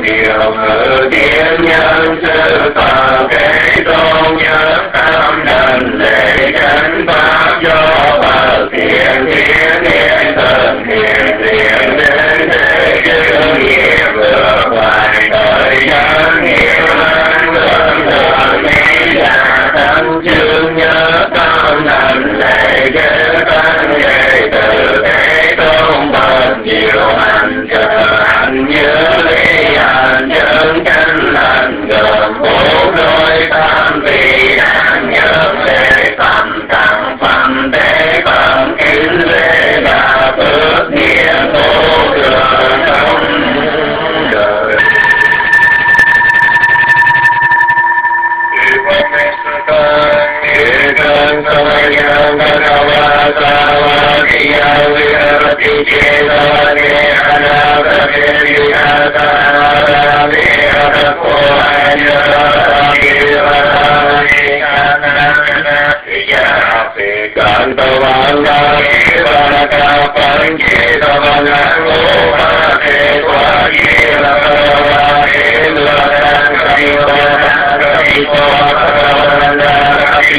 điều ngự thiên nhân sư Phật kế tôn nhất tâm đảnh lễ chánh pháp do Phật thiện thiên thiên thần thiện thiện đến thế chư nghiệp vượt ngoài thời gian nghiệp an lương thường mỹ là thân chương nhớ tâm đảnh lễ chư tăng đệ tử kế tôn Phật diệu hành trợ hành như ly hành chân chánh lành gồm bốn đôi tam vị an nhớ lễ tâm tăng phẩm tế phẩm kính lễ và phước nghĩa vô thường trong đời. Kan tawang kami panakapan kita bangang lupa sekwa kila kawain lakan kami kami kawanda kami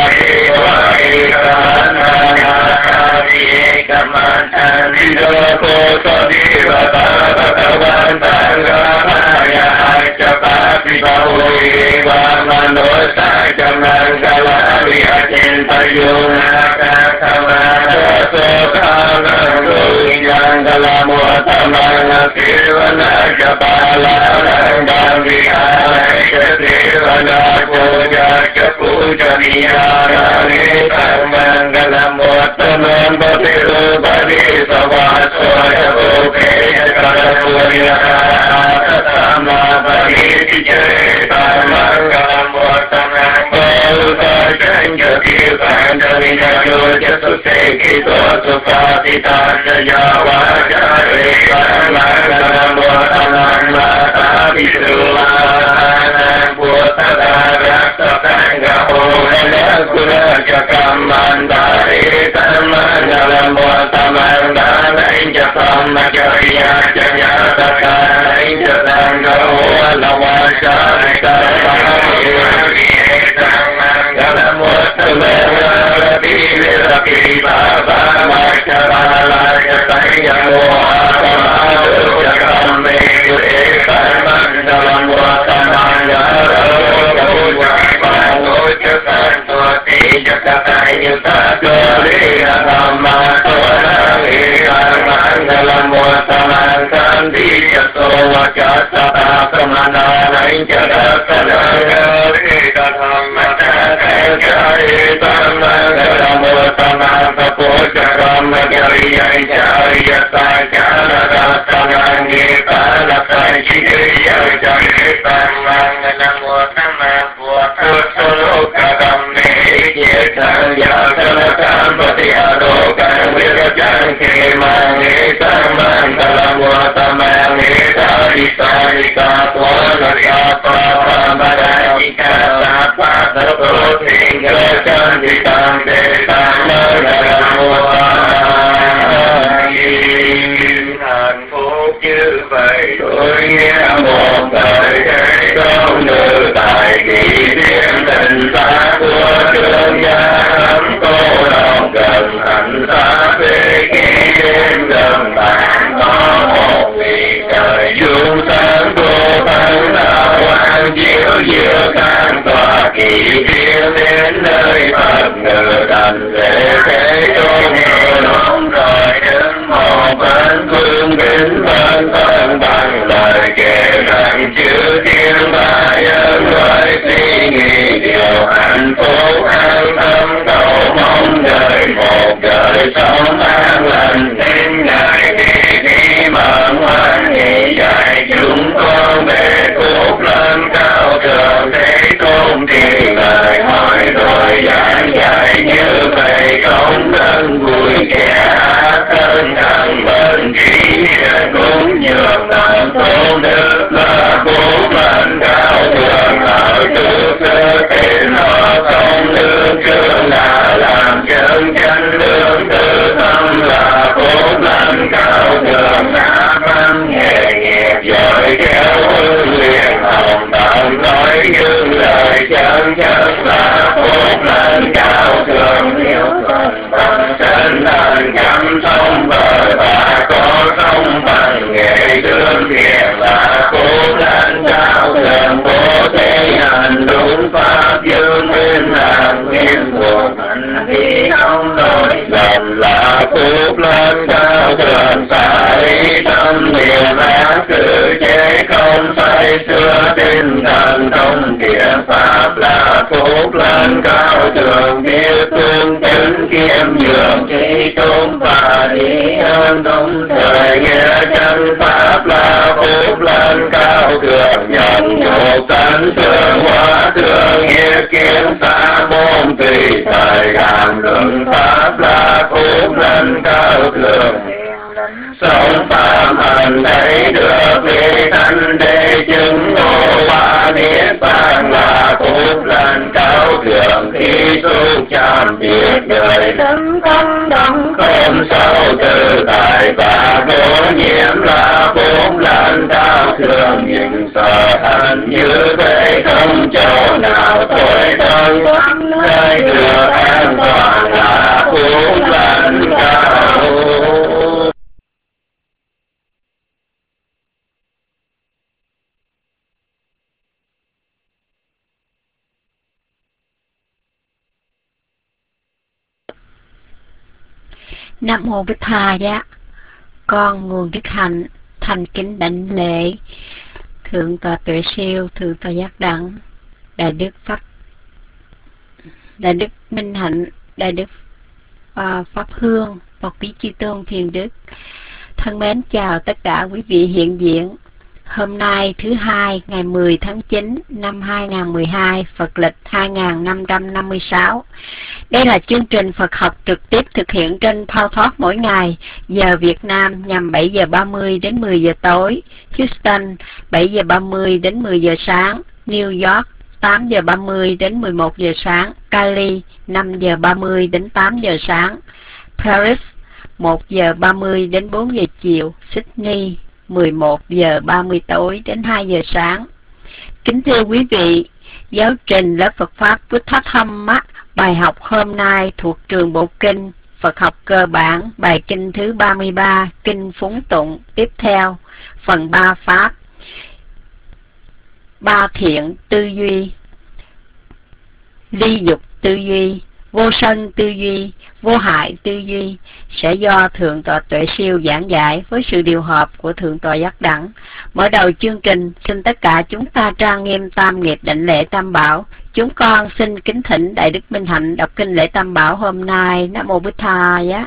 ikan kami kamantan didoko sadivata kawantan kaya cepat dibahui manusia jangan kalah lihat cinta yang dalam muatamana sirwana kepala dan bihalai kesirwana puja kepuja niarani tamang dalam muataman batiru badi sawaswaya buke karapuria sama bagi dijere tamang dalam muataman Jangan kita dari Yesus kita sufati tanya wajah dalam buatan mata bisulan buat darat tetangga oleh guna jakaman dari taman dalam buatan mandalai jakam majaria nyatakan tetangga oleh wajah dalam waktu melati lelaki bapa masyarakat katanya muhammad jangan menggunakan dalam waktu mengucapkan suati katanya tak boleh nama orang ikan dalam waktu mantan dia wajah tak kemana lain jaga kenangan dalam Jai Tamang dalam Tamang Kapuja Rama Jai Jai Sajana Rasangan Gita Rasan Jaya Jai Tamang dalam Tamang Buat Solo Kadam Nikita Jasanakan Patiharokan Wirajan Kemang Tamang dalam Tamang Gita Disarika Tuana Siapa Pambarajika Sapa Terus tinggalkan di tangkai tanah dalam hạnh phúc như vậy tôi nghe một đời cây công nữ tại kỳ thiên tình xa của trường gia lắm cô lòng gần hạnh xa về kỳ đêm gần bạn có một vị trời dương sáng cô tăng đạo hoàng chiếu giữa can tòa kỳ thiên đến nơi Phật ngự thành lễ thế tôn nón rồi đứng một bên phương kính bên thân bằng lời kể rằng chữ thiên bài ơn gọi suy nghĩ điều hạnh phúc an tâm cầu mong đời một đời sống an lành nên ngài đi mạn hoan nghị dạy chúng con về phúc lên cao thượng thế tôn thì ngài lành chân là phúc lành cao thượng hiếu thuận bằng chân thành chăm sông bờ và có sông bằng nghệ đương thiện là phúc lành cao thượng bố thí hành đúng pháp dương nguyên hàng nguyên thuộc hành vi không đổi lầm là phúc lành cao thượng xả lý tâm niệm ác cử chế không say xưa tinh thần không địa pháp là phúc lành cao thượng biết tương chứng kiêm nhường trí tôn và lý ơn đồng thời nghĩa chân pháp là phúc lành cao thượng nhận nhục tánh thương hóa thương nghĩa kiến xa môn tùy thời hàm luận pháp là phúc lành cao thượng sống phạm hành thấy được vị thanh đế chứng ngộ qua niết bàn là phúc lành cao thượng khi xúc chạm việc đời tâm không động không sâu tự tại và vô nhiễm là phúc lành cao thượng những sợ hạnh như thế không chỗ nào tối thân nơi được an toàn là phúc lành cao. Nam mô Bích Tha Giá. Con nguồn đức hạnh thành kính đảnh lễ thượng tọa Tuệ Siêu, thượng tọa Giác Đẳng, đại đức Minh Hạnh, đại đức Pháp Hương, Bậc Quý Chư Tôn Thiền Đức. Thân mến chào tất cả quý vị hiện diện. Hôm nay thứ Hai ngày 10 tháng 9 năm 2012, Phật lịch 2556. Đây là chương trình Phật học trực tiếp thực hiện trên PowerTalk mỗi ngày, giờ Việt Nam nhằm 7 giờ 30 đến 10 giờ tối, Houston 7 giờ 30 đến 10 giờ sáng, New York 8 giờ 30 đến 11 giờ sáng, Cali 5 giờ 30 đến 8 giờ sáng, Paris 1 giờ 30 đến 4 giờ chiều, Sydney 11 giờ 30 tối đến 2 giờ sáng. Kính thưa quý vị, giáo trình lớp Phật Pháp Buddha Dhamma bài học hôm nay thuộc trường Bộ Kinh Phật học cơ bản, bài kinh thứ 33, kinh phúng tụng tiếp theo, phần 3 Pháp. 3 thiện tư duy, ly dục tư duy, vô sân tư duy, vô hại tư duy sẽ do Thượng tọa Tuệ Siêu giảng giải với sự điều hợp của Thượng tọa Giác Đẳng. Mở đầu chương trình, xin tất cả chúng ta trang nghiêm tam nghiệp đảnh lễ Tam Bảo. Chúng con xin kính thỉnh Đại đức Minh Hạnh đọc kinh lễ Tam Bảo hôm nay. Nam mô Bích Tha Giá.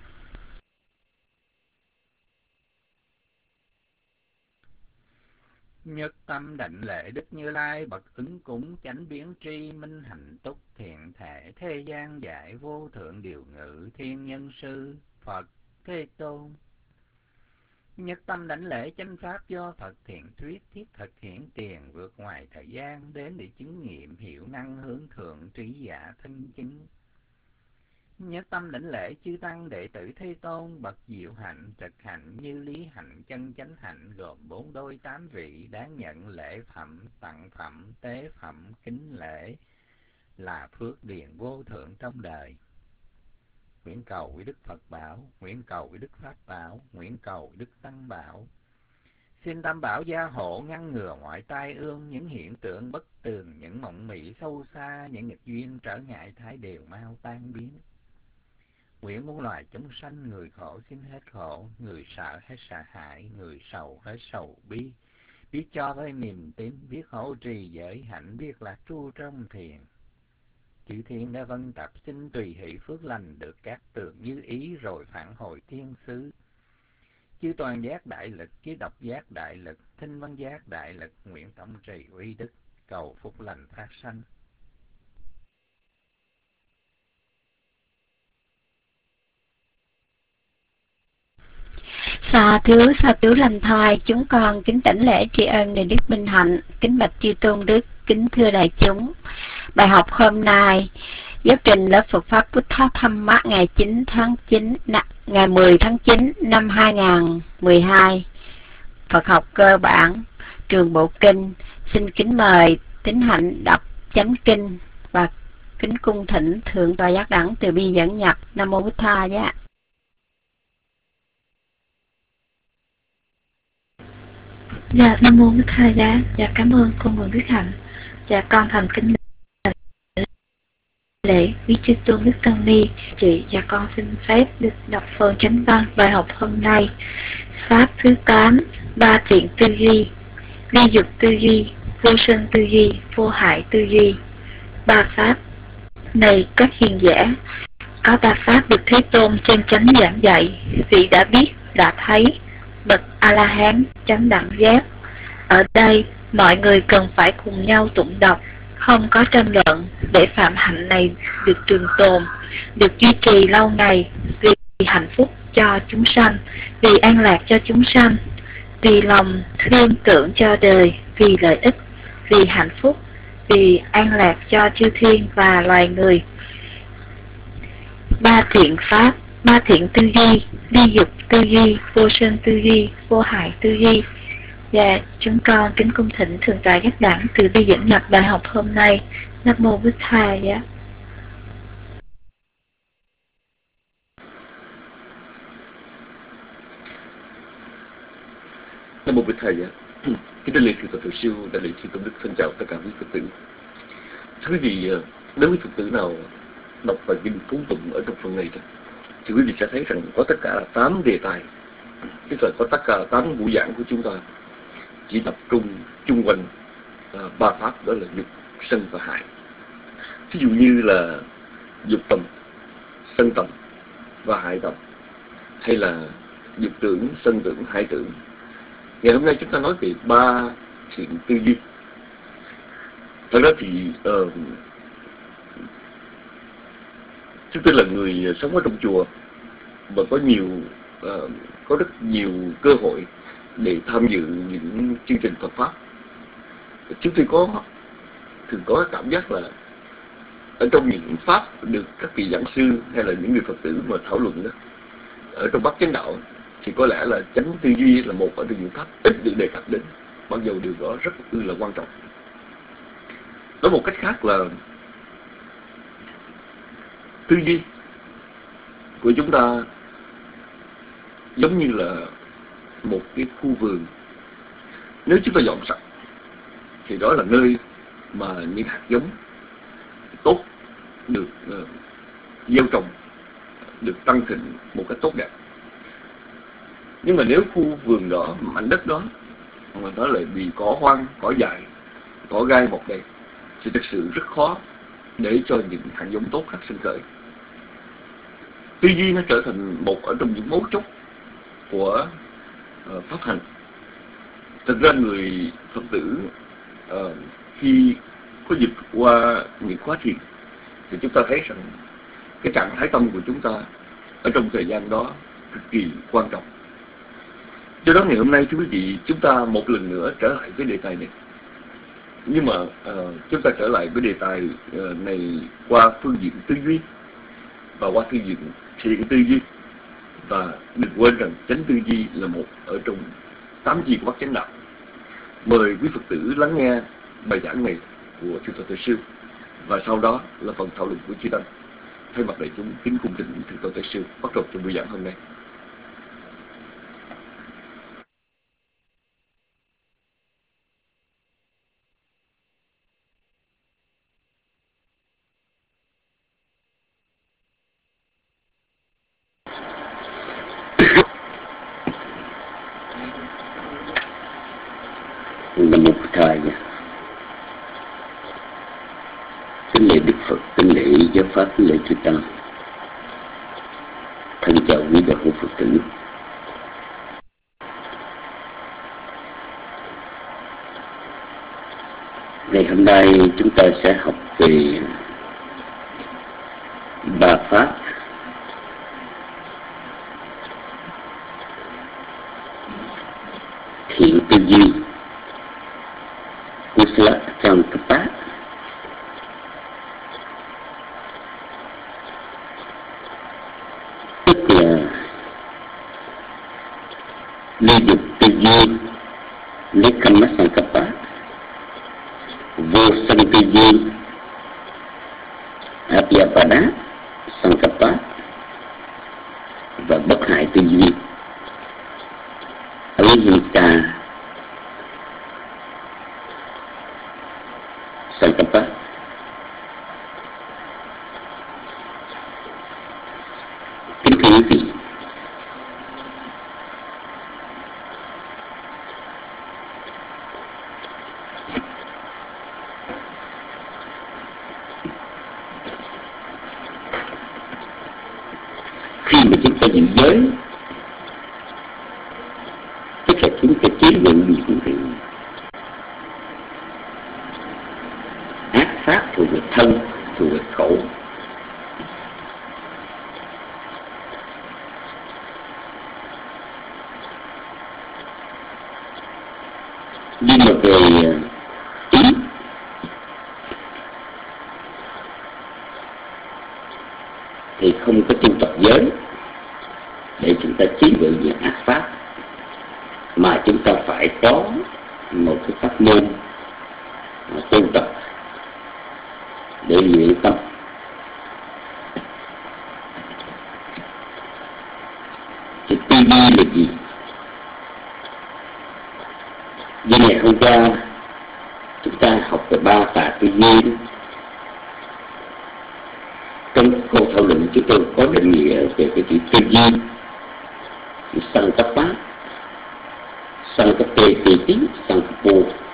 Nhất tâm đảnh lễ Đức Như Lai bậc ứng cúng chánh biến tri minh hạnh túc thiện thể thế gian giải vô thượng điều ngự thiên nhân sư Phật Thế Tôn. Nhất tâm đảnh lễ chánh pháp do Phật thiện thuyết thiết thực hiển tiền vượt ngoài thời gian đến để chứng nghiệm hiệu năng hướng thượng trí giả thân chứng. Nhất tâm đảnh lễ chư tăng đệ tử Thế Tôn bậc diệu hạnh trực hạnh như lý hạnh chân chánh hạnh gồm 4 đôi 8 vị đáng nhận lễ phẩm tặng phẩm tế phẩm kính lễ là phước điền vô thượng trong đời. Nguyện cầu với Đức Phật bảo, nguyện cầu với Đức Pháp bảo, nguyện cầu với Đức Tăng bảo. Xin Tam Bảo gia hộ ngăn ngừa ngoại tai ương, những hiện tượng bất tường, những mộng mị sâu xa, những nghịch duyên trở ngại thái đều mau tan biến. Nguyện muôn loài chúng sanh, người khổ xin hết khổ, người sợ hết sợ hãi, người sầu hết sầu bi. Biết cho với niềm tin, biết hỗ trì giới hạnh, biết lạc tru trong thiền. Chư thiên đã vân tập xin tùy hỷ phước lành được các tường như ý rồi phản hồi thiên xứ. Chư toàn giác đại lực, chư độc giác đại lực, thinh văn giác đại lực, nguyện tổng trì uy đức, cầu phúc lành phát sanh. Sa thứ lành thai, chúng con kính đảnh lễ tri ân Đại đức Minh Hạnh, kính bạch chư tôn đức, kính thưa đại chúng. Bài học hôm nay, giáo trình lớp Phật Pháp Buddha Dhamma ngày 10 tháng 9 năm 2012, Phật học cơ bản, trường Bộ Kinh. Xin kính mời Tín Hạnh đọc chánh kinh và kính cung thỉnh Thượng tọa Giác Đẳng từ bi dẫn nhập. Nam mô Bụt Tha giá. Dạ, Nam mô Bụt Tha giá. Dạ, cảm ơn con Nguyễn Đức Hạnh. Dạ, con thành kính lễ quý chư tôn đức tăng ni chị. Và con xin phép được đọc phần chánh văn bài học hôm nay. Pháp thứ 8, ba thiện tư duy, ly dục tư duy, vô sân tư duy, vô hại tư duy. Ba pháp này các hiền giả, có ba pháp được Thế Tôn chân chánh giảng dạy. Vị đã biết, đã thấy, bậc A La Hán chánh đẳng giác. Ở đây mọi người cần phải cùng nhau tụng đọc, không có tranh luận, để phạm hạnh này được trường tồn, được duy trì lâu ngày, vì hạnh phúc cho chúng sanh, vì an lạc cho chúng sanh, vì lòng thương tưởng cho đời, vì lợi ích, vì hạnh phúc, vì an lạc cho chư thiên và loài người. Ba thiện pháp, ba thiện tư duy, ly dục tư duy, vô sân tư duy, vô hại tư duy. Và chúng con kính cung thỉnh Thượng tọa Giác Đẳng từ bi dẫn nhập bài học hôm nay. Nam mô Bụt Tha giá. Nam mô Bụt Thầy ạ. Kính đại lễ Thượng tọa Thượng Siêu, đại lễ Chư Tôn Đức thân chào tất cả quý Phật tử. Thưa quý vị, nếu quý Phật tử nào đọc bài kinh cúng tụng ở trong phần này thì quý vị sẽ thấy rằng có tất cả 8 đề tài, tức là có tất cả 8 buổi giảng của chúng ta chỉ tập trung chung quanh ba pháp, đó là dục, sân và hại. Ví dụ như là dục tầm, sân tầm và hại tầm, hay là dục tưởng, sân tưởng, hại tưởng. Ngày hôm nay chúng ta nói về ba thiện tư duy. Thật ra thì chúng tôi là người sống ở trong chùa và có rất nhiều cơ hội để tham dự những chương trình Phật pháp. Chúng tôi thường có cảm giác là ở trong những pháp được các vị giảng sư hay là những người Phật tử mà thảo luận đó, ở trong Bát Chánh Đạo thì có lẽ là chánh tư duy là một ở trong những pháp ít được đề cập đến, mặc dù điều đó rất là quan trọng. Nói một cách khác là tư duy của chúng ta giống như là một cái khu vườn. Nếu chúng ta dọn sạch thì đó là nơi mà những hạt giống tốt được gieo trồng, được tăng thịnh một cách tốt đẹp. Nhưng mà nếu khu vườn đó, mảnh đất đó mà nó lại bị cỏ hoang, cỏ dại, cỏ gai mọc đầy thì thực sự rất khó để cho những hạt giống tốt khác sinh khởi. Tư duy nó trở thành một ở trong những mấu chốt của pháp hành. Thực ra người Phật tử khi có dịp qua những khóa thiền thì chúng ta thấy rằng cái trạng thái tâm của chúng ta ở trong thời gian đó cực kỳ quan trọng. Do đó ngày hôm nay thưa quý vị, chúng ta một lần nữa trở lại với đề tài này. Nhưng mà chúng ta trở lại với đề tài này qua phương diện tư duy và qua phương diện thiện tư duy. Và đừng quên rằng chánh tư duy là một ở trong 8 chi của Bát Chánh Đạo. Mời quý Phật tử lắng nghe bài giảng này của Thượng tọa Tuệ Siêu, và sau đó là phần thảo luận của chư tăng. Thay mặt đại chúng kính cung thỉnh Thượng tọa Tuệ Siêu bắt đầu trong buổi giảng hôm nay. Nam mô Bụt Tha. Kính lễ Đức Phật, kính lễ giáo pháp, kính lễ chư tăng. Thân chào quý đạo hữu Phật tử. Ngày hôm nay chúng ta sẽ học về ba pháp thiện tư duy, Kusala Sankappa, tức là ly dục tư duy, Nekama Sankappa, vô sân tư duy, Abhyapada, Sankappa và bất hại tư duy. Ahimsa, Sankappa. Kính thưa quý vị, khi mà chúng ta giữ giới, tức là chúng ta chế ngự những cái ác pháp thuộc về thân, thuộc về khẩu. Nhưng mà về ý thì không có tu tập giới để chúng ta chế ngự những ác pháp, mà chúng ta phải có một cái pháp môn tu tập để luyện tâm. Thì tư duy là gì? Như ngày hôm qua chúng ta học về ba tà tư duy. Trong câu thảo luận chúng tôi có định nghĩa về cái chữ tư duy, chữ Sankappa, Sankappeti, Sankappo,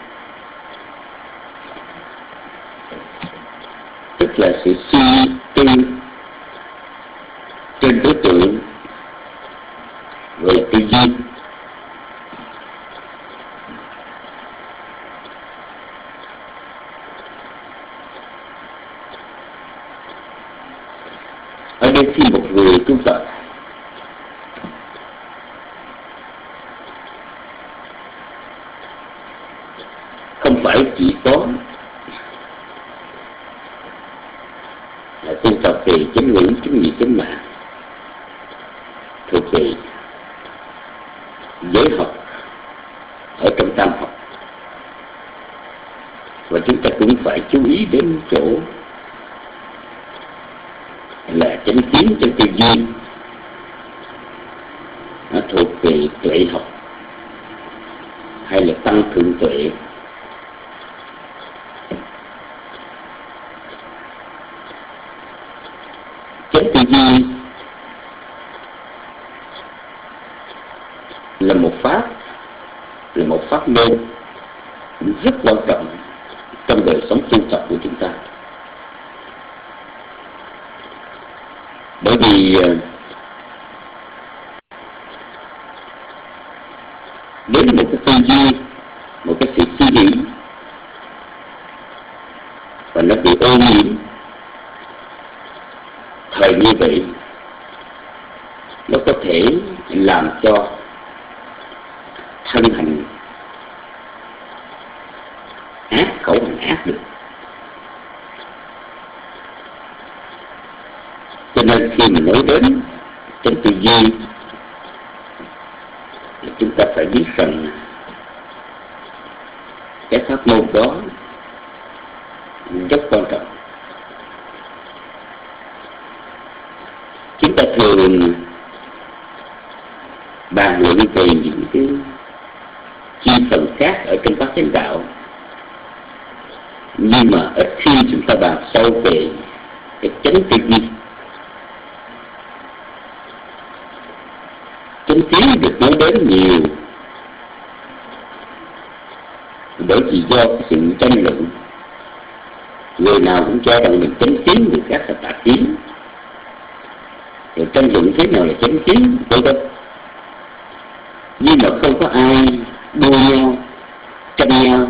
tức là sự suy tư trên đối tượng, gọi là tư duy. Ở đây khi một người tu tập không phải chỉ có là tu tập về chánh ngữ, chánh niệm, chánh mạng, thuộc về giới học ở trong tam học, và chúng ta cũng phải chú ý đến chỗ là chánh kiến, chánh tư duy, nó thuộc về tuệ học hay là tăng thượng tuệ. Chánh tư duy là một pháp môn rất quan trọng trong đời sống tu tập của chúng ta. Bởi vì đến một cái tư duy, một cái sự suy nghĩ và nó bị ô nhiễm, thời như vậy nó có thể làm cho thân hành ác, khẩu hành ác được. Cho nên khi mình nói đến chánh tư duy, chúng ta phải biết rằng cái pháp môn đó rất quan trọng. Chúng ta thường bàn luận về những cái chi phần khác ở trong các chánh đạo, nhưng mà ít khi chúng ta bàn sâu về cái chánh tư duy. Chánh kiến được nói đến nhiều bởi vì do sự tranh luận, người nào cũng cho rằng mình chánh kiến, người khác là tà kiến, rồi tranh luận thế nào là chánh kiến, vân vân. Nhưng mà không có ai đua nhau, tranh nhau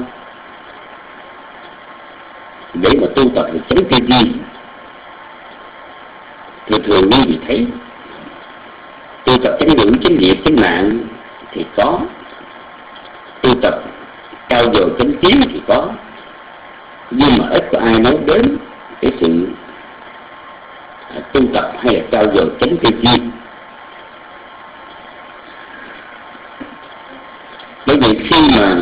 để mà tu tập được chánh tư duy. Thì thường như vậy thấy tu tập chánh ngữ, chánh niệm, chánh mạng thì có, tu tập trao dồi chánh kiến thì có, nhưng mà ít có ai nói đến cái sự tu tập hay là trao dồi chánh tư duy. Bởi vì khi mà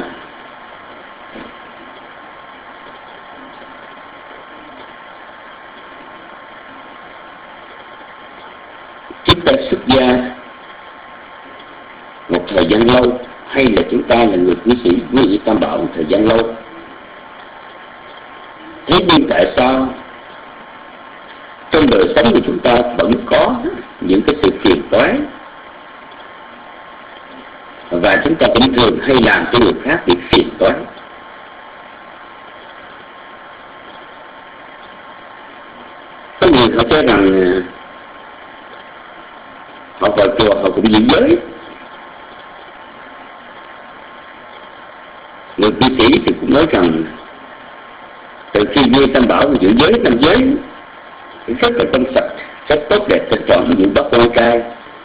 chúng ta xuất gia một thời gian lâu, hay là chúng ta là người cư sĩ quý vị Tam Bảo một thời gian lâu. Thế nhưng tại sao trong đời sống của chúng ta vẫn có những cái sự phiền toái, và chúng ta cũng thường hay làm cho người khác bị phiền toái? Có người họ cho rằng họ vào chùa họ cũng giữ giới, người cư sĩ thì cũng nói rằng từ khi vua Tam Bảo giữ giới 5 giới rất là trong sạch, rất tốt đẹp, tình chọn với những bác con trai.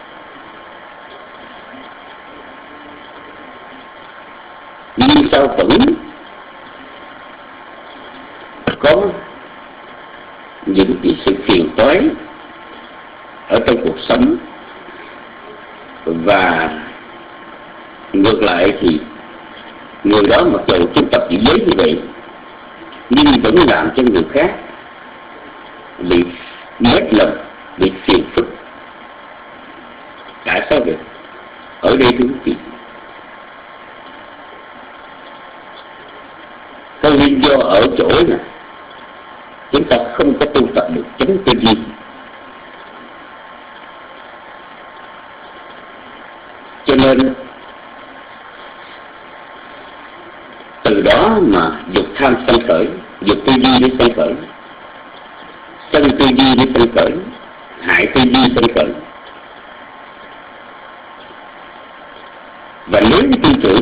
Nhưng sao vẫn có những cái sự phiền toái ở trong cuộc sống, và ngược lại thì người đó mặc dù tu tập giữ giới như vậy nhưng vẫn làm cho người khác bị mất lòng, bị phiền phức. Tại sao vậy? Ở đây thưa quý vị, có nguyên do ở chỗ là chúng ta không có tu tập được chánh tư duy. Cho nên từ đó mà dục tham sanh khởi, dục tư duy mới sanh khởi, sân tư duy mới sanh khởi, hại tư duy sanh khởi. Và nếu tư tưởng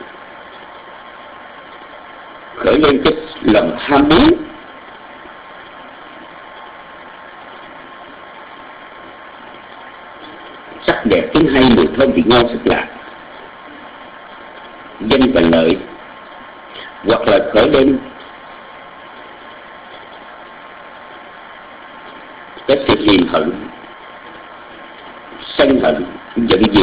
khởi lên cái lòng ham muốn, sắc đẹp tiếng hay, mùi thơm vị ngon sức lạ, danh và lợi, hoặc là khởi lên cái sự hiềm hận, sân hận, giận dữ,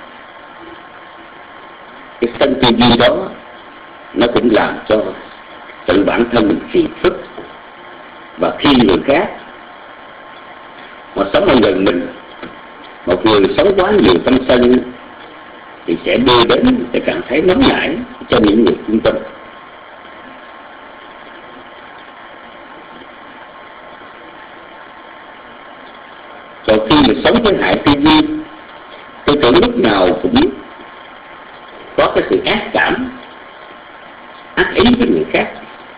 cái sân tư duy đó nó cũng làm cho tự bản thân mình phiền phức. Và khi người khác họ sống ở gần mình, một người sống quá nhiều tâm sân thì sẽ đưa đến cái trạng thái nóng nảy cho những người xung quanh. Còn khi mà sống với hại tư duy, tư tưởng lúc nào cũng có cái sự ác cảm, ác ý với người khác,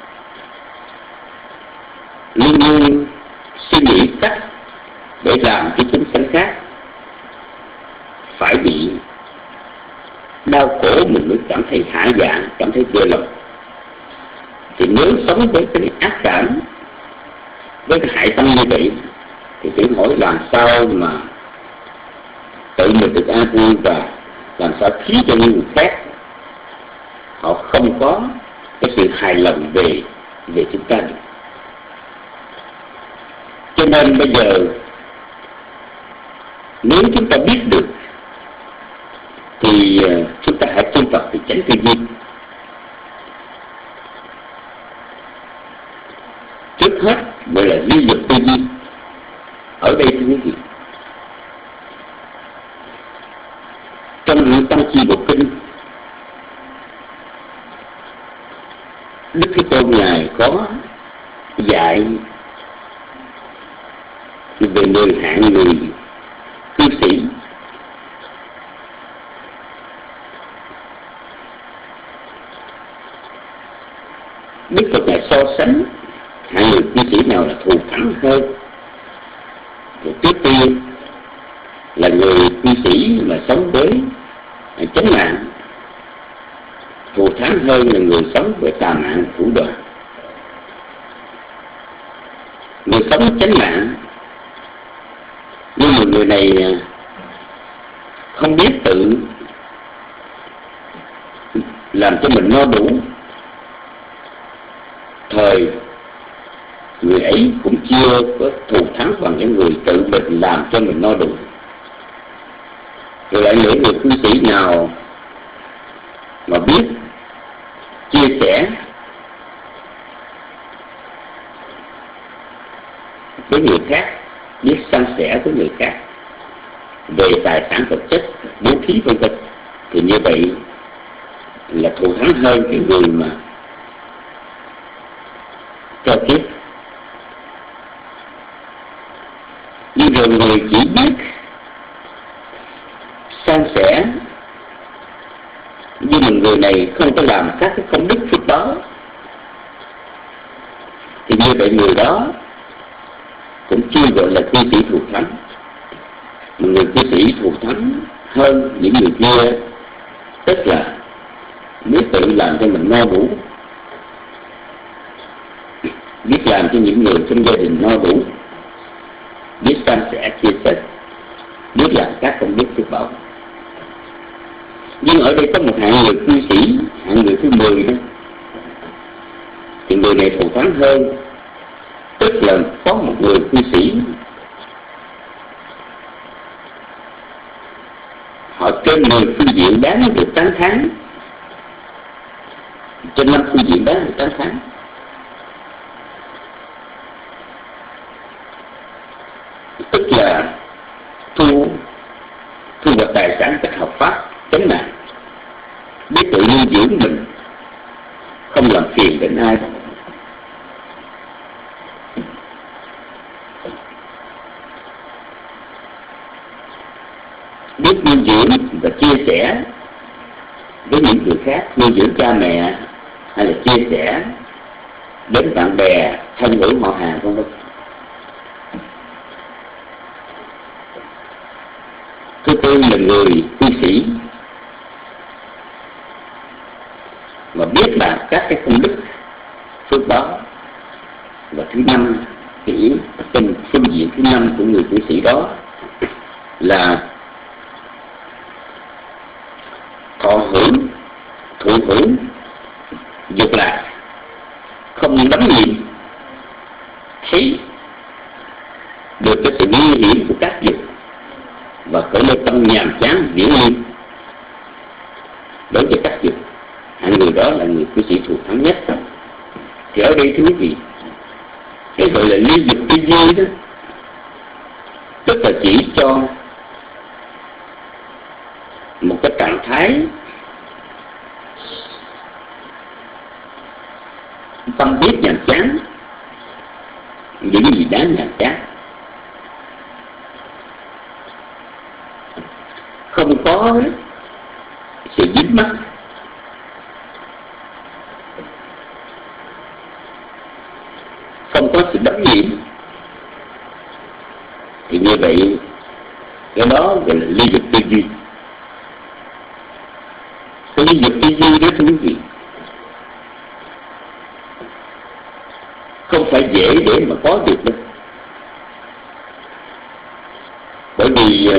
luôn luôn suy nghĩ cách để làm cho chúng sanh khác phải bị đau khổ, mình mới cảm thấy hả dạ, cảm thấy vừa lòng. Thì nếu sống với cái ác cảm, với cái hại tâm như vậy, thì thử hỏi làm sao mà tự mình được an vui, và làm sao khiến cho những người khác họ không có cái sự hài lòng về chúng ta được. Cho nên bây giờ nếu chúng ta biết được thì chúng ta hãy tu tập từ chánh tư duy. Trước hết gọi là duy dục tư duy. Ở đây thưa quý vị, trong những Tăng Chi Bộ Kinh, Đức Thế Tôn Ngài có dạy về 10 hạng người cư sĩ. Đức Phật Ngài so sánh hạng người cư sĩ nào là thù thắng hơn. Thì trước tiên là người cư sĩ mà sống với chánh mạng, thù thắng hơn là người sống với tà mạng thủ đoạn. Người sống chánh mạng nhưng mà người này không biết tự làm cho mình no đủ, thời người ấy cũng chưa có thù thắng bằng những người tự mình làm cho mình no đủ. Rồi lại những người cư sĩ nào mà biết chia sẻ với người khác, biết san sẻ với người khác, về tài sản vật chất, vũ khí vân vân, thì như vậy là thù thắng hơn cái người mà theo kiếp. Nhưng rồi người chỉ biết san sẻ, nhưng mà người này không có làm các cái công đức phước báo, thì như vậy người đó cũng chưa gọi là cư sĩ thù thắng. Mà người cư sĩ thù thắng hơn những người kia, tức là biết tự làm cho mình no đủ, biết làm cho những người trong gia đình no đủ, biết san sẻ chia sẻ, biết làm các công đức phước báo. Nhưng ở đây có một hạng người cư sĩ, hạng người thứ 10 đó, thì người này thù thắng hơn, tức là có một người cư sĩ họ trên 10 phương diện đáng được tán thán, trên 5 phương diện đáng được tán thán. Tức là thu hoạch tài sản cách hợp pháp, chánh mạng, biết tự nuôi dưỡng mình, không làm phiền đến ai. Biết nuôi dưỡng và chia sẻ với những người khác, nuôi dưỡng cha mẹ, hay là chia sẻ đến bạn bè, thân hữu họ hàng vân vân. Thứ tư là người cư sĩ mà biết làm các cái công đức phước báo. Và thứ năm, cái phương diện thứ 5 của người cư sĩ đó là thụ hưởng dục lạc, không đắm chìm thấy được cái sự nguy hiểm của các dục và khởi lên tâm nhàm chán viễn ly đối với các dục. Hạng người đó là người cư sĩ thù thắng nhất. Thì ở đây thưa quý vị, cái gọi là ly dục tư duy đó, tức là chỉ cho một cái trạng thái tâm biết nhàm chán những gì đáng nhàm chán, không có sự dính mắc, không có sự đắm nhiễm, thì như vậy cái đó gọi là ly dục tư duy. Cái ly dục tư duy đó thưa quý vị, không phải dễ để mà có được đâu. Bởi vì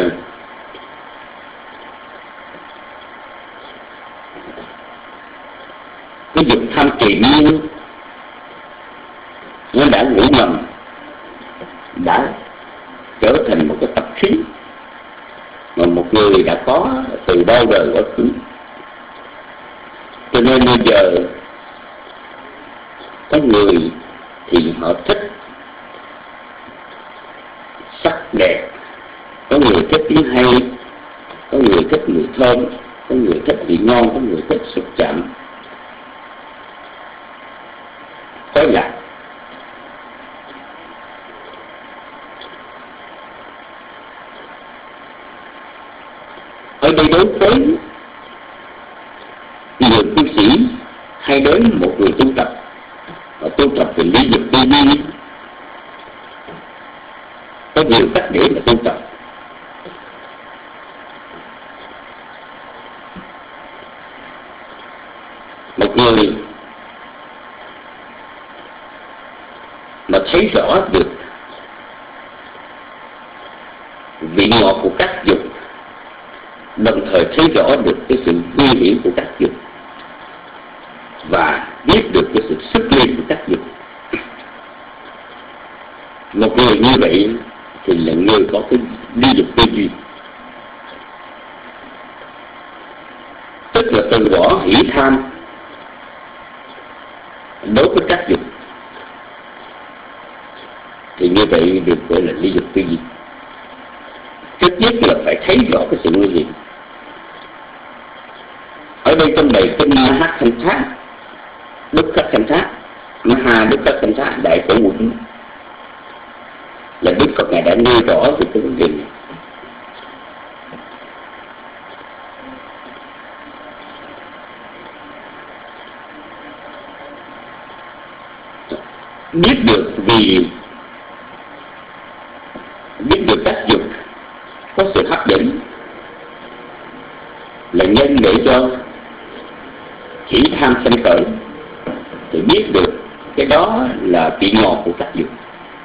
cái dục tham kỳ nhiên nó đã ngủ ngầm, đã trở thành một cái tập khí mà một người đã có từ bao đời quá khứ. Cho nên bây giờ có người thì họ thích sắc đẹp, có người thích tiếng hay, có người thích mùi thơm, có người thích vị ngon, có người thích xúc chạm, khói lạc. Ở đây đối với người cư sĩ hay đến một người tu tập, và tu tập về lý dục tư duy, có nhiều cách để mà tu tập. Một người mà thấy rõ được vị ngọt của các dục, đồng thời thấy rõ được cái sự nguy hiểm của các dục và biết được cái sự sức lên của các dục, một người như vậy thì là người có cái ly dục tư duy, tức là từ bỏ hỷ tham đối với các dục, thì như vậy được gọi là ly dục tư duy. trước nhất là phải thấy rõ cái sự nguy hiểm. Ở đây trong bài kinh Mahakhantha, Dukkhakhantha, Dukkhakhantha đại phổ quẩn là Đức Phật Ngài đã nêu rõ về cái vấn đề này. Biết được các dục có sự hấp dẫn là nhân để cho chỉ tham sanh khởi, thì biết được cái đó là vị ngọt của các dục.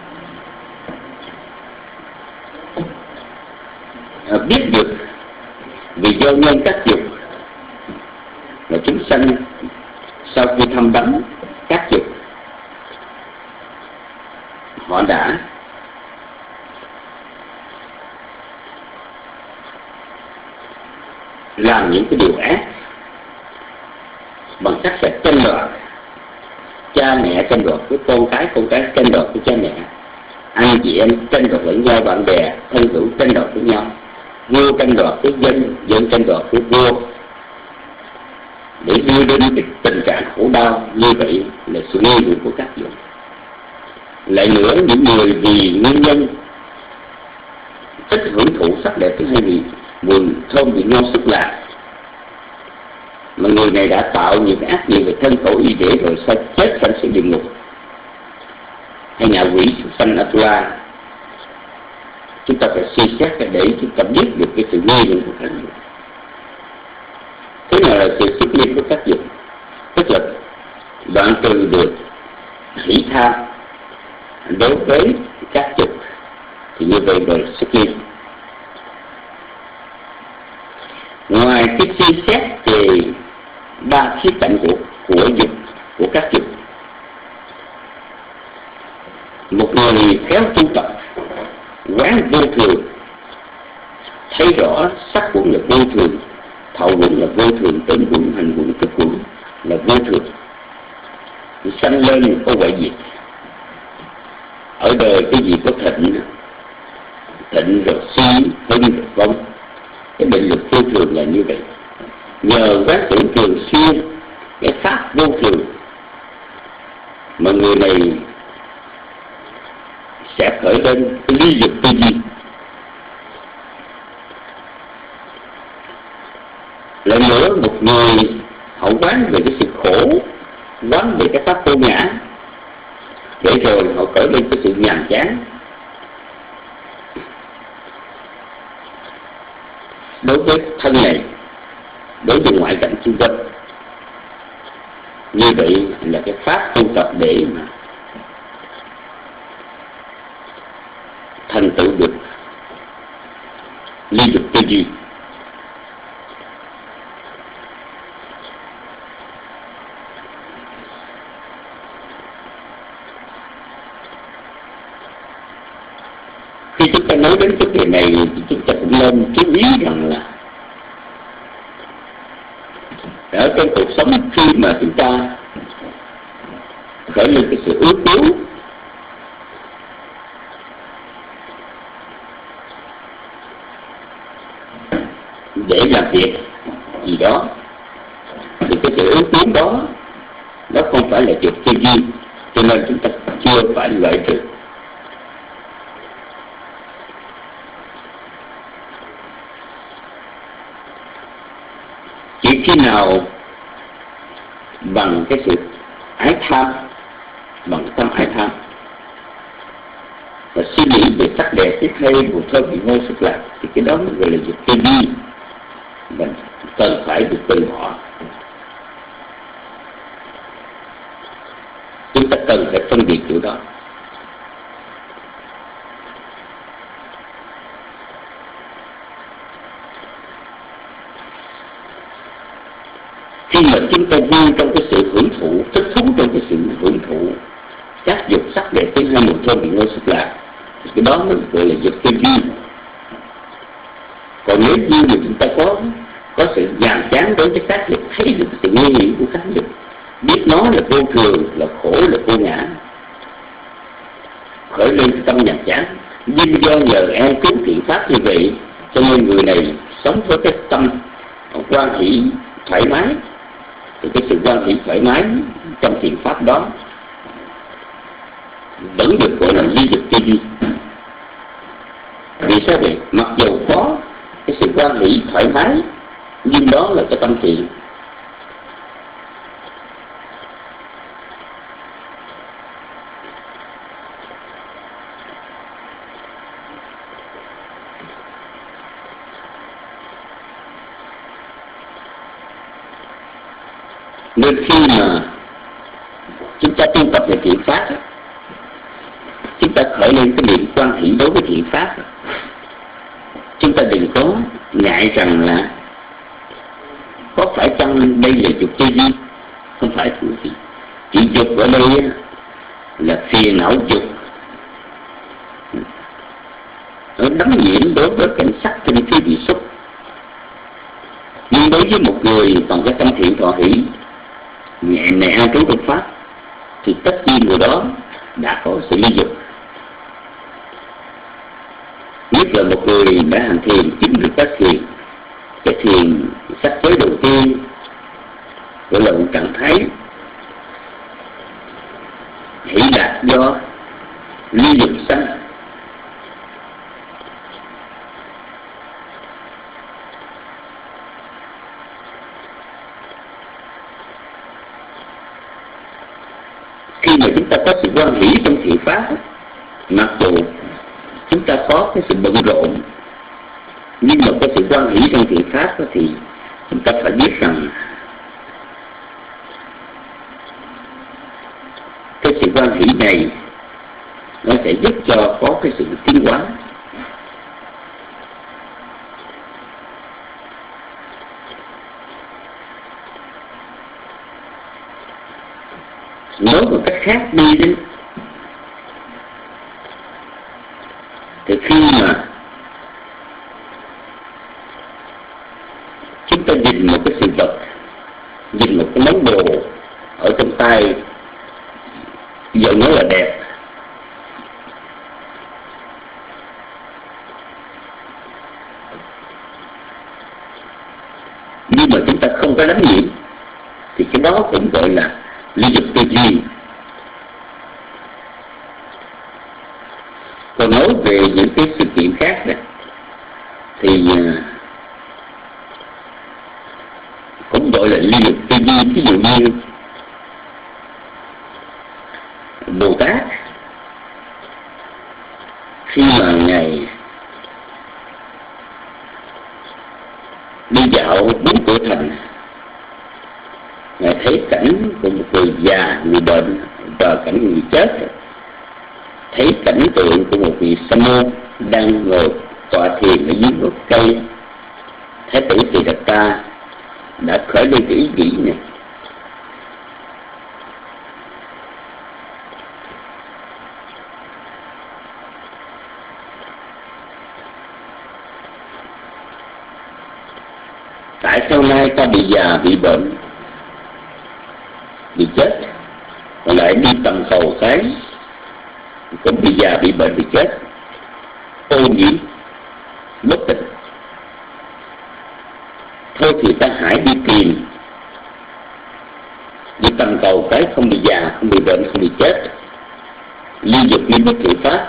Biết được vì do nhân các dục là chúng sanh sau khi thăm đắm các dục, họ đã làm những cái điều ác bằng cách sẽ tranh đoạt, cha mẹ tranh đoạt với con cái tranh đoạt với cha mẹ, anh chị em tranh đoạt lẫn nhau, bạn bè thân hữu tranh đoạt với nhau, vua tranh đoạt với dân, dân tranh đoạt với vua, để đưa đến cái tình trạng khổ đau. Như vậy là sự nguy hiểm của các dục. Lại nữa, những người vì nguyên nhân thích hưởng thụ sắc đẹp thứ hai vị mùi thơm vị ngon xúc lạc, mà người này đã tạo những cái ác nghiệp về thân khẩu ý để rồi sau chết sanh xuống địa ngục hay ngạ quỷ súc sanh Atula. Chúng ta phải suy xét để chúng ta biết được cái sự nguy hiểm của các dục. Thế nào là sự xuất ly của các dục? Tức là đoạn trừ được hỷ tham đối với các dục, thì như vậy gọi là xuất ly. Ngoài cái suy xét về ba khía cạnh của dục, của các dục, một người khéo tu tập quán vô thường, thấy rõ sắc quẩn là vô thường, thọ quẩn là vô thường, tưởng quẩn, hành quẩn, thức quẩn là vô thường, sanh lên có hoại diệt. Ở đời cái gì có thịnh rồi suy, hưng rồi vong. Cái định luật vô thường là như vậy. Nhờ quán tưởng thường xuyên cái pháp vô thường mà người này sẽ khởi lên cái ly dục tư duy. Lại nữa, một người họ quán về cái sự khổ, quán về cái pháp vô ngã, để rồi họ khởi lên cái sự nhàm chán đối với thân này, đối với ngoại cảnh xung quanh. Như vậy là cái pháp tu tập để mà thành tựu được ly dục tư duy. Khi chúng ta nói đến vấn đề này thì chúng ta cũng nên chú ý rằng là ở trong cuộc sống, khi mà chúng ta khởi lên cái sự ước muốn để làm việc gì đó, thì cái sự ước muốn đó nó không phải là dục tư duy, cho nên chúng ta chưa phải loại trừ. Chỉ khi nào bằng cái sự ái tham, bằng tâm ái tham và suy nghĩ về sắc đẹp, cái hay, mùi thơm, vị ngon xúc lạc, thì cái đó gọi là dục tư duy, mình cần phải được từ bỏ. Chúng ta cần phải phân biệt chỗ đó. Khi mà chúng ta vui trong cái sự hưởng thụ, thích thú trong cái sự hưởng thụ các dục sắc đẹp, tiếng hay, mùi thơm, vị ngon xúc lạc, thì cái đó mới gọi là dục tư duy. Còn nếu như mà chúng ta có sự nhàm chán đối với các dục, thấy được sự nguy hiểm của các dục, biết nó là vô thường, là khổ, là vô ngã, khởi lên cái tâm nhàm chán, nhưng do nhờ an trú thiện pháp như vậy, cho nên người này sống với cái tâm hoan hỷ thoải mái. Thì cái sự hoan hỷ thoải mái trong thiện pháp đó vẫn được gọi là ly dục tư duy. Vì sao vậy? Mặc dù có cái sự hoan hỷ thoải mái, nhưng đó là cái tâm thiện. Nên khi mà chúng ta tu tập về thiện pháp, chúng ta khởi lên cái niệm quan hỷ đối với thiện pháp. Chúng ta đừng có ngại rằng là có phải chăng đây là dục tư duy. Không phải thưa quý vị. Chỉ dục ở đây là phiền não dục, nó đắm nhiễm đối với cảnh sắc tinh khí bị xúc. Nhưng đối với một người bằng cái tâm thiện thọ hỷ, nhẹ nhẹ an trú trong pháp, thì tất nhiên người đó đã có sự ly dục. Nhất là một người đã hành thiền, chứng được các thiền, cái thiền sắc giới đầu tiên gọi là một trạng thái hỷ lạc do ly dục sanh. Khi mà chúng ta có sự hoan hỷ trong thiện pháp, mặc dù chúng ta có cái sự bận rộn, nhưng mà có sự hoan hỷ trong thiện pháp thì chúng ta phải biết rằng cái sự hoan hỷ này nó sẽ giúp cho có cái sự tiến hóa. Nói một cách khác đi đến, thì khi mà chúng ta nhìn một cái sự vật, nhìn một cái món đồ ở trong tay, giờ nó là đẹp, nhưng mà chúng ta không có đắm nhiễm, thì cái đó cũng gọi là ly dục tư duy. Còn nói về những cái sự kiện khác đó, thì cũng gọi là ly dục tư duy. Ví dụ như Bồ Tát, khi mà Ngài đi dạo bốn cửa thành, Ngài thấy cảnh của một người già, người bệnh và cảnh người chết, thấy cảnh tượng của một vị sa môn đang ngồi tọa thiền ở dưới gốc cây. Thái tử Siddhartha đã khởi lên cái ý nghĩ này: tại sao nay ta bị già, bị bệnh, bị chết, còn lại đi tầm cầu cái cũng bị già, bị bệnh, bị chết, ô nhiễm, bất tịnh. Thôi thì ta hãy đi tìm, đi tầm cầu cái không bị già, không bị bệnh, không bị chết, ly dục ly bất thiện pháp,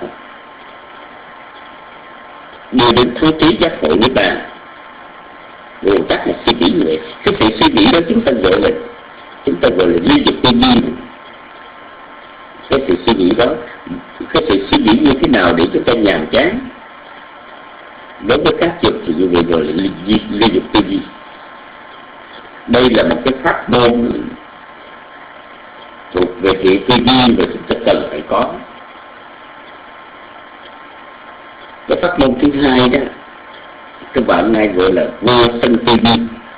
đưa đến thắng trí giác ngộ niết bàn. Bồ Tát là suy nghĩ như vậy. Cái sự suy nghĩ đó chúng ta gọi là ly dục tư duy. Cái sự suy nghĩ đó, cái sự suy nghĩ như thế nào để chúng ta nhàm chán, đối với các dục thì như vậy gọi là ly dục tư duy. Đây là một cái pháp môn thuộc về thiện tư duy mà chúng ta cần phải có. Cái pháp môn thứ hai đó, các bạn nay gọi là vô sân tư duy.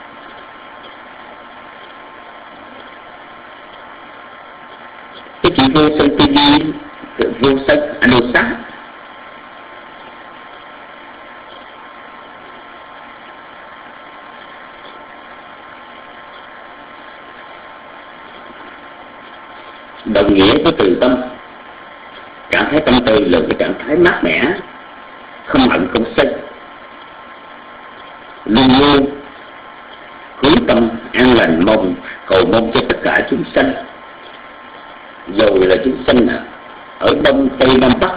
Cái chữ vô sân tư duy, vô sân anusa, đồng nghĩa với từ tâm. Cảm thái tâm từ là cái trạng thái mát mẻ, không hận không sân, luôn luôn hướng tâm an lành, cầu mong cho tất cả chúng sanh, dầu là chúng sanh ở đông tây nam bắc,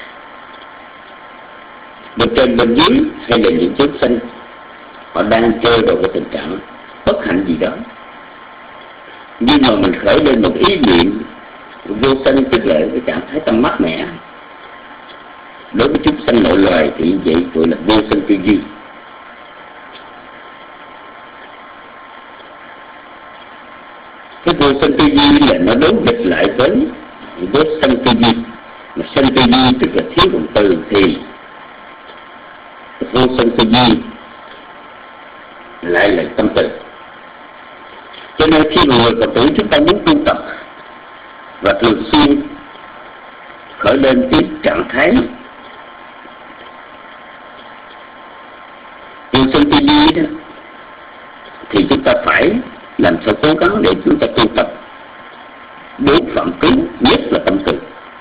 bên trên bên dưới, hay là những chúng sanh họ đang rơi vào cái tình trạng bất hạnh gì đó, nhưng mà mình khởi lên một ý niệm vô sanh, tức là cái trạng thái tâm mát mẻ. Đối với chúng sanh mọi loài thì như vậy gọi là vô sanh tư duy. Cái vô sanh tư duy là nó đối nghịch lại với sanh tư duy. Mà sanh tư duy tức là thiếu động từ, thì vô sanh tư duy lại là tâm từ. Cho nên khi mà người Phật tử chúng ta muốn tu tập và thường xuyên khởi lên cái trạng thái vô sanh tư duy đó, thì chúng ta phải làm sao cố gắng để chúng ta tu tập bốn phạm cứu, nhất là tâm từ.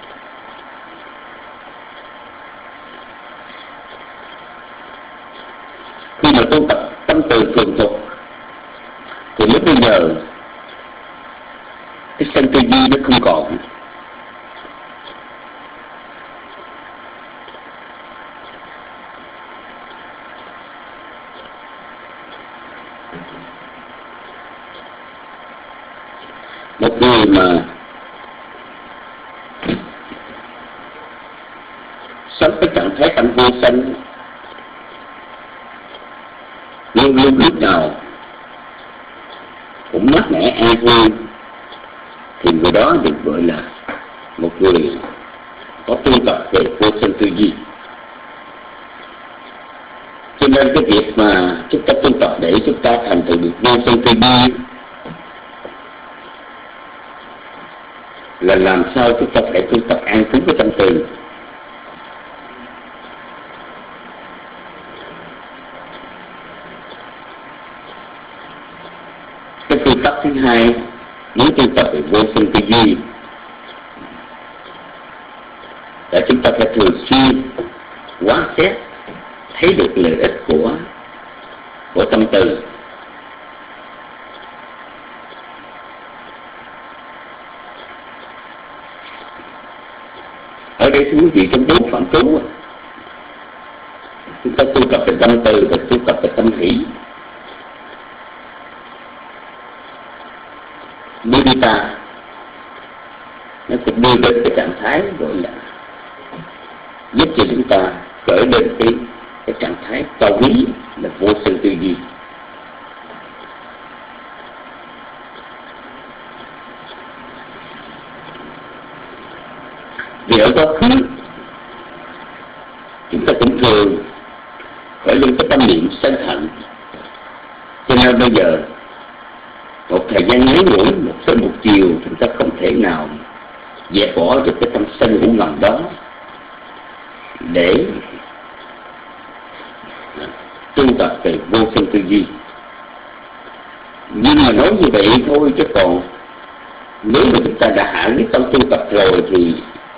Khi mà tu tập tâm từ thường tục thì lúc bây giờ cái sanh tư duy nó không còn. Một người mà sống cái trạng thái tâm vô sanh, luôn luôn lúc nào cũng mát mẻ an vui, thì người đó được gọi là một người có tu tập về vô sanh tư duy. Cho nên cái việc mà chúng ta tu tập để chúng ta thành tựu được vô sanh tư duy là làm sao chúng ta phải tu tập an trú với tâm từ. Cái phương pháp thứ hai muốn tu tập về vô sanh tư duy là chúng ta phải thường xuyên quán xét thấy được lợi ích của tâm từ. Ở đây thưa quý vị, trong bốn phạm cứu chúng ta tu tập về tâm từ và tu tập về tâm hỷ. Mudita nó cũng đưa đến cái trạng thái gọi là giúp cho chúng ta khởi lên cái trạng thái cao quý là vô sanh tư duy. Vì ở quá khứ chúng ta cũng thường khởi lên cái tâm niệm sân hận, cho nên bây giờ một thời gian ngắn ngủi, một sớm một chiều, chúng ta không thể nào dẹp bỏ được cái tâm sân ngủ ngầm đó để tu tập về vô sanh tư duy. Nhưng mà nói như vậy thôi, chứ còn nếu mà chúng ta đã hạ quyết tâm tu tập rồi thì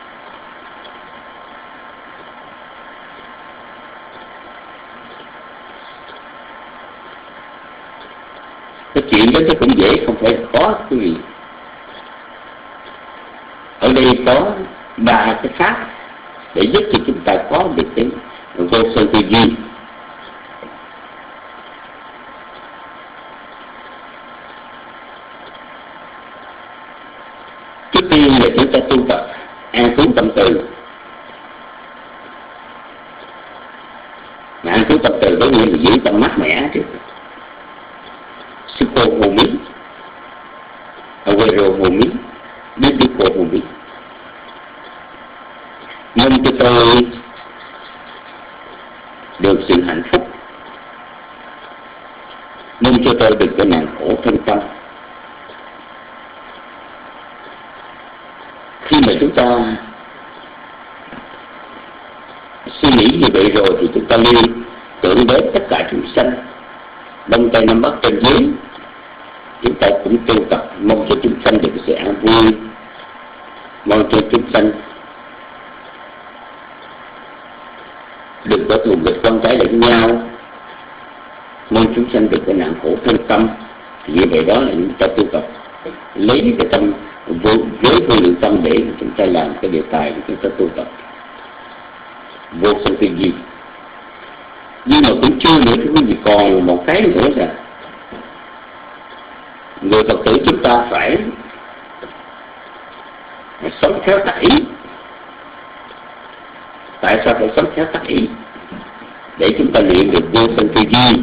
cái chuyện đó nó cũng dễ, không phải là khó quý vị. Ở đây có ba cái pháp để giúp cho chúng ta có được cái vô sanh tư duy. Trước tiên là chúng ta tu tập an trú tâm từ. Mà an trú tâm từ có nghĩa là giữ tâm mát mẻ chứ. Sukho Homi, Awero Homi, Didiko Homi. Mong cho tôi được sự hạnh phúc, mong cho tôi được cái nạn khổ thân tâm. Khi mà chúng ta suy nghĩ như vậy rồi thì chúng ta liên tưởng đến tất cả chúng sanh đông tây nam bắc trên dưới. Chúng ta cũng tu tập mong cho chúng sanh được sự an vui, mong cho chúng sanh đừng có thù nghịch con cái lẫn nhau, mong chúng sanh đừng có nạn khổ thân tâm. Thì như vậy đó là chúng ta tu tập lấy cái tâm với vô lượng tâm để chúng ta làm cái đề tài của chúng ta tu tập vô sân tư duy. Nhưng mà cũng chưa nữa, thưa quý vị, còn một cái nữa là người Phật tử chúng ta phải sống theo tác ý. Tại sao phải sống theo tác ý? Để chúng ta luyện được vô sân tư duy.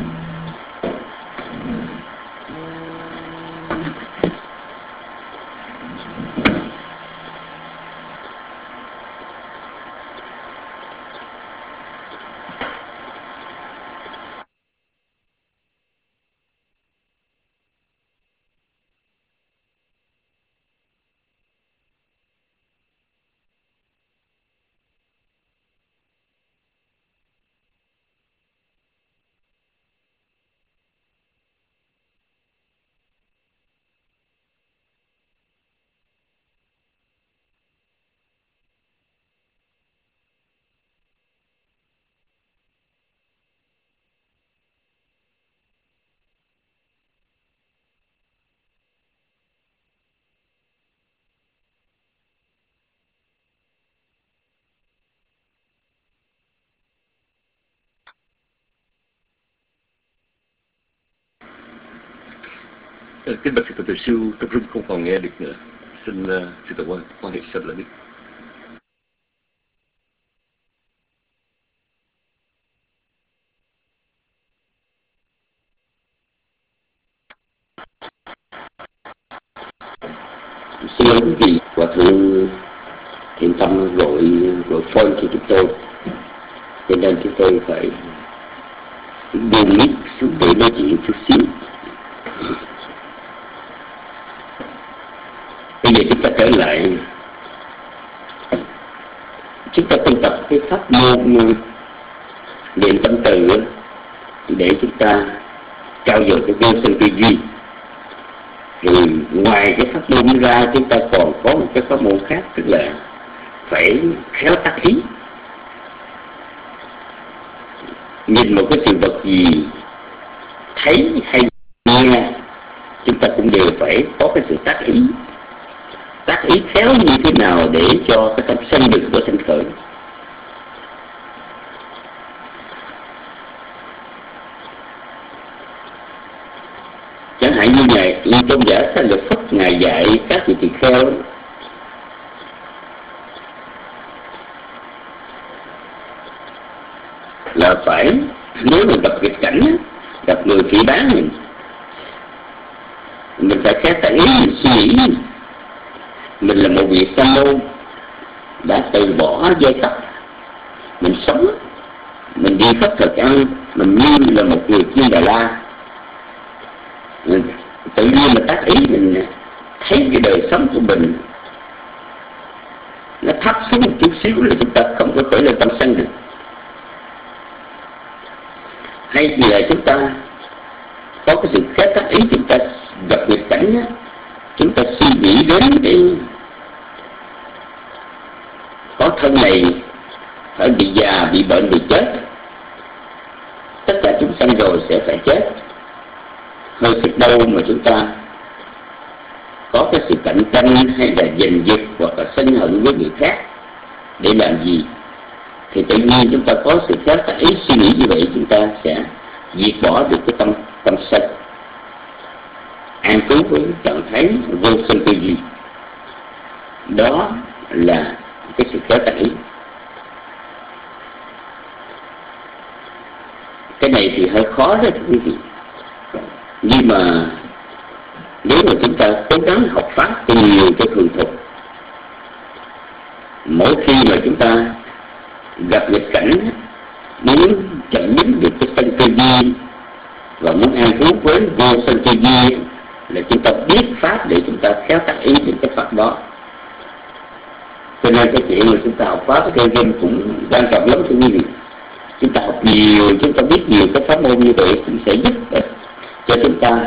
Kính bạch Thượng Từ Sư, trong rung không còn nghe được nữa. Xin tự quan hệ sắp lại đi. Xin lỗi quý vị, Hòa Thượng Thiện Tâm gọi phone cho chúng tôi, cho nên chúng tôi phải buông mic xuống để nói chuyện chút xíu. Bây giờ chúng ta trở lại, chúng ta tu tập cái pháp môn niệm tâm từ để chúng ta trao dồi cái vô sân tư duy. Rồi ngoài cái pháp môn ra, chúng ta còn có một cái pháp môn khác, tức là phải khéo tác ý. Nhìn một cái sự vật gì, thấy hay nghe, chúng ta cũng đều phải có cái sự tác ý. Tác ý khéo như thế nào để cho cái tâm sanh được của sanh khởi. Chẳng hạn như tôn giả Xá Lợi Phất ngài dạy các vị tỳ kheo là phải, nếu mà gặp nghịch cảnh, gặp người phỉ báng mình phải khéo tác ý, mình suy nghĩ mình là một vị sa môn đã từ bỏ giai cấp, mình sống, mình đi khất thực ăn, mình như là một người Chiên Đà La. Tự nhiên mà tác ý mình thấy cái đời sống của mình nó thấp xuống một chút xíu là chúng ta không có khởi lên tâm sân được. Hay là chúng ta có cái sự khéo tác ý, chúng ta gặp nghịch cảnh, chúng ta suy nghĩ đến cái có thân này phải bị già, bị bệnh, bị chết. Tất cả chúng sanh rồi sẽ phải chết. Hơi sức đâu mà chúng ta có cái sự cạnh tranh hay là giành giật hoặc là sân hận với người khác để làm gì? Thì tự nhiên chúng ta có sự khéo tác ý suy nghĩ như vậy, chúng ta sẽ diệt bỏ được cái tâm sân, an trú với trạng thái vô sân tư duy. Đó là cái sự khéo tác ý. Cái này thì hơi khó đó thưa quý vị. Nhưng mà nếu mà chúng ta cố gắng học pháp cho nhiều, cho thuần thục, mỗi khi mà chúng ta gặp nghịch cảnh, muốn chặn đứng được cái sân tư duy và muốn an trú với vô sân tư duy, là chúng ta biết pháp để chúng ta khéo tác ý đến cái pháp đó. Cho nên cái chuyện mà chúng ta học pháp theo dân cũng quan trọng lắm thưa quý vị. Chúng ta học nhiều, chúng ta biết nhiều cái pháp môn như vậy cũng sẽ giúp cho chúng ta.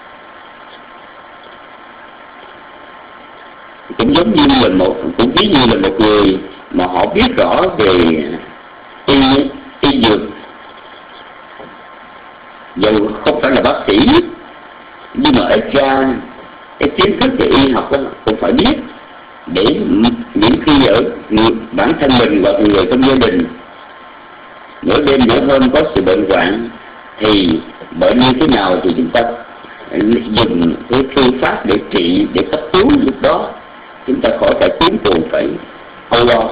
Cũng giống như là ví như là một người mà họ biết rõ về y dù không phải là bác sĩ, nhưng mà ít ra cái kiến thức về y học cũng phải biết, để những khi ở bản thân mình hoặc người trong gia đình nửa đêm nửa hôm có sự bệnh hoạn thì bệnh như thế nào thì chúng ta dùng cái phương pháp để trị, để cấp cứu. Lúc đó chúng ta khỏi phải cuốn cuồng phải âu lo.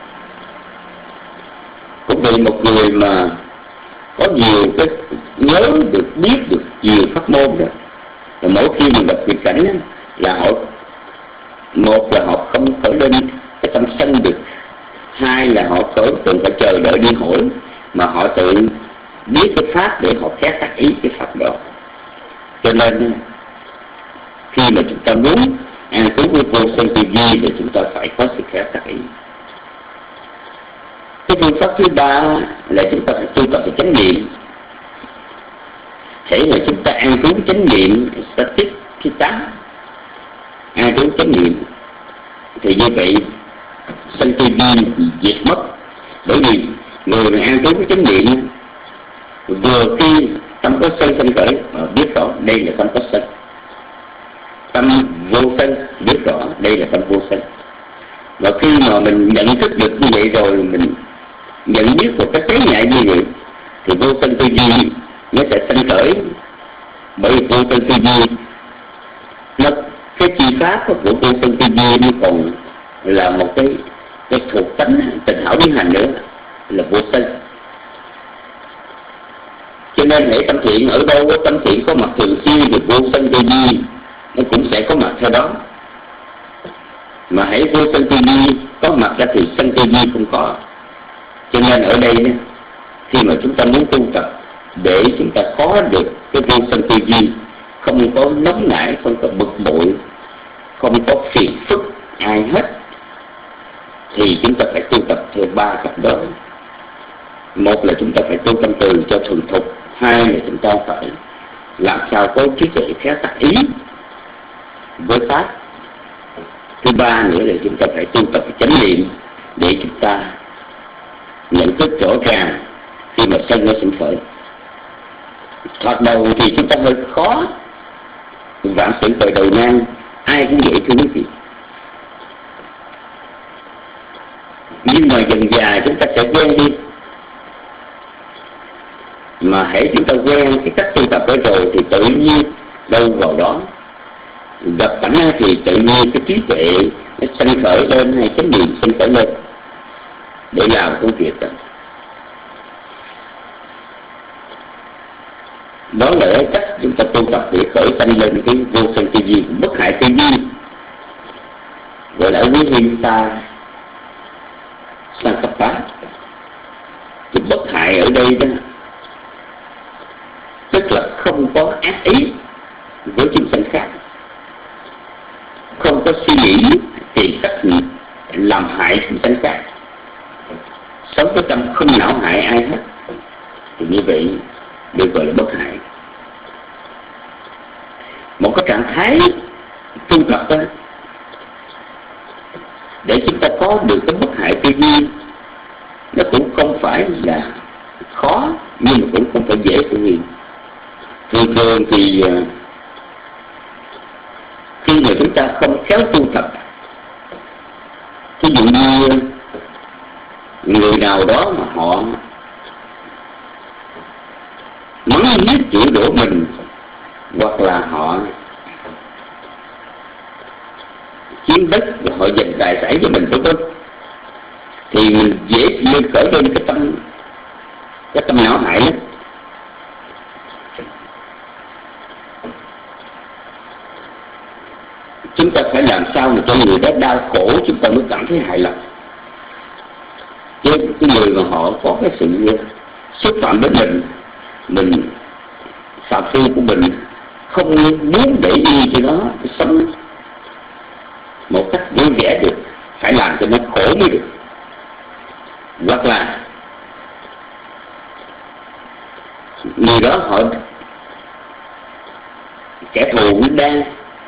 Cũng vì một người mà có nhiều cái nhớ được, biết được nhiều pháp môn đó, và mỗi khi mình gặp nghịch cảnh đó, là họ, một là họ không khởi lên cái tâm sân được, hai là họ cần phải chờ đợi đi hỏi, mà họ tự biết cái pháp để họ khét tác ý cái pháp đó. Cho nên khi mà chúng ta muốn an trú với vô sân tư duy thì chúng ta phải có sự khét tác ý. Cái phương pháp thứ ba là chúng ta phải tu tập về chánh niệm. Hễ là chúng ta an trú chánh niệm static thứ 8, an trú chánh niệm thì như vậy sân tư duy bị diệt mất. Bởi vì người mà an trú với chánh niệm vừa khi tâm có sân sanh khởi mà biết rõ đây là tâm có sân, tâm vô sân biết rõ đây là tâm vô sân. Và khi mà mình nhận thức được như vậy rồi, mình nhận biết một cách tế nhẹ như vậy thì vô sân tư duy nó sẽ sanh khởi. Bởi vì vô sân tư duy nó, cái chi pháp của vô sân tư duy nó còn là một cái thuộc tánh tình hảo biến hành nữa là vô sân. Cho nên hễ tâm thiện ở đâu, tâm thiện có mặt thường xuyên thì vô sân tư duy nó cũng sẽ có mặt theo đó. Mà hãy vô sân tư duy có mặt ra thì sân tư duy không có. Cho nên ở đây khi mà chúng ta muốn tu tập để chúng ta có được cái vô sân tư duy, không có nóng nảy, không có bực bội, không có phiền phức ai hết, thì chúng ta phải tu tập theo 3 cách đó. Một là chúng ta phải tu tâm từ cho thuần thục, hai là chúng ta phải làm sao có trí tuệ khéo tác ý với pháp, thứ ba nữa là chúng ta phải tu tập chánh niệm để chúng ta nhận thức rõ ràng khi mà sân nó sinh khởi. Thoạt đầu thì chúng ta hơi khó, vạn sự khởi đầu nan, ai cũng vậy thưa quý vị. Nhưng mà dần dà chúng ta sẽ quen đi. Mà hãy chúng ta quen cái cách tu tập đó rồi thì tự nhiên đâu vào đó. Gặp cảnh thì tự nhiên cái trí tuệ nó sanh khởi lên, hay chánh niệm sanh khởi lên để làm công việc đó. Đó là cái cách chúng ta tu tập để khởi sanh lên cái vô sân tư duy, bất hại tư duy, gọi là Vihimsa Sankappa. Cái bất hại ở đây đó tức là không có ác ý với chúng sanh khác, không có suy nghĩ tìm cách làm hại chúng sanh khác, sống với tâm không não hại ai hết, thì như vậy được gọi là bất hại. Một cái trạng thái tu tập đó để chúng ta có được cái bất hại tư duy, nó cũng không phải là khó, nhưng mà cũng không phải dễ thực hiện. Thường thường thì khi mà chúng ta không khéo tu tập, ví dụ như người nào đó mà họ mắng nhiếc chửi đổ mình, hoặc là họ chiếm đất và họ giành tài sản cho mình, đúng không? Thì mình dễ lên khởi lên cái tâm não hại lắm. Chúng ta phải làm sao mà cho người đó đau khổ chúng ta mới cảm thấy hài lòng. Chứ cái người mà họ có cái sự xúc phạm đến mình phạm phu của mình không muốn để ý cho nó sống một cách vui vẻ được, phải làm cho nó khổ mới được. Hoặc là người đó họ kẻ thù đang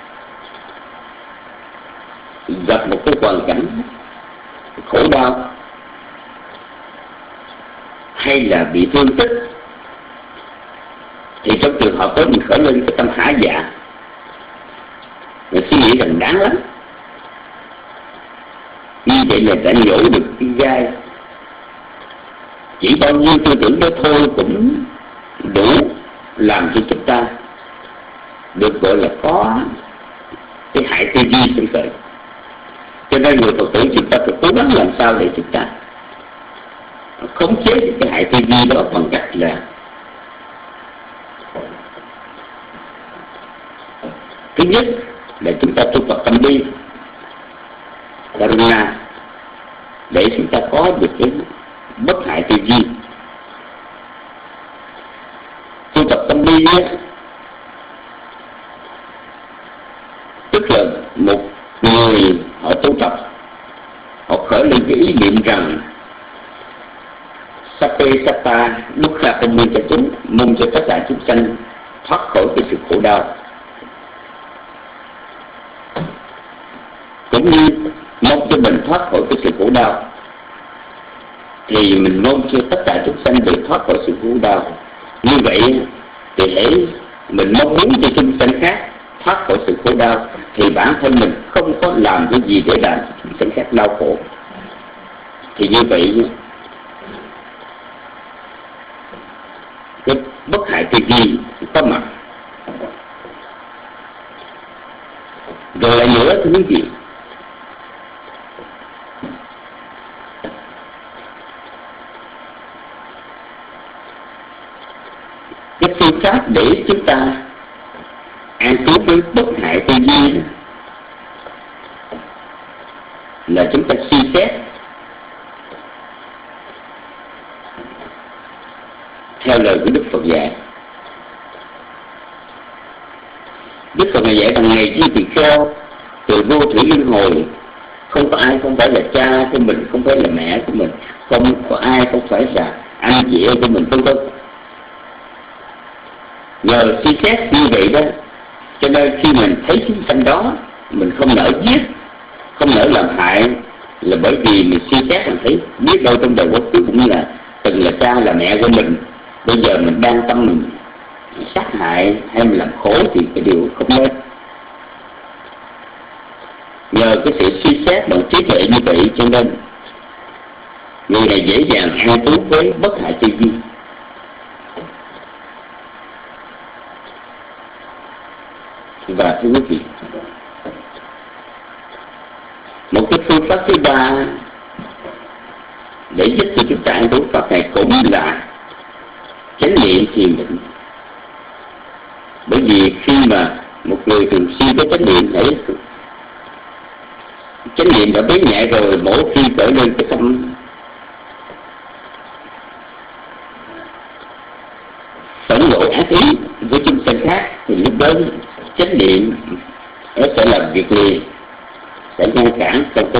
gặp một cái hoàn cảnh khổ đau hay là bị thương tích, thì trong trường hợp đó mình khởi lên cái tâm hả dạ, mình suy nghĩ rằng đáng lắm, như vậy là đã nhổ được cái gai, chỉ bao nhiêu tư tưởng đó thôi cũng đủ làm cho chúng ta được gọi là có cái hại tư duy sinh khởi. Cho nên người Phật tử chúng ta phải cố gắng làm sao để chúng ta khống chế được cái hại tư duy đó bằng cách là thứ nhất là chúng ta tu tập tâm bi Karuna để chúng ta có được cái bất hại tư duy. Tu tập tâm bi tức là một người họ tu tập, họ khởi lên cái ý niệm rằng Sape Sapa Dukkha Pamudachattu, mong cho tất cả chúng sanh thoát khỏi cái sự khổ đau, cũng như mong cho mình thoát khỏi cái sự khổ đau thì mình mong cho tất cả chúng sanh được thoát khỏi sự khổ đau. Như vậy thì hễ mình mong muốn cho chúng sanh khác thoát khỏi sự khổ đau thì bản thân mình không có làm cái gì để làm cho chúng sanh khác đau khổ. Thì như vậy cái bất hại tư duy có mặt. Rồi lại nữa thưa quý vị, cái phương pháp để chúng ta an trú với bất hại tư duy là chúng ta suy xét theo lời của Đức Phật dạy. Đức Phật này dạy rằng ngày chi tỳ kheo, từ vô thủy luân hồi, không có ai không phải là cha của mình, không phải là mẹ của mình, không có ai không phải là anh chị em của mình, vân vân. Nhờ suy xét như vậy đó, cho nên khi mình thấy chúng sanh đó, mình không nỡ giết, không nỡ làm hại, là bởi vì mình suy xét mình thấy biết đâu trong đời quá khứ cũng là từng là cha là mẹ của mình, bây giờ mình đang tâm mình sát hại hay mình làm khổ thì cái điều không nên. Nhờ cái sự suy xét bằng trí tuệ như vậy cho nên người này dễ dàng an trú với bất hại tư duy. Và thưa quý vị, một cái phương pháp thứ ba để giúp cho chúng ta an trú pháp này cũng là chánh niệm thiền định. Bởi vì khi mà một người thường xuyên có chánh niệm thấy chánh niệm đã bén nhạy rồi, mỗi khi khởi lên cái tâm phẫn nộ ác ý với chúng sanh khác thì lúc đó chánh niệm nó sẽ làm việc liền, sẽ ngăn cản,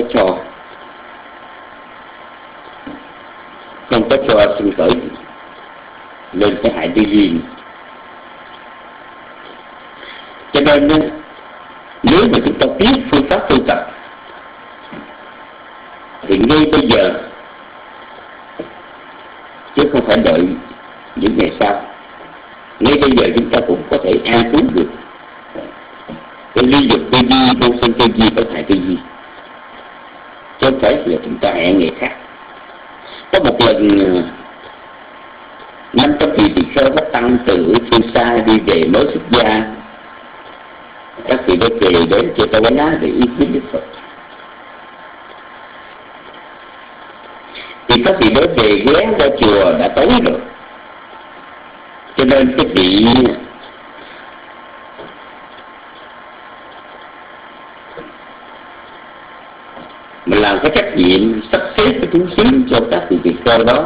không có cho sinh khởi lên cái hại tư duy. Cho nên nếu mà chúng ta biết phương pháp tu tập thì ngay bây giờ, chứ không phải đợi những ngày sau, ngay bây giờ chúng ta cũng có thể an trú được cái ly dục tư duy, vô sinh tư duy, bất hại tư duy, chứ không phải là chúng ta hẹn ngày khác. Có một lần 500 vị tỳ kheo phát tăng từ phương xa đi về mới xuất gia, các vị đã về đến Jetavana để ý kiến Đức Phật. Thì các vị đó về ghé qua chùa đã tối rồi, cho nên cái vị mình làm cái trách nhiệm sắp xếp cái chúng xíu cho các vị tỳ kheo đó,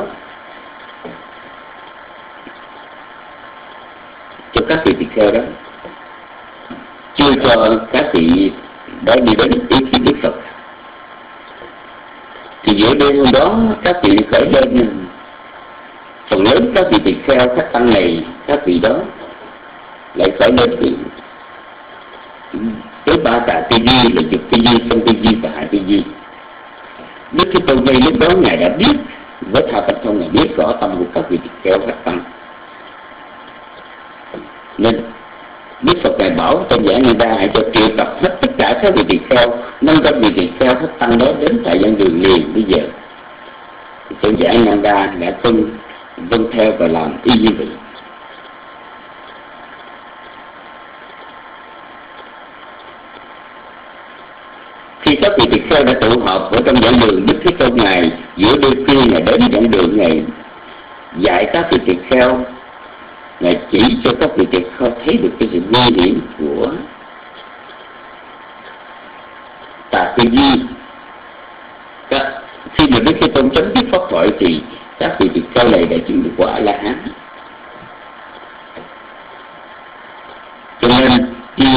cho các vị tỳ kheo đó, chưa cho các vị đó đi đến ý kiến Đức Phật. Thì giữa đêm hôm đó các vị khởi lên, phần lớn các vị tỳ kheo các tăng này, các vị đó lại khởi lên tới ba tà tư duy là dục tư duy, sân tư duy và hại tư duy. Đức Thế Tôn ngay lúc đó ngài đã biết với Tha Bạch Thông, ngài biết rõ tâm của các vị tỳ kheo các tăng, Nên Đức Phật Ngài bảo tôn giả Nanda hãy cho triệu tập hết tất cả các vị tỳ kheo, nâng các vị tỳ kheo hết tăng đó đến tại giảng đường liền bây giờ. Tôn giả Nanda đã vâng theo và làm y như vậy. Khi các vị tỳ kheo đã tụ họp ở trong giảng đường, Đức Thế Tôn Ngài giữa đêm khuya Ngài đến giảng đường, Ngài dạy các vị tỳ kheo, Ngài chỉ cho các vị tỳ kheo thấy được cái sự nguy hiểm của tà tư duy. Khi mà Đức Thế Tôn chấm dứt pháp thoại thì các vị tỳ kheo này đã chứng được quả La Hán. Cho nên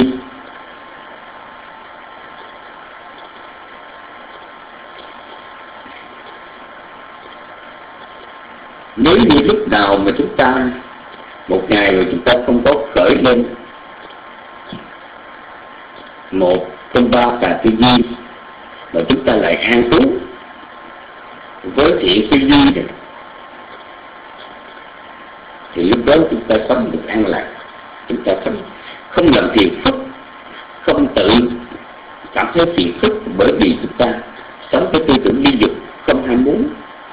nếu như lúc nào mà chúng ta một ngày mà chúng ta không có khởi lên một trong ba tà tư duy mà chúng ta lại an trú với thiện tư duy này, thì lúc đó chúng ta sống được an lạc. Chúng ta không làm phiền phức, không tự cảm thấy phiền phức, bởi vì chúng ta sống với tư tưởng ly dục, không ham muốn,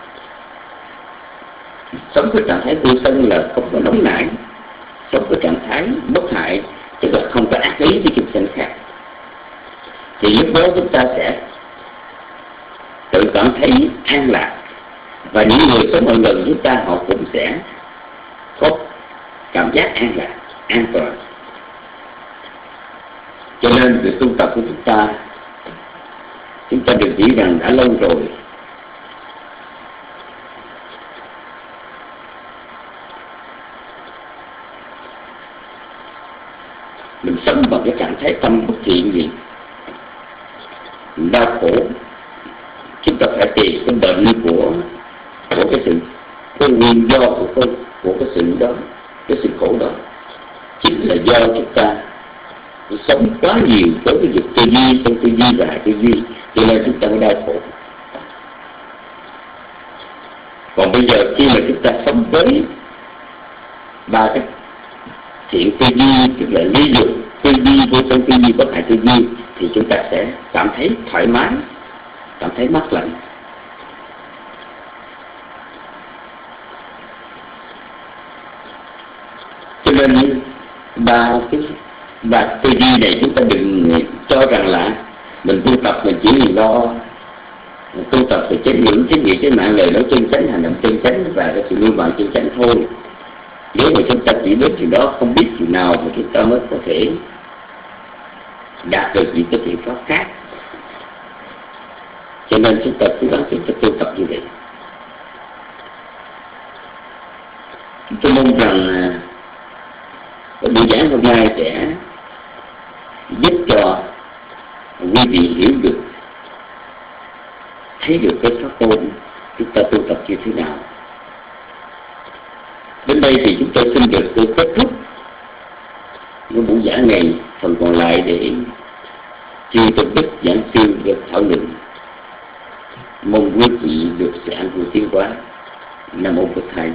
sống với trạng thái vô sân là không có nóng nảy, sống với trạng thái bất hại, tức là không có ác ý với chúng sanh khác. Thì lúc đó chúng ta sẽ tự cảm thấy an lạc, và những người sống ở gần chúng ta họ cũng sẽ có cảm giác an lạc, an toàn. Cho nên việc tu tập của chúng ta đừng nghĩ rằng đã lâu rồi. Mình sống bằng cái trạng thái tâm bất thiện gì, mình đau khổ, chúng ta phải tìm cái bệnh của cái sự, cái nguyên do của cái sự đó, cái sự khổ đó chính là do chúng ta sống quá nhiều với cái việc tư duy, trong tư duy và tư duy, cho nên chúng ta mới đau khổ. Còn bây giờ khi mà chúng ta sống với ba cái thiện tư duy, tức là ly dục tư duy, vô sân tư duy, bất hại tư duy, thì chúng ta sẽ cảm thấy thoải mái, cảm thấy mát lạnh. Cho nên ba tư duy này chúng ta đừng cho rằng là mình tu tập mình chỉ lo tu tập về chánh niệm, chánh niệm, chánh mạng, lời nói chân chánh, hành động chân chánh và cái sự nuôi bằng chân chánh thôi. Nếu mà chúng ta chỉ biết chuyện đó, không biết chuyện nào mà chúng ta mới có thể đạt được những cái thiện pháp khác. Cho nên chúng ta cố gắng chúng ta tu tập như vậy. Tôi mong rằng cái buổi giảng hôm nay sẽ giúp cho quý vị hiểu được, thấy được cái pháp môn chúng ta tu tập như thế nào. Đến đây thì chúng tôi xin được kết thúc cái buổi giảng này, phần còn lại để chư tôn đức giảng sư được thảo luận. Mong quý vị được sự an vui tiến hóa. Nam mô Phật Thầy.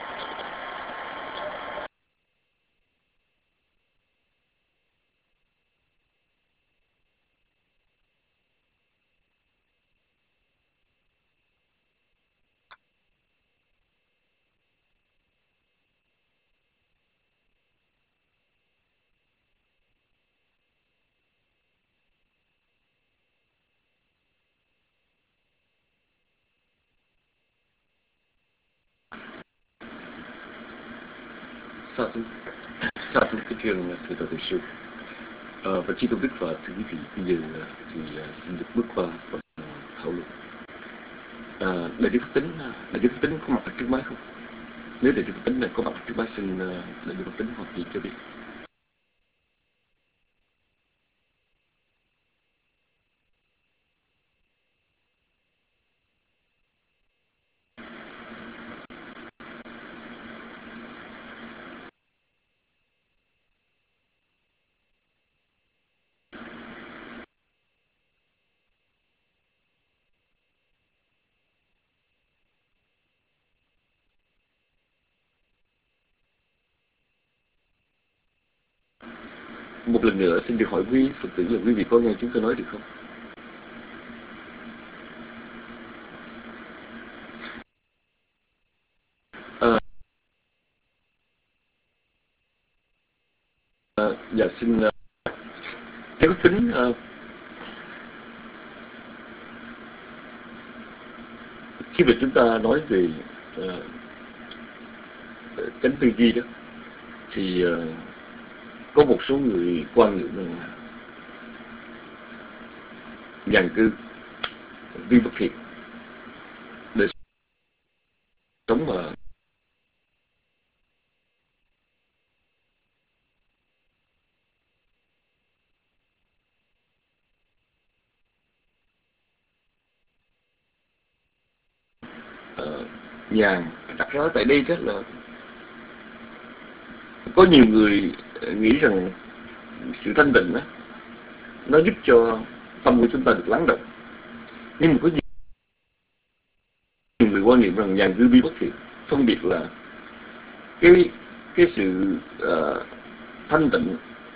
Sa thú kính thưa thầy tổ sư, và chư tôn đức và thưa quý vị, bây giờ thì xin được bước qua phần thảo luận. Đại đức Phật Tính có mặt ở trước máy không? Nếu Đại đức Phật Tính này có mặt ở trước máy, xin Đại đức Phật Tính hoặc gì cho biết. một lần nữa xin được hỏi quý Phật tử là quý vị có nghe chúng tôi nói được không? Dạ xin thưa kính khi mà chúng ta nói về chánh tư duy đó thì có một số người quan niệm rằng là nhàn cư vi bất thiện để sống mà nhàn. Đặt ra tại đây rất là có nhiều người nghĩ rằng sự thanh tịnh đó, nó giúp cho tâm của chúng ta được lắng động, nhưng mà có nhiều người quan niệm rằng nhàn cư vi bất thiện, phân biệt là cái sự thanh tịnh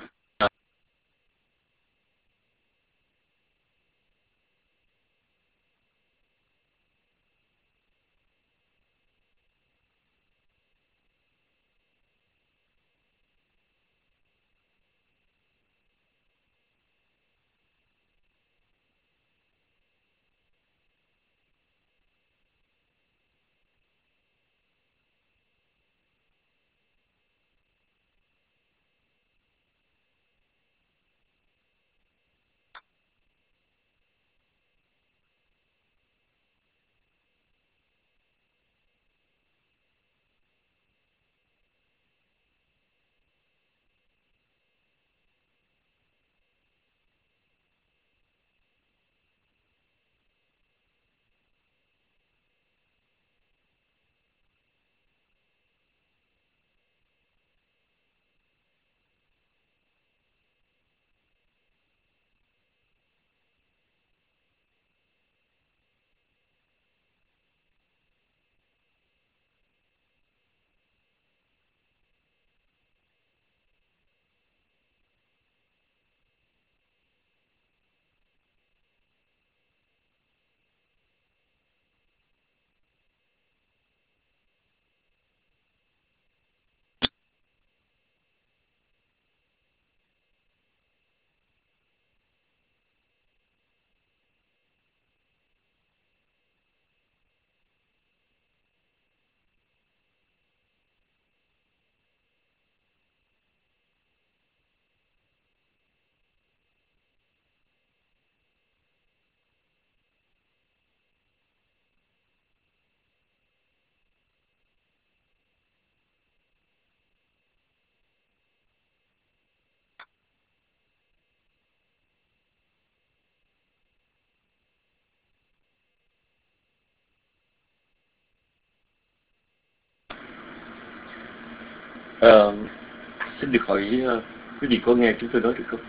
xin được hỏi quý vị có nghe chúng tôi nói được không?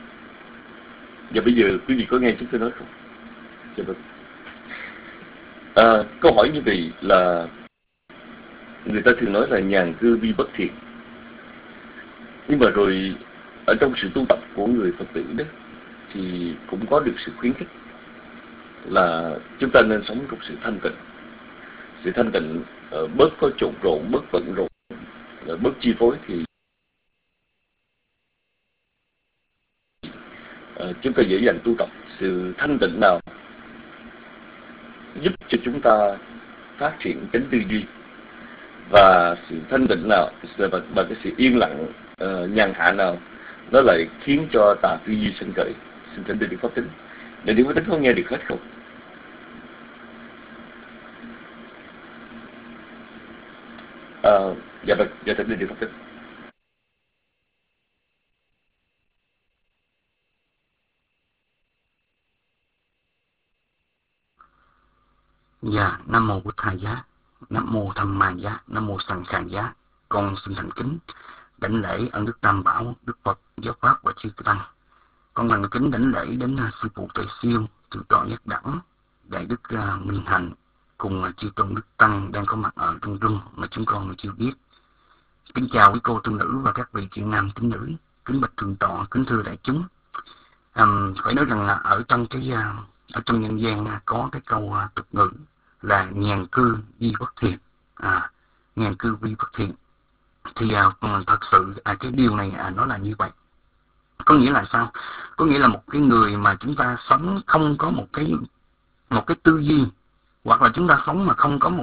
Và bây giờ quý vị có nghe chúng tôi nói không? Dạ vâng. Câu hỏi như vậy là người ta thường nói là nhàn cư vi bất thiện, nhưng mà rồi ở trong sự tu tập của người Phật tử đó thì cũng có được sự khuyến khích là chúng ta nên sống trong sự thanh tịnh. Sự thanh tịnh bớt có trộn rộn, bớt bận rộn, bớt chi phối thì chúng ta dễ dàng tu tập. Sự thanh tịnh nào giúp cho chúng ta phát triển chánh tư duy, và sự thanh tịnh nào và cái sự yên lặng nhàn hạ nào nó lại khiến cho tà tư duy sinh khởi. Xin thỉnh Đức Pháp Tính. Để Đức Pháp Tính có nghe được hết không? Dạ vâng, dạ thỉnh Đức Pháp Tính. Dạ, Nam Mô Bụt Thầy Giá, Nam Mô Tham Ma Giá, Nam Mô Sanh Khang Giá. Con xin thành kính đảnh lễ ân Đức Tam Bảo, Đức Phật, Giáo Pháp và Chư Tăng. Con lần kính đảnh lễ đến Sư Phụ Tuệ Siêu, Thượng tọa Giác Đẳng, Đại Đức Minh Hạnh, cùng Chư Tôn Đức Tăng đang có mặt ở trong room mà chúng con chưa biết. Kính chào quý cô tu nữ và các vị chị nam tín nữ. Kính bạch thượng tọa, kính thưa đại chúng. Phải nói rằng là ở trong nhân gian có cái câu tục ngữ là nhàn cư vi bất thiện. Nhàn cư vi bất thiện. Thì thật sự cái điều này nó là như vậy. Có nghĩa là sao? Có nghĩa là một cái người mà chúng ta sống không có một cái tư duy, hoặc là chúng ta sống mà không có một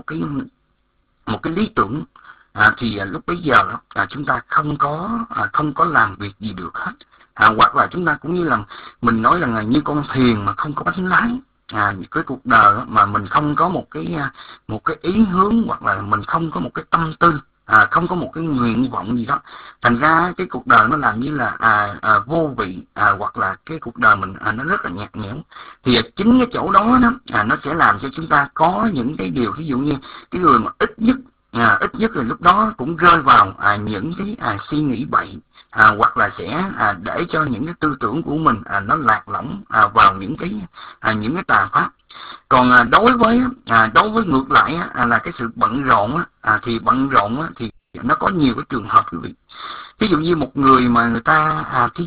cái lý tưởng, thì lúc bấy giờ chúng ta không có làm việc gì được hết. Hoặc là chúng ta cũng như là mình nói rằng là như con thuyền mà không có bánh lái. Cái cuộc đời mà mình không có một cái ý hướng, hoặc là mình không có một cái tâm tư, không có một cái nguyện vọng gì đó, thành ra cái cuộc đời nó làm như là vô vị, hoặc là cái cuộc đời mình nó rất là nhạt nhẽo. Thì chính cái chỗ đó nó sẽ làm cho chúng ta có những cái điều, ví dụ như cái người mà ít nhất là lúc đó cũng rơi vào những cái suy nghĩ bậy, hoặc là sẽ để cho những cái tư tưởng của mình nó lạc lõng vào những cái tà pháp. Còn đối với ngược lại là cái sự bận rộn thì bận rộn thì nó có nhiều cái trường hợp, quý vị. Ví dụ như một người mà người ta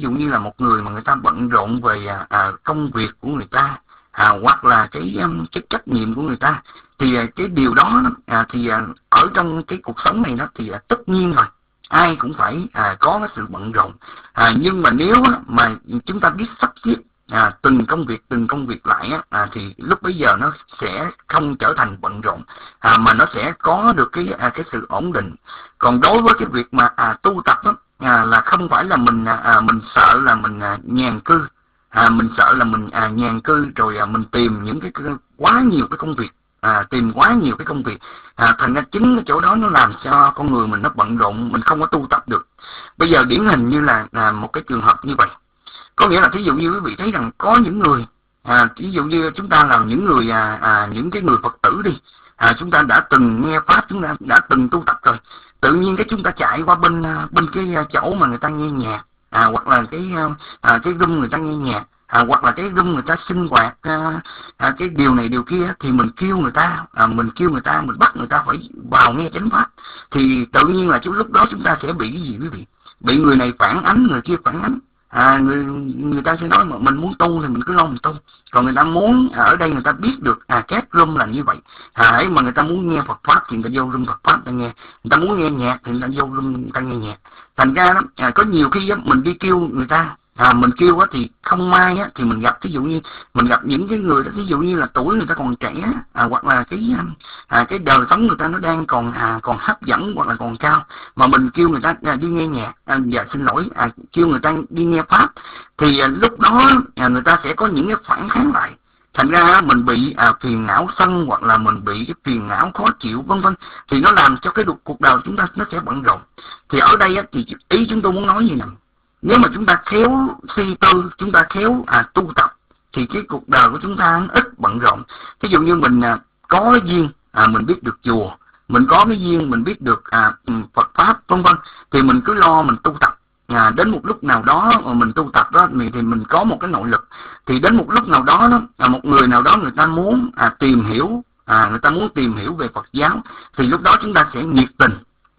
người ta bận rộn về công việc của người ta, hoặc là cái trách nhiệm của người ta, thì cái điều đó thì ở trong cái cuộc sống này thì tất nhiên rồi, ai cũng phải có cái sự bận rộn. Nhưng mà nếu mà chúng ta biết sắp xếp từng công việc lại thì lúc bấy giờ nó sẽ không trở thành bận rộn, mà nó sẽ có được cái sự ổn định. Còn đối với cái việc mà tu tập là không phải là mình sợ là mình nhàn cư, mình sợ là mình nhàn cư rồi mình tìm những quá nhiều cái công việc, tìm quá nhiều cái công việc, thành ra chính cái chỗ đó nó làm cho con người mình nó bận rộn, mình không có tu tập được. Bây giờ điển hình như là một cái trường hợp như vậy, có nghĩa là thí dụ như quý vị thấy rằng có những người, ví dụ như chúng ta là những cái người Phật tử đi, chúng ta đã từng nghe pháp, chúng ta đã từng tu tập rồi, tự nhiên cái chúng ta chạy qua bên cái chỗ mà người ta nghe nhạc, hoặc là cái room người ta nghe nhạc, hoặc là cái room người ta sinh hoạt cái điều này điều kia, thì mình kêu người ta, mình bắt người ta phải vào nghe chánh pháp, thì tự nhiên là lúc đó chúng ta sẽ bị cái gì quý vị? Bị người này phản ánh, người kia phản ánh. Người ta sẽ nói mà mình muốn tu thì mình cứ lo mình tu, còn người ta muốn ở đây người ta biết được các room là như vậy, mà người ta muốn nghe Phật pháp thì người ta vô room Phật pháp ta nghe, người ta muốn nghe nhạc thì người ta vô room người ta nghe nhạc. Thành ra có nhiều khi mình đi kêu người ta, mình kêu thì không may thì mình gặp, ví dụ như mình gặp những cái người đó, ví dụ như là tuổi người ta còn trẻ, hoặc là cái đời sống người ta nó đang còn hấp dẫn, hoặc là còn cao, mà mình kêu người ta đi nghe nhạc, kêu người ta đi nghe pháp, thì lúc đó người ta sẽ có những cái phản kháng lại. Thành ra mình bị phiền não sân, hoặc là mình bị cái phiền não khó chịu vân vân, thì nó làm cho cái cuộc đời chúng ta nó sẽ bận rộn. Thì ở đây thì ý chúng tôi muốn nói như này, nếu mà chúng ta khéo suy tư, chúng ta khéo tu tập, thì cái cuộc đời của chúng ta ít bận rộn. Ví dụ như mình có cái duyên mình biết được chùa, mình có cái duyên mình biết được Phật pháp vân vân, thì mình cứ lo mình tu tập. Đến một lúc nào đó mà mình tu tập đó thì mình có một cái nội lực, thì đến một lúc nào đó một người nào đó người ta muốn tìm hiểu, về Phật giáo, thì lúc đó chúng ta sẽ nhiệt tình.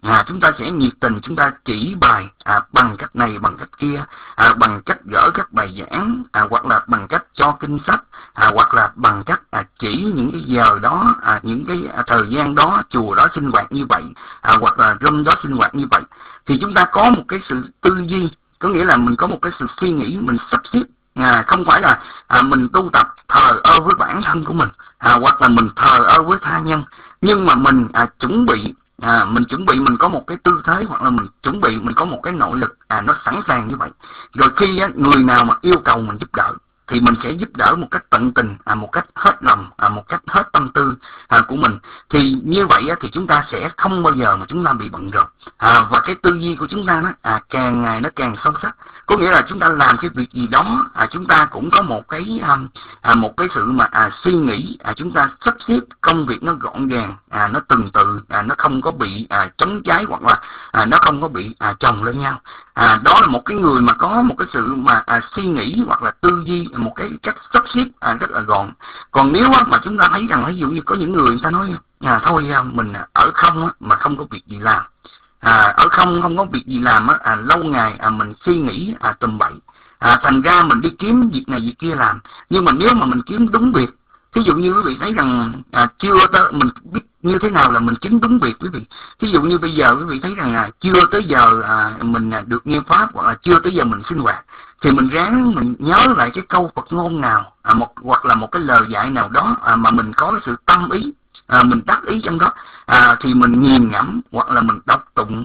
Chúng ta chỉ bài bằng cách này bằng cách kia, bằng cách gỡ các bài giảng, hoặc là bằng cách cho kinh sách, hoặc là bằng cách chỉ những cái giờ đó, những cái thời gian đó chùa đó sinh hoạt như vậy, hoặc là room đó sinh hoạt như vậy, thì chúng ta có một cái sự tư duy, có nghĩa là mình có một cái sự suy nghĩ, mình sắp xếp, không phải là mình tu tập thờ ơ với bản thân của mình, hoặc là mình thờ ơ với tha nhân, nhưng mà mình chuẩn bị, mình có một cái tư thế, hoặc là mình chuẩn bị, mình có một cái nội lực nó sẵn sàng như vậy. Rồi khi người nào mà yêu cầu mình giúp đỡ thì mình sẽ giúp đỡ một cách tận tình, một cách hết lòng, một cách hết tâm tư của mình. Thì như vậy thì chúng ta sẽ không bao giờ mà chúng ta bị bận rộn, và cái tư duy của chúng ta càng ngày nó càng sâu sắc. Có nghĩa là chúng ta làm cái việc gì đó, chúng ta cũng có một cái sự mà suy nghĩ, chúng ta sắp xếp công việc nó gọn gàng, nó từng tự, nó không có bị chống cháy, hoặc là nó không có bị chồng lên nhau. Đó là một cái người mà có một cái sự mà suy nghĩ hoặc là tư duy, một cái cách sắp xếp rất là gọn. Còn nếu mà chúng ta thấy rằng ví dụ như có những người ta nói thôi mình ở không mà không có việc gì làm, ở không có việc gì làm á, lâu ngày mình suy nghĩ tầm bậy, thành ra mình đi kiếm việc này việc kia làm. Nhưng mà nếu mà mình kiếm đúng việc, thí dụ như quý vị thấy rằng chưa tới, mình biết như thế nào là mình kiếm đúng việc quý vị. Thí dụ như bây giờ quý vị thấy rằng chưa tới giờ mình được nghe pháp, hoặc là chưa tới giờ mình sinh hoạt, thì mình ráng mình nhớ lại cái câu Phật ngôn nào, hoặc là một cái lời dạy nào đó mà mình có cái sự tâm ý, mình đắc ý trong đó, thì mình nghiền ngẫm, hoặc là mình đọc tụng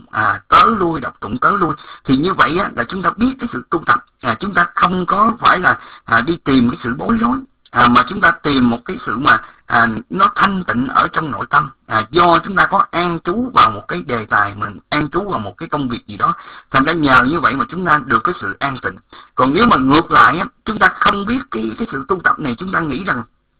đọc tụng tới lui. Thì như vậy là chúng ta biết cái sự tu tập, chúng ta không có phải là đi tìm cái sự bối rối, mà chúng ta tìm một cái sự mà nó thanh tịnh ở trong nội tâm, do chúng ta có an trú vào một cái đề tài, mình an trú vào một cái công việc gì đó, thành ra nhờ như vậy mà chúng ta được cái sự an tịnh. Còn nếu mà ngược lại chúng ta không biết cái sự tu tập này, chúng ta nghĩ rằng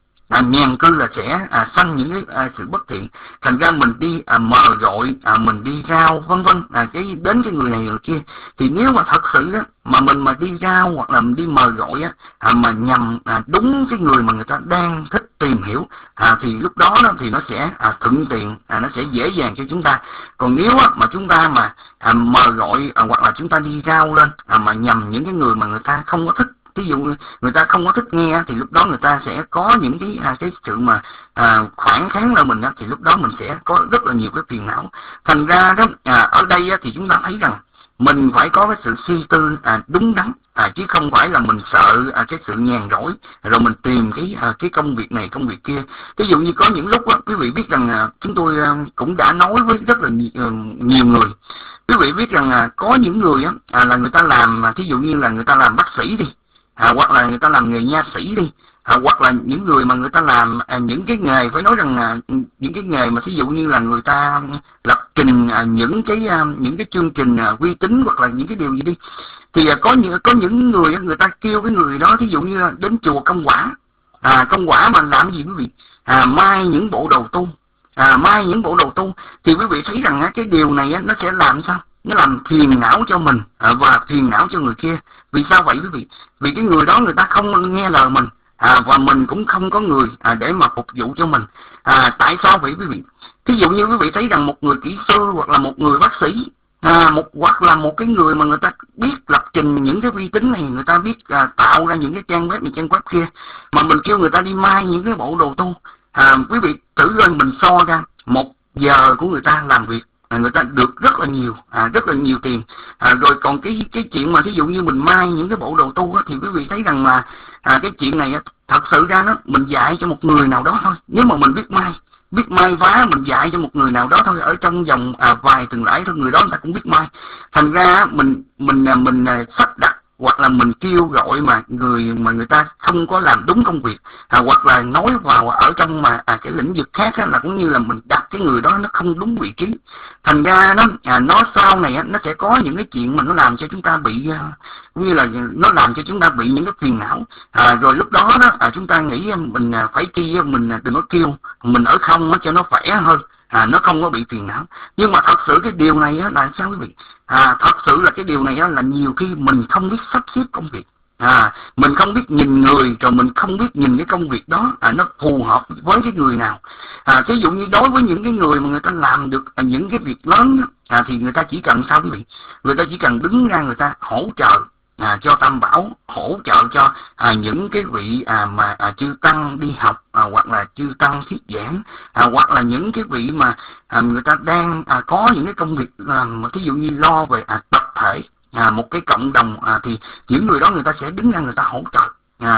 nhàn cư là sẽ sanh những cái sự bất thiện, thành ra mình đi mờ rọi, mình đi rao vân vân, đến cái người này người kia. Thì nếu mà thật sự mà mình mà đi rao hoặc là mình đi mờ rọi mà nhằm đúng cái người mà người ta đang thích tìm hiểu, thì lúc đó thì nó sẽ thuận tiện, nó sẽ dễ dàng cho chúng ta. Còn nếu mà chúng ta mà mờ rọi, hoặc là chúng ta đi rao lên mà nhằm những cái người mà người ta không có thích, ví dụ người ta không có thích nghe, thì lúc đó người ta sẽ có những cái sự mà phản kháng lại mình, thì lúc đó mình sẽ có rất là nhiều cái phiền não. Thành ra đó ở đây thì chúng ta thấy rằng mình phải có cái sự suy tư đúng đắn, chứ không phải là mình sợ cái sự nhàn rỗi rồi mình tìm cái công việc này công việc kia. Ví dụ như có những lúc quý vị biết rằng chúng tôi cũng đã nói với rất là nhiều người. Quý vị biết rằng có những người là người ta làm, thí dụ như là người ta làm bác sĩ đi, hoặc là người ta làm nghề nha sĩ đi, hoặc là những người mà người ta làm những cái nghề, phải nói rằng những cái nghề mà thí dụ như là người ta lập trình những cái chương trình uy tín, hoặc là những cái điều gì đi, thì có những người ta kêu cái người đó thí dụ như là đến chùa công quả. Công quả mà làm gì quý vị? Mai những bộ đồ tu, mai những bộ đồ tu. Thì quý vị thấy rằng cái điều này nó sẽ làm sao? Nó làm phiền não cho mình và phiền não cho người kia. Vì sao vậy quý vị? Vì cái người đó người ta không nghe lời mình, và mình cũng không có người để mà phục vụ cho mình. Tại sao vậy quý vị? Thí dụ như quý vị thấy rằng một người kỹ sư, hoặc là một người bác sĩ, hoặc là một cái người mà người ta biết lập trình những cái uy tín này, người ta biết tạo ra những cái trang web này trang web kia, mà mình kêu người ta đi mai những cái bộ đồ tu. Quý vị thử coi, mình so ra 1 giờ của người ta làm việc, người ta được rất là nhiều tiền. Rồi còn cái chuyện mà thí dụ như mình mai những cái bộ đồ tu thì quý vị thấy rằng là cái chuyện này thật sự ra mình dạy cho một người nào đó thôi. Nếu mà mình biết mai vá, mình dạy cho một người nào đó thôi, ở trong vòng vài tuần lễ thôi, người đó người ta cũng biết mai. Thành ra mình sắp đặt, hoặc là mình kêu gọi mà người ta không có làm đúng công việc, hoặc là nói vào ở trong mà cái lĩnh vực khác là cũng như là mình đặt cái người đó nó không đúng vị trí. Thành ra nó sau này nó sẽ có những cái chuyện mà nó làm cho chúng ta bị như là nó làm cho chúng ta bị những cái phiền não. Rồi lúc đó chúng ta nghĩ mình phải chi, mình đừng có kêu, mình ở không cho nó khỏe hơn, nó không có bị phiền não. Nhưng mà thật sự cái điều này là sao quý vị? Thật sự là cái điều này là nhiều khi mình không biết sắp xếp công việc, mình không biết nhìn người, rồi mình không biết nhìn cái công việc đó nó phù hợp với cái người nào. Ví dụ như đối với những cái người mà người ta làm được những cái việc lớn thì người ta chỉ cần sao quý vị? Người ta chỉ cần đứng ra, người ta hỗ trợ cho Tam Bảo, hỗ trợ cho những cái vị mà chư tăng đi học, hoặc là chư tăng thuyết giảng, hoặc là những cái vị mà người ta đang có những cái công việc mà thí dụ như lo về tập thể, một cái cộng đồng, thì những người đó người ta sẽ đứng ra, người ta hỗ trợ.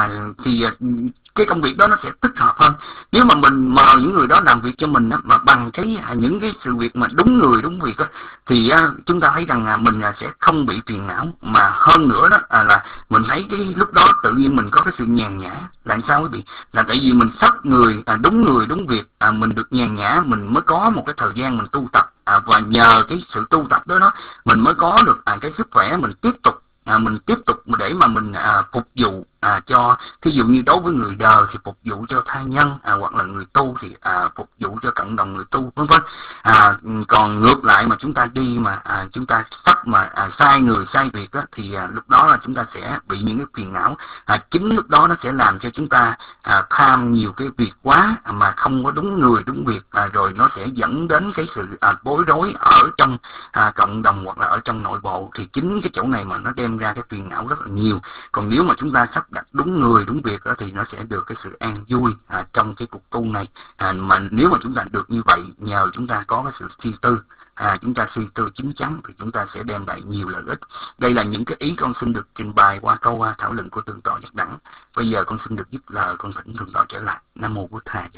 Thì cái công việc đó nó sẽ thích hợp hơn. Nếu mà mình mời những người đó làm việc cho mình mà bằng những cái sự việc mà đúng người đúng việc thì chúng ta thấy rằng mình sẽ không bị phiền não, mà hơn nữa đó là mình thấy cái lúc đó tự nhiên mình có cái sự nhàn nhã. Là sao quý vị? Là tại vì mình sắp người đúng việc, mình được nhàn nhã, mình mới có một cái thời gian mình tu tập, và nhờ cái sự tu tập đó mình mới có được cái sức khỏe, mình tiếp tục để mà mình phục vụ cho thí dụ như đối với người đời thì phục vụ cho tha nhân, hoặc là người tu thì phục vụ cho cộng đồng người tu, vân vân. Còn ngược lại mà chúng ta đi mà chúng ta sắp mà sai người sai việc á, thì lúc đó là chúng ta sẽ bị những cái phiền não. Chính lúc đó nó sẽ làm cho chúng ta tham nhiều cái việc quá mà không có đúng người đúng việc, rồi nó sẽ dẫn đến cái sự bối rối ở trong cộng đồng hoặc là ở trong nội bộ. Thì chính cái chỗ này mà nó đem ra cái phiền não rất là nhiều. Còn nếu mà chúng ta sắp đặt đúng người đúng việc đó, thì nó sẽ được cái sự an vui trong cái cuộc tu này. Mà nếu mà chúng ta được như vậy nhờ chúng ta có cái sự suy tư, chúng ta suy tư chín chắn thì chúng ta sẽ đem lại nhiều lợi ích. Đây là những cái ý con xin được trình bày qua câu thảo luận của Thượng tọa Giác Đẳng. Bây giờ con xin được dứt lời, con thỉnh Thượng tọa trở lại. Nam mô Bổn Thầy.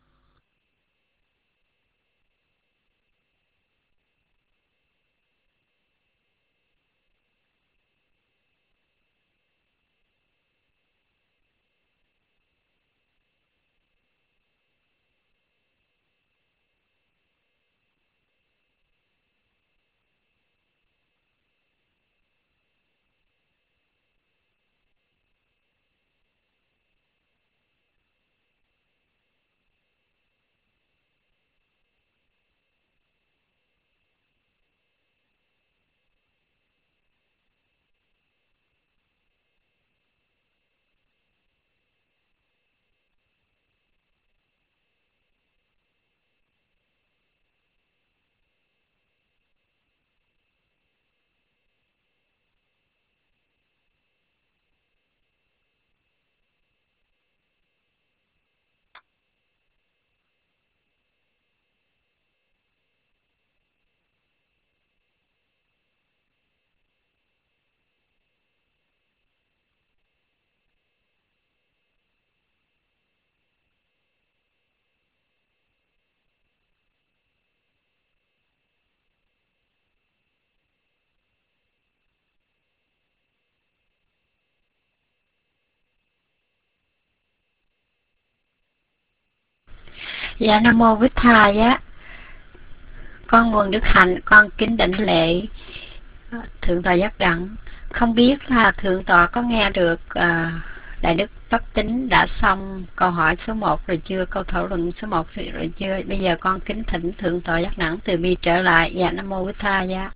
Dạ Nam mô Bích Thầy á. Con nguồn đức hạnh, con kính đảnh lễ Thượng tọa Giác Đẳng. Không biết là Thượng tọa có nghe được Đại đức Pháp Tính đã xong câu hỏi số 1 rồi chưa, câu thảo luận số 1 rồi chưa? Bây giờ con kính thỉnh Thượng tọa Giác Đẳng từ bi trở lại. Dạ Nam mô Bích Thầy á.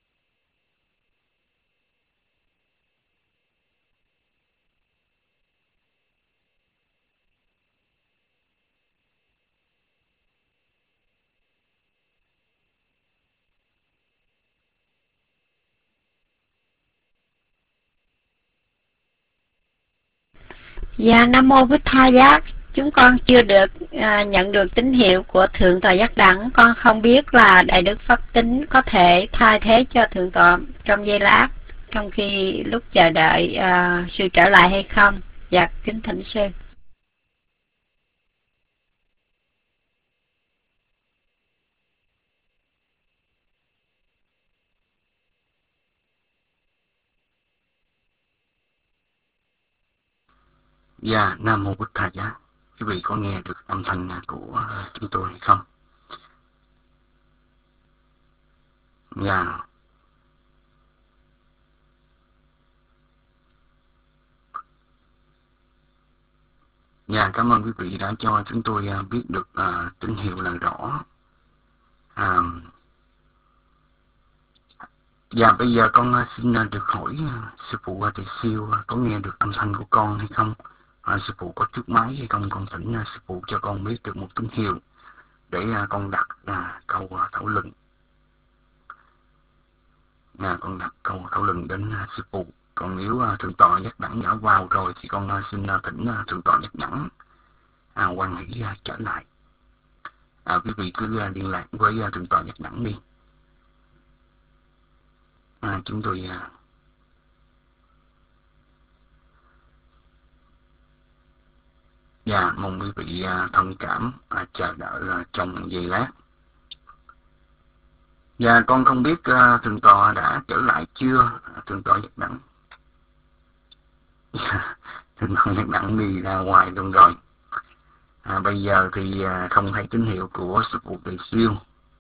Dạ Nam mô Bích Tha Giác. Chúng con chưa được nhận được tín hiệu của Thượng tọa Giác Đẳng. Con không biết là Đại đức Pháp Tính có thể thay thế cho Thượng tọa trong giây lát, trong khi lúc chờ đợi sư trở lại hay không. Dạ kính thỉnh sư. Dạ Nam mô Bích Thầy. Quý vị có nghe được âm thanh của chúng tôi hay không? Dạ. Dạ cảm ơn quý vị đã cho chúng tôi biết được tín hiệu là rõ. Dạ bây giờ con xin được hỏi sư phụ Thầy Siêu có nghe được âm thanh của con hay không? Sư phụ có trước máy hay không? Con thỉnh sư phụ cho con biết được một tín hiệu để con đặt câu thảo luận. Con đặt câu thảo luận đến sư phụ. Còn nếu Thượng tọa Giác Đẳng đã vào rồi thì con xin thỉnh Thượng tọa Giác Đẳng hoan hỷ trở lại. Quý vị cứ liên lạc với Thượng tọa Giác Đẳng đi. Chúng tôi mong quý vị thông cảm chờ đợi trong giây lát. Con không biết Thượng tọa đã trở lại chưa, Thượng tọa Giác Đẳng. Thượng tọa Giác Đẳng đi ra ngoài luôn rồi. Bây giờ thì không thấy tín hiệu của sư phụ Thầy Siêu.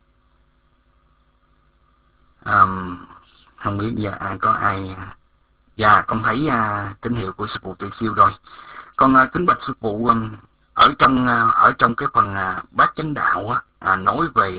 Không biết giờ có ai Dạ, con thấy tín hiệu của sư phụ tuyệt siêu rồi. Con kính bạch sư phụ, ở trong cái phần bát chánh đạo nói về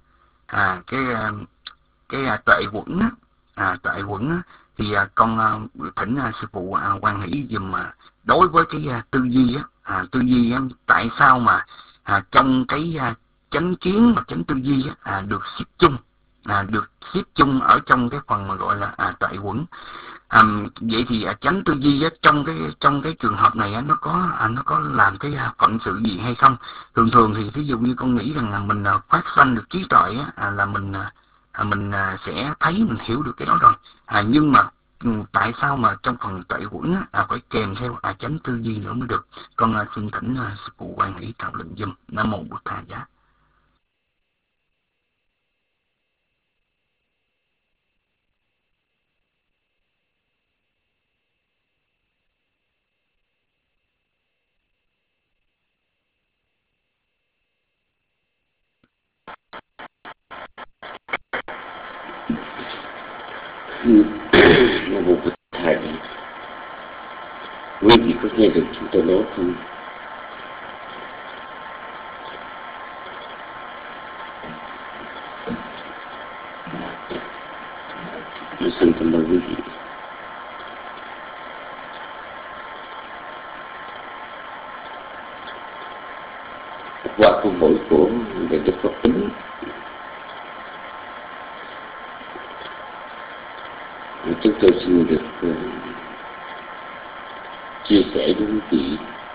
cái tuệ quẩn tuệ quẩn thì con thỉnh sư phụ quan hỷ dùm đối với cái tư duy tại sao mà trong cái chánh kiến và chánh tư duy được xếp chung ở trong cái phần mà gọi là tuệ quẩn. Vậy thì chánh tư duy trong cái trường hợp này nó có làm cái phận sự gì hay không? Thường thì ví dụ như con nghĩ rằng là mình phát sanh được trí tuệ là mình sẽ thấy, mình hiểu được cái đó rồi. Nhưng mà tại sao mà trong phần tuệ quẩn phải kèm theo chánh tư duy nữa mới được? Con xin thỉnh sư phụ quan hỷ thảo luận dùm. Nam mô Bụt Thầy Giá. Nam mô Bụt Thầy. Quý vị có nghe được chúng tôi nói không? Xin cảm ơn quý vị. Qua câu hỏi của Đại Đức Phật Tính, chúng tôi xin được chia sẻ với quý vị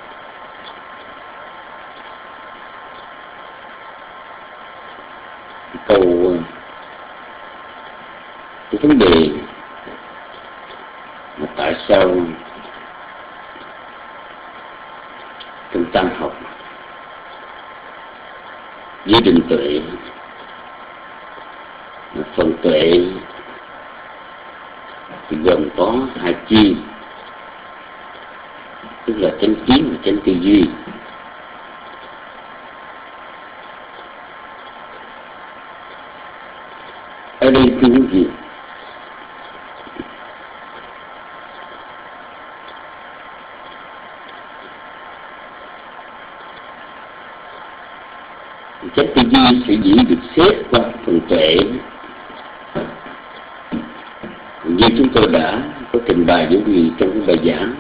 cái vấn đề mà tại sao trong tam học với định tuệ, phần tuệ thì gồm có hai chi, tức là chánh kiến và chánh tư duy. Ở đây thưa quý vị, chánh tư duy sẽ dĩ được xếp qua phần tuệ, như chúng tôi đã có trình bày với quý vị trong cái bài giảng,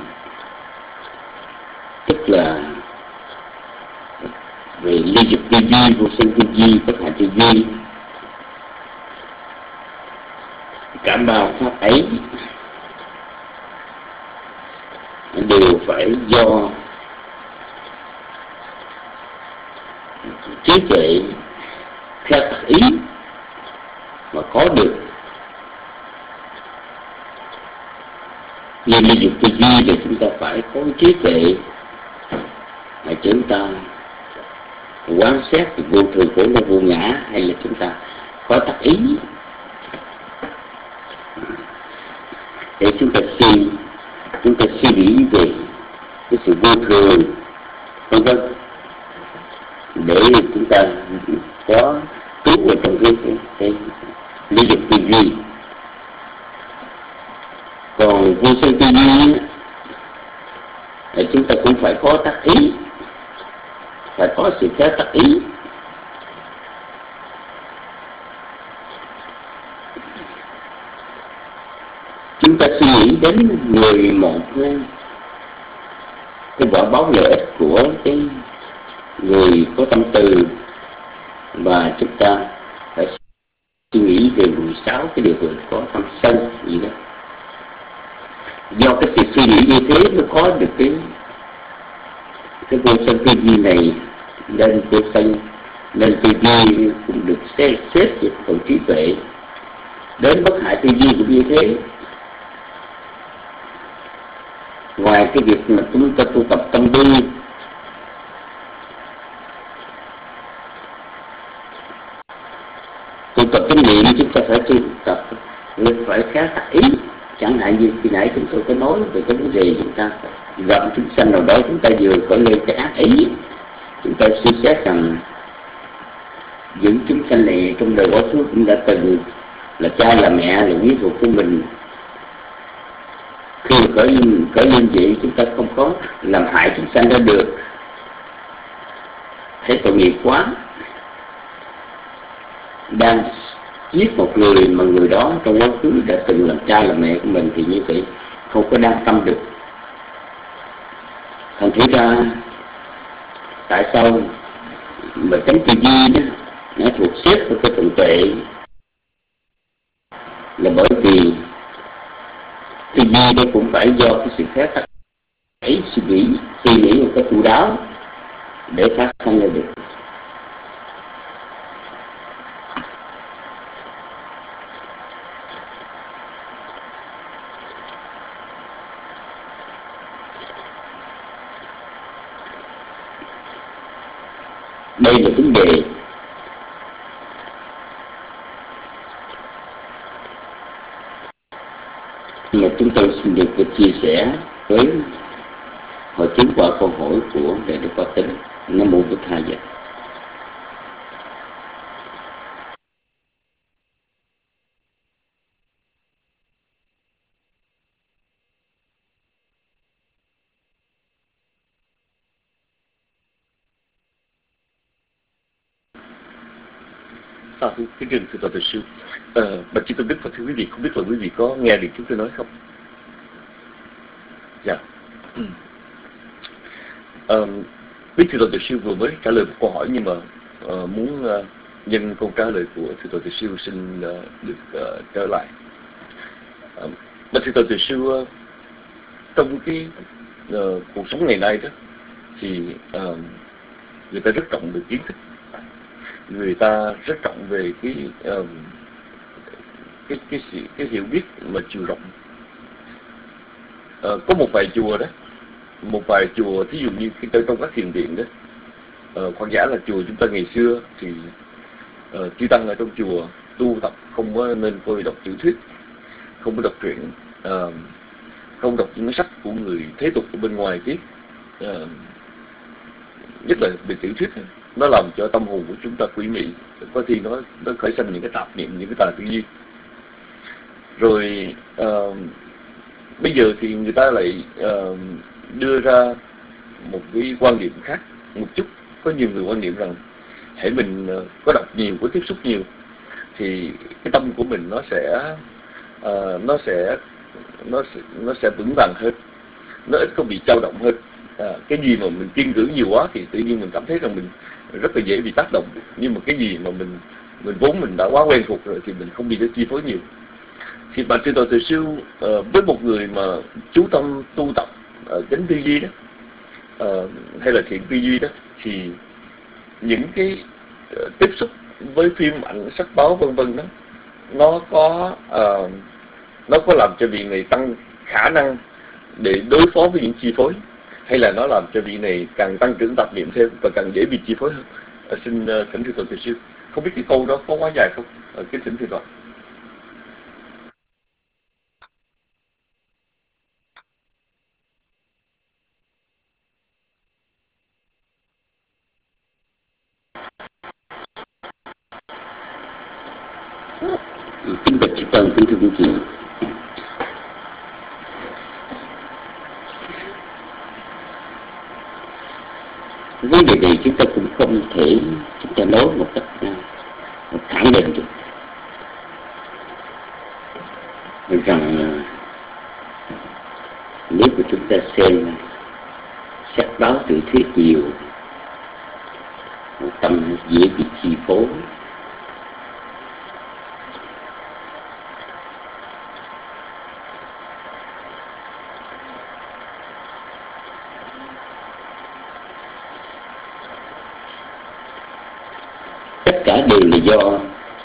tức là về ly dục tư duy, vô sân tư duy, bất hại tư duy. Cả ba pháp ấy đều phải do trí tuệ theo tác ý mà có được. Như ly dục tư duy thì chúng ta phải có trí tuệ mà chúng ta quán xét về vô thường khổ đau vô ngã, hay là chúng ta có tác ý để chúng ta suy nghĩ về cái sự vô thường, vân vân, để chúng ta có trú ở trong cái lý dục tư duy. Còn vô sân tư duy thì chúng ta cũng phải có tác ý, phải có sự theo tác ý. Chúng ta suy nghĩ đến 11 cái quả báo lợi ích của cái người có tâm từ, và chúng ta phải suy nghĩ về 16 cái điều kiện có tâm sân gì đó. Do cái sự suy nghĩ như thế mới có được cái vô sân tư duy này, nên vô sân nên tư duy cũng được xếp về phần trí tuệ. Đến bất hại tư duy cũng như thế. Ngoài cái việc mà chúng ta tu tập tâm tư, tu tập chánh niệm, chúng ta phải tu tập phải khá tác ý. Chẳng hạn như khi nãy chúng tôi có nói về cái vấn đề chúng ta gặp chúng sanh nào đó, chúng ta vừa có lên cái ác ý, chúng ta suy xét rằng những chúng sanh này trong đời quá khứ cũng đã từng là cha là mẹ là quý thuộc của mình, Khi khởi lên vậy chúng ta không có làm hại chúng sanh ra được, thấy tội nghiệp quá. Đang giết một người mà người đó trong quá khứ đã từng làm cha làm mẹ của mình thì như vậy không có đang tâm được. Thành thử ra tại sao mà chánh tư duy đó nó thuộc xếp vào cái tuệ tuệ, là bởi vì tư duy đó cũng phải do cái sự khác ấy suy nghĩ một cách chu đáo để phát sanh ra được. Đây là vấn đề mà chúng tôi xin được chia sẻ với hội chúng qua câu hỏi của Đại Đức Pháp Tịnh. Nam mô Bổn Thầy vậy. Kính thưa thưa Toàn sư, bạch chư tôn đức và thưa quý vị, không biết là quý vị có nghe được chúng tôi nói không? Dạ. Biết thưa Toàn sư vừa mới trả lời một câu hỏi, nhưng mà muốn nhân câu trả lời của thưa Toàn sư xin được trở lại. Bạch thưa Toàn sư, trong cái cuộc sống ngày nay đó thì người ta rất trọng về kiến thức, người ta rất trọng về cái hiểu biết mà chiều rộng. Có một vài chùa thí dụ như trong các thiền viện đó, khoan giả là chùa chúng ta ngày xưa thì chư tăng ở trong chùa tu tập không có nên coi đọc tiểu thuyết, không có đọc truyện, không đọc những sách của người thế tục ở bên ngoài viết, nhất là về tiểu thuyết. Nó làm cho tâm hồn của chúng ta quỷ mị, có khi nó khởi sinh những cái tạp niệm, những cái tà tư duy. Rồi bây giờ thì người ta lại đưa ra một cái quan điểm khác một chút. Có nhiều người quan niệm rằng hãy mình có đọc nhiều, có tiếp xúc nhiều thì cái tâm của mình nó sẽ vững vàng hơn, nó ít có bị dao động hơn. Cái gì mà mình kiên cử nhiều quá thì tự nhiên mình cảm thấy rằng mình rất là dễ bị tác động, nhưng mà cái gì mà mình vốn mình đã quá quen thuộc rồi thì mình không bị nó chi phối nhiều. Thì bà Sư Tổ Từ Sư với một người mà chú tâm tu tập chánh tư duy đó, hay là thiện tư duy đó, thì những cái tiếp xúc với phim ảnh, sách báo vân vân đó, nó có làm cho vị này tăng khả năng để đối phó với những chi phối, hay là nó làm cho vị này càng tăng trưởng tạp niệm thêm và càng dễ bị chi phối hơn? Xin thỉnh thưa Tổ Từ Sư. Không biết cái câu đó có quá dài không? Kính thỉnh thưa Toàn. Kính bạch chư tăng, kính thưa quý vị, vấn đề này chúng ta cũng không thể chúng ta nói một cách khẳng định được rằng nếu mà chúng ta xem sách báo tiểu thuyết nhiều, tâm dễ bị chi phối. Tất cả đều là do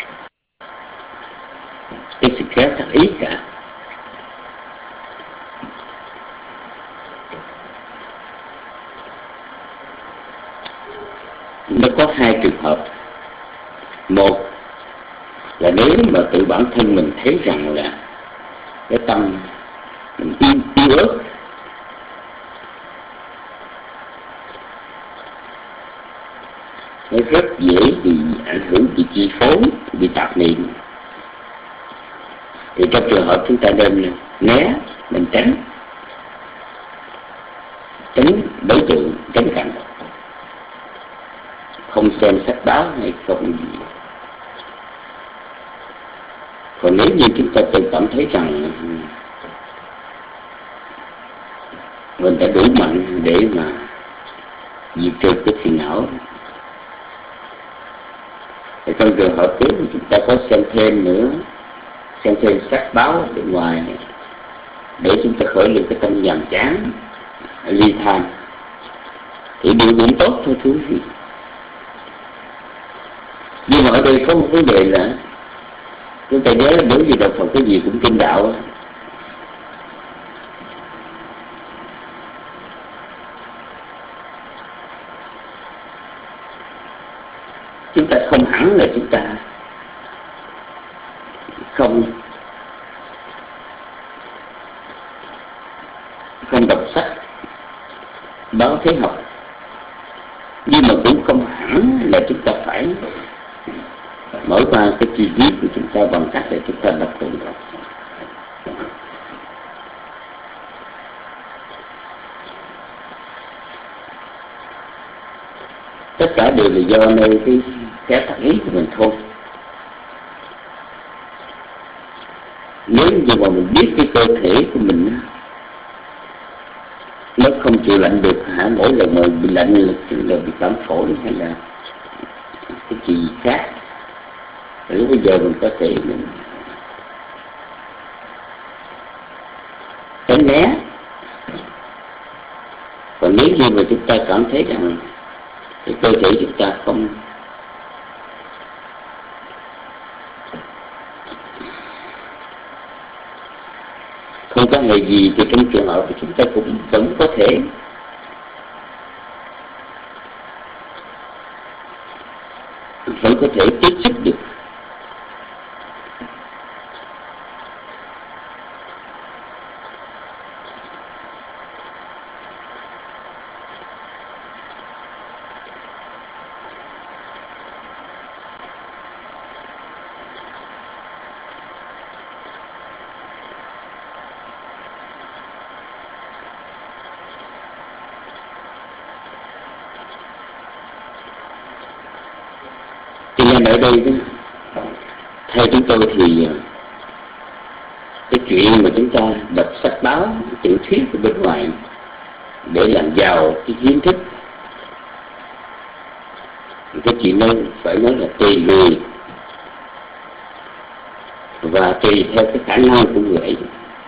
cái sự khéo tác ý cả. Nó có hai trường hợp. Một là nếu mà tự bản thân mình thấy rằng là cái tâm mình yếu ớt, nó rất dễ bị ảnh hưởng, bị chi phối, bị tạp niệm, thì trong trường hợp chúng ta nên né, mình tránh. tránh đối tượng, tránh cảnh, không xem sách báo hay không gì. Còn nếu như chúng ta tự cảm thấy rằng mình đã đủ mạnh để mà diệt trừ cái phiền não, thì trong trường hợp nếu chúng ta có xem thêm nữa, xem thêm sách báo ở bên ngoài để chúng ta khởi lên cái tâm nhàm chán, ly tham, thì điều cũng tốt thôi thú vị. Nhưng mà ở đây có một vấn đề là chúng ta nhớ đối với đạo Phật cái gì cũng tin đạo. Chúng ta không hẳn là chúng ta không đọc sách báo thế học, nhưng mà cũng không hẳn là chúng ta phải mở ra cái chi tiết của chúng ta bằng cách để chúng ta đọc tụng. Tất cả đều là do nơi cái khéo tác ý của mình thôi. Nếu như mà mình biết cái cơ thể của mình nó không chịu lạnh được hả, mỗi lần mà bị lạnh là bị cảm phổi hay là cái gì khác, lúc bây giờ mình có thể mình tránh né. Còn nếu như mà chúng ta cảm thấy rằng cái cơ thể chúng ta không có hề gì, thì trong trường hợp của chúng ta cũng vẫn có thể tiếp xúc được. Ở đây đó, theo chúng tôi thì cái chuyện mà chúng ta đọc sách báo, tiểu thuyết ở bên ngoài để làm giàu cái kiến thức, cái chuyện đó phải nói là tùy người và tùy theo cái khả năng của người ấy.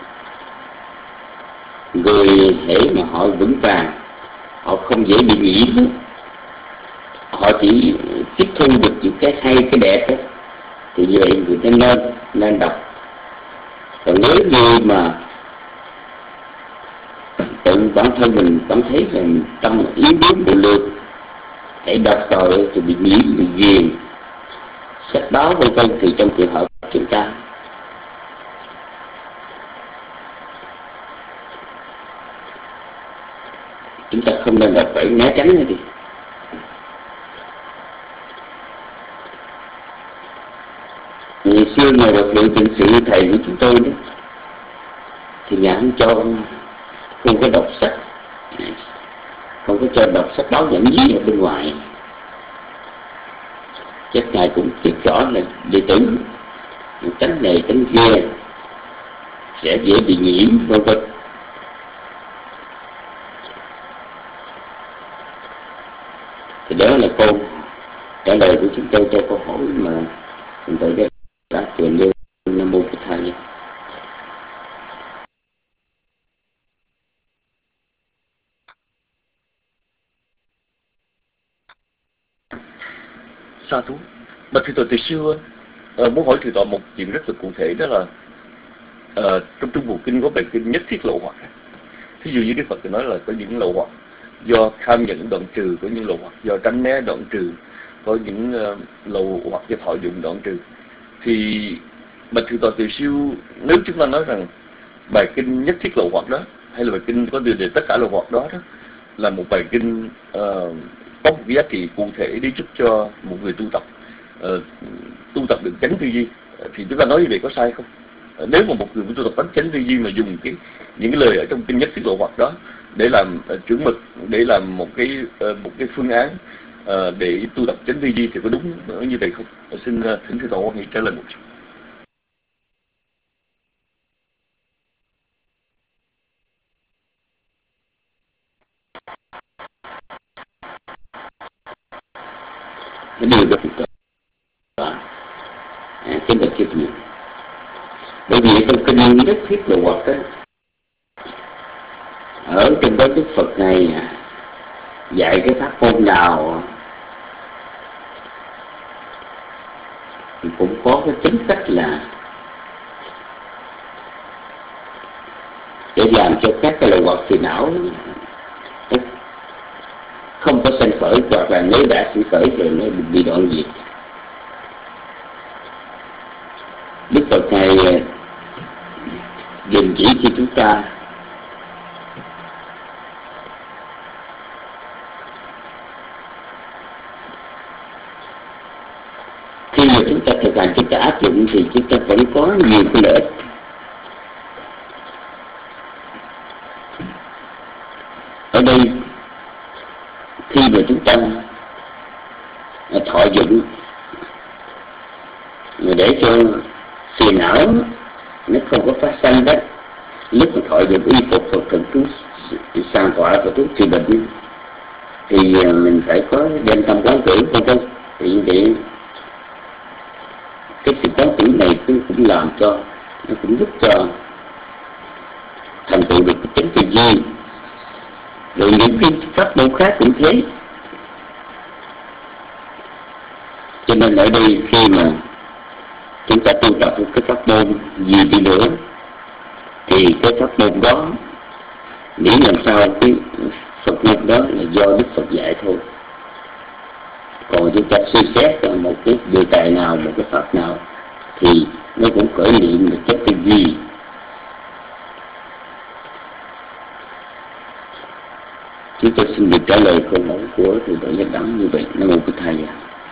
Người hễ mà họ vững vàng, họ không dễ bị nhiễm, họ chỉ tiếp thu được những cái hay, cái đẹp đó, thì như vậy người ta nên đọc. Còn nếu như mà tự bản thân mình cảm thấy là tâm yếu đuối bộ lược, hãy đọc rồi thì bị nhiễm, bị ghiền sách báo vân vân, thì trong trường hợp chúng ta không nên đọc, phải né tránh nữa đi. Ngày xưa ngày Bậc Lượng Tịnh Sự thầy của chúng tôi đó, thì Ngài không cho, không có đọc sách, không có cho đọc sách báo nhảm nhí ở bên ngoài. Chắc Ngài cũng biết rõ là đệ tử tránh này tránh kia sẽ dễ bị nhiễm vân vân. Thì đó là câu trả lời của chúng tôi cho câu hỏi mà chúng tôi đã truyền lưu Nam Mô Bổn Thầy. Sa thú. Bạch Thượng Tọa từ xưa muốn hỏi Thượng Tọa một chuyện rất là cụ thể, đó là trong Trung Bộ Kinh có bài kinh nhất thiết lộ hoặc. Thí dụ như Đức Phật nói là có những lộ hoặc do tham nhẫn đoạn trừ, có những lộ hoặc do tránh né đoạn trừ, có những lộ hoặc do thọ dụng đoạn trừ. Thì Bạch Thượng Tọa từ siêu, nếu chúng ta nói rằng bài kinh nhất thiết lộ hoặc đó, hay là bài kinh có tiêu đề tất cả lộ hoặc đó, là một bài kinh có một cái giá trị cụ thể để giúp cho một người tu tập được chánh tư duy, thì chúng ta nói như vậy có sai không? Nếu mà một người tu tập chánh tư duy mà dùng những cái lời ở trong kinh nhất thiết lộ hoặc đó để làm chuẩn mực, để làm một cái phương án để tu tập chánh tư duy thì có đúng như vậy không? Xin thỉnh thưa tổ hãy trả lời một chút. Cái điều đó cái bậc kiếp nhiều, bởi vì trong kinh rất thiết lộ hoặc đó, ở trong đó Đức Phật này dạy cái pháp môn nào thì cũng có cái tính cách là để làm cho các cái lậu hoặc phiền não không có sanh khởi, hoặc là nếu đã sinh khởi rồi nó bị đoạn diệt. Đức Phật này dừng chỉ cho chúng ta khi mà chúng ta thực hành, chúng ta áp dụng thì chúng ta vẫn có nhiều cái lợi ích. Ở đây khi mà chúng ta thọ dụng để cho phiền não nó không có phát sanh đó, lúc mà thọ dụng y phục hoặc cần thuốc sàng tọa và thuốc trị bệnh thì mình phải có đem tâm quán tưởng vân vân. Thì để cái sự quán tưởng này cũng làm cho nó cũng giúp cho thành tựu được cái chánh tư duy. Rồi những cái pháp môn khác cũng thế. Cho nên ở đây khi mà chúng ta tu tập cái pháp môn gì đi nữa thì cái pháp môn đó miễn làm sao cái Phật môn đó là do Đức Phật dạy thôi. Còn chúng ta suy xét một cái đề tài nào, một cái pháp nào thì nó cũng khởi niệm được chất tư duy. Chúng tôi xin được trả lời câu hỏi của thầy Tổ Giác Đẳng như vậy. Nam mô Bổn Thầy.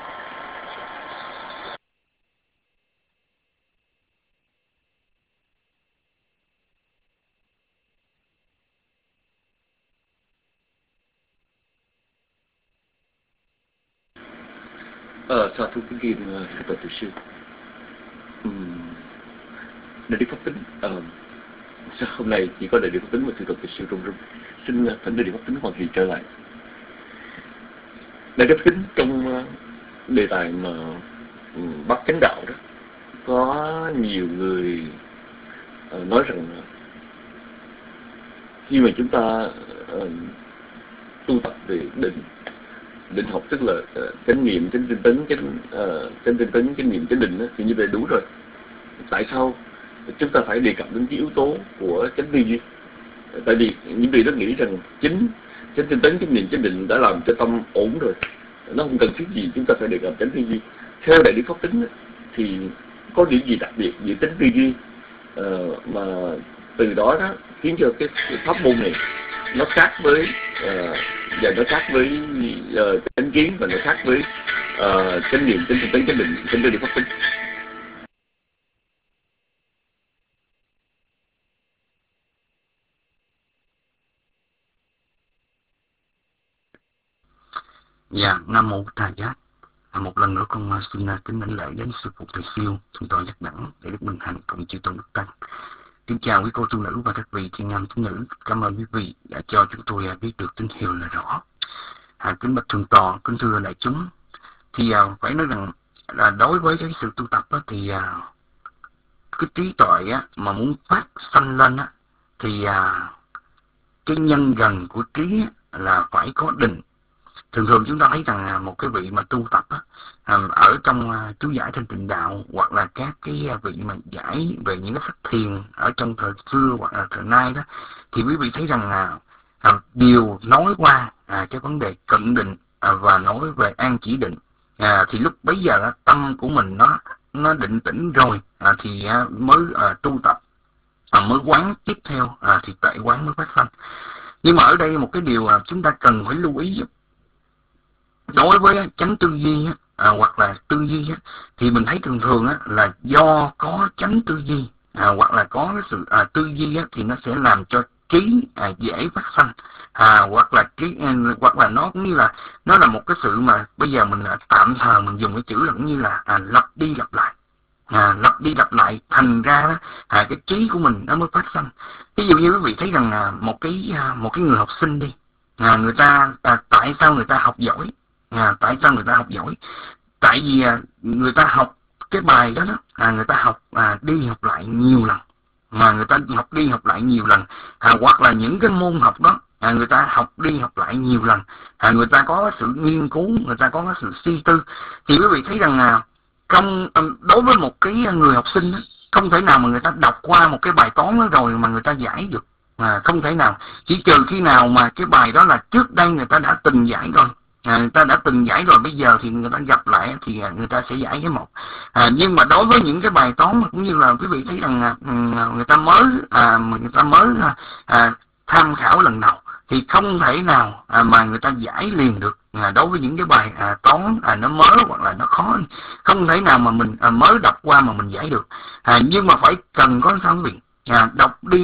Sa thú kính kim thưa Tổ Sư. Đại Đức Pháp Tính sao hôm nay chỉ có Đại Đức Pháp Tính và thưa Tổ Sư rung rung. Xin thỉnh Đại Đức Pháp Tính hoàn thiện trở lại. Đại Đức Pháp Tính trong đề tài mà bắt chánh đạo đó, có nhiều người nói rằng khi mà chúng ta tu tập về định học, tức là chánh niệm, chánh tinh tấn, chánh niệm, chánh định đó, thì như vậy đủ rồi. Tại sao chúng ta phải đề cập đến cái yếu tố của chánh tư duy? Tại vì những vị đó nghĩ rằng chánh tinh tấn, chánh niệm, chánh định đã làm cho tâm ổn rồi, nó không cần thiết gì chúng ta phải đề cập chánh tư duy. Theo Đại Đức Pháp Tính thì có điểm gì đặc biệt giữa chánh tư duy mà từ đó khiến cho cái pháp môn này nó khác với và nó khác với chánh kiến, và nó khác với chánh niệm, chánh tinh tấn, chánh định, chánh tư Pháp Tính? Dạ, Nam mô Thầy Giác. Một lần nữa con xin kính lãnh lễ đến sư phụ Thầy Siêu, Thượng tọa Giác Đẳng, để Đức Bình Hạnh cùng chư tôn đức tăng. Kính chào quý cô tu nữ và các vị thiên nam tín nữ. Cảm ơn quý vị đã cho chúng tôi biết được tín hiệu là rõ. Kính bạch thượng tọa, kính thưa đại chúng, thì phải nói rằng là đối với cái sự tu tập thì cái trí tuệ mà muốn phát sanh lên thì cái nhân gần của trí là phải có định. Thường chúng ta thấy rằng một cái vị mà tu tập ở trong chú giải Thanh Tịnh Đạo, hoặc là các cái vị mà giải về những cái pháp thiền ở trong thời xưa hoặc là thời nay đó, thì quý vị thấy rằng đều nói qua cái vấn đề cận định và nói về an chỉ định. Thì lúc bấy giờ tâm của mình nó định tĩnh rồi thì mới tu tập, mới quán tiếp theo thì tuệ quán mới phát sanh. Nhưng mà ở đây một cái điều chúng ta cần phải lưu ý đối với chánh tư duy hoặc là tư duy thì mình thấy thường là do có chánh tư duy hoặc là có cái sự tư duy thì nó sẽ làm cho trí dễ phát sanh, hoặc là nó cũng như là nó là một cái sự mà bây giờ mình tạm thời mình dùng cái chữ là cũng như là lặp đi lặp lại. Lặp đi lặp lại, thành ra đó, cái trí của mình nó mới phát sanh. Ví dụ như quý vị thấy rằng một cái người học sinh đi, người ta tại sao người ta học giỏi? Tại sao người ta học giỏi? Tại vì người ta học cái bài đó, người ta học đi học lại nhiều lần, người ta học đi học lại nhiều lần, hoặc là những cái môn học đó người ta học đi học lại nhiều lần, người ta có sự nghiên cứu, người ta có sự suy tư. Thì quý vị thấy rằng đối với một cái người học sinh đó, không thể nào mà người ta đọc qua một cái bài toán đó rồi mà người ta giải được, không thể nào, chỉ trừ khi nào mà cái bài đó là trước đây người ta đã từng giải rồi, người ta đã từng giải rồi, bây giờ thì người ta gặp lại thì người ta sẽ giải cái một. Nhưng mà đối với những cái bài toán cũng như là quý vị thấy rằng người ta mới tham khảo lần đầu thì không thể nào mà người ta giải liền được. Đối với những cái bài toán nó mới hoặc là nó khó, không thể nào mà mình mới đọc qua mà mình giải được. Nhưng mà phải cần có sao quý vị, đọc đi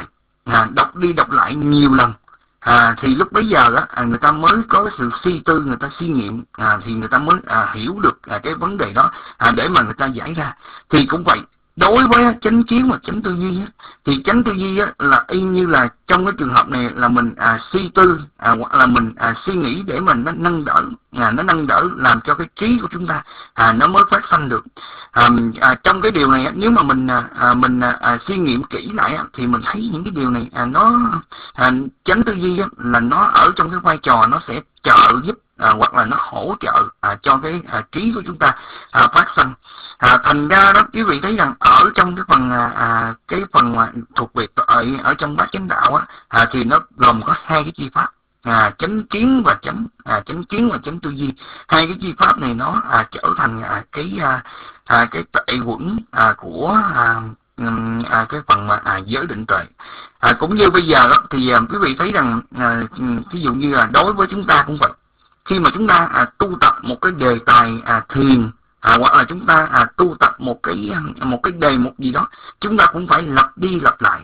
đọc lại nhiều lần, thì lúc bấy giờ người ta mới có sự suy tư, người ta suy nghiệm, thì người ta mới hiểu được cái vấn đề đó để mà người ta giải ra. Thì cũng vậy, đối với chánh kiến và chánh tư duy thì chánh tư duy là y như là trong cái trường hợp này là mình suy tư hoặc là mình suy nghĩ để mình nó nâng đỡ làm cho cái trí của chúng ta nó mới phát sanh được. Trong cái điều này nếu mà mình suy nghiệm kỹ lại thì mình thấy những cái điều này nó chánh tư duy là nó ở trong cái vai trò nó sẽ trợ giúp hoặc là nó hỗ trợ cho cái trí của chúng ta phát sanh. Thành ra đó quý vị thấy rằng ở trong cái phần mà thuộc về ở trong bát chánh đạo thì nó gồm có hai cái chi pháp, chánh kiến và chánh tư duy. Hai cái chi pháp này nó trở thành cái tệ quẩn của cái phần mà giới định tuệ. Cũng như bây giờ đó, thì quý vị thấy rằng ví dụ như là đối với chúng ta cũng vậy, khi mà chúng ta tu tập một cái đề tài thiền hoặc là chúng ta tu tập một cái đề mục gì đó, chúng ta cũng phải lặp đi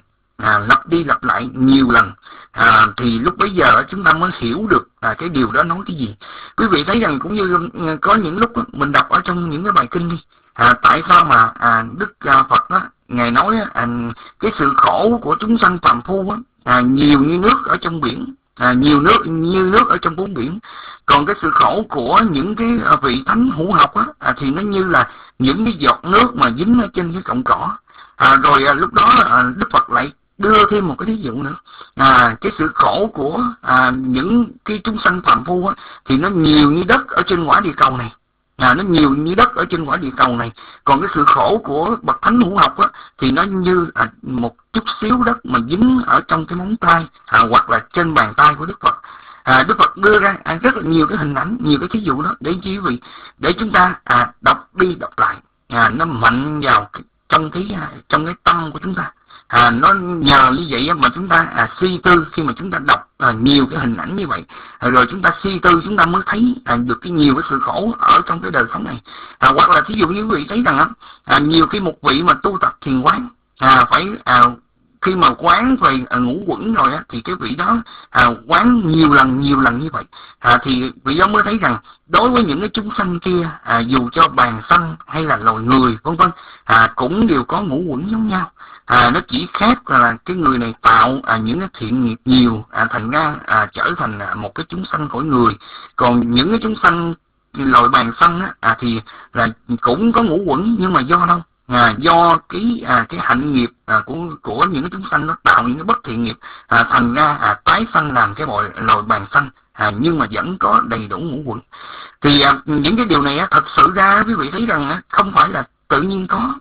lặp lại nhiều lần, thì lúc bấy giờ chúng ta mới hiểu được cái điều đó nói cái gì. Quý vị thấy rằng cũng như có những lúc mình đọc ở trong những cái bài kinh đi, tại sao mà Đức Phật đó, Ngài nói cái sự khổ của chúng sanh phàm phu nhiều như nước ở trong biển, nhiều như nước ở trong bốn biển, còn cái sự khổ của những cái vị thánh hữu học thì nó như là những cái giọt nước mà dính ở trên cái cọng cỏ. Rồi lúc đó Đức Phật lại đưa thêm một cái ví dụ nữa, cái sự khổ của những cái chúng sanh phàm phu thì nó nhiều như đất ở trên quả địa cầu này, nó nhiều như đất ở trên quả địa cầu này, còn cái sự khổ của bậc thánh hữu học thì nó như một chút xíu đất mà dính ở trong cái móng tay hoặc là trên bàn tay của Đức Phật. Đức Phật đưa ra rất là nhiều cái hình ảnh, nhiều cái thí dụ đó để chi quý vị, để chúng ta đọc đi đọc lại, nó mạnh vào trong cái tâm của chúng ta. Nó nhờ như vậy mà chúng ta suy tư, khi mà chúng ta đọc nhiều cái hình ảnh như vậy, rồi chúng ta suy tư, chúng ta mới thấy được nhiều cái sự khổ ở trong cái đời sống này. Hoặc là thí dụ như quý vị thấy rằng nhiều khi một vị mà tu tập thiền quán phải khi mà quán về ngũ quẩn rồi thì cái vị đó quán nhiều lần như vậy, thì vị đó mới thấy rằng đối với những cái chúng sanh kia, dù cho bàn sanh hay là loài người vân vân, cũng đều có ngũ quẩn giống nhau. Nó chỉ khác là cái người này tạo những cái thiện nghiệp nhiều, thành ra trở thành một cái chúng sanh cõi người, còn những cái chúng sanh loài bàn sanh thì là cũng có ngũ quẩn, nhưng mà do đâu? Do cái hạnh nghiệp của những cái chúng sanh nó tạo những cái bất thiện nghiệp, thành ra tái sanh làm cái loài bàn sanh, nhưng mà vẫn có đầy đủ ngũ quẩn. Thì những cái điều này thật sự ra quý vị thấy rằng không phải là tự nhiên có,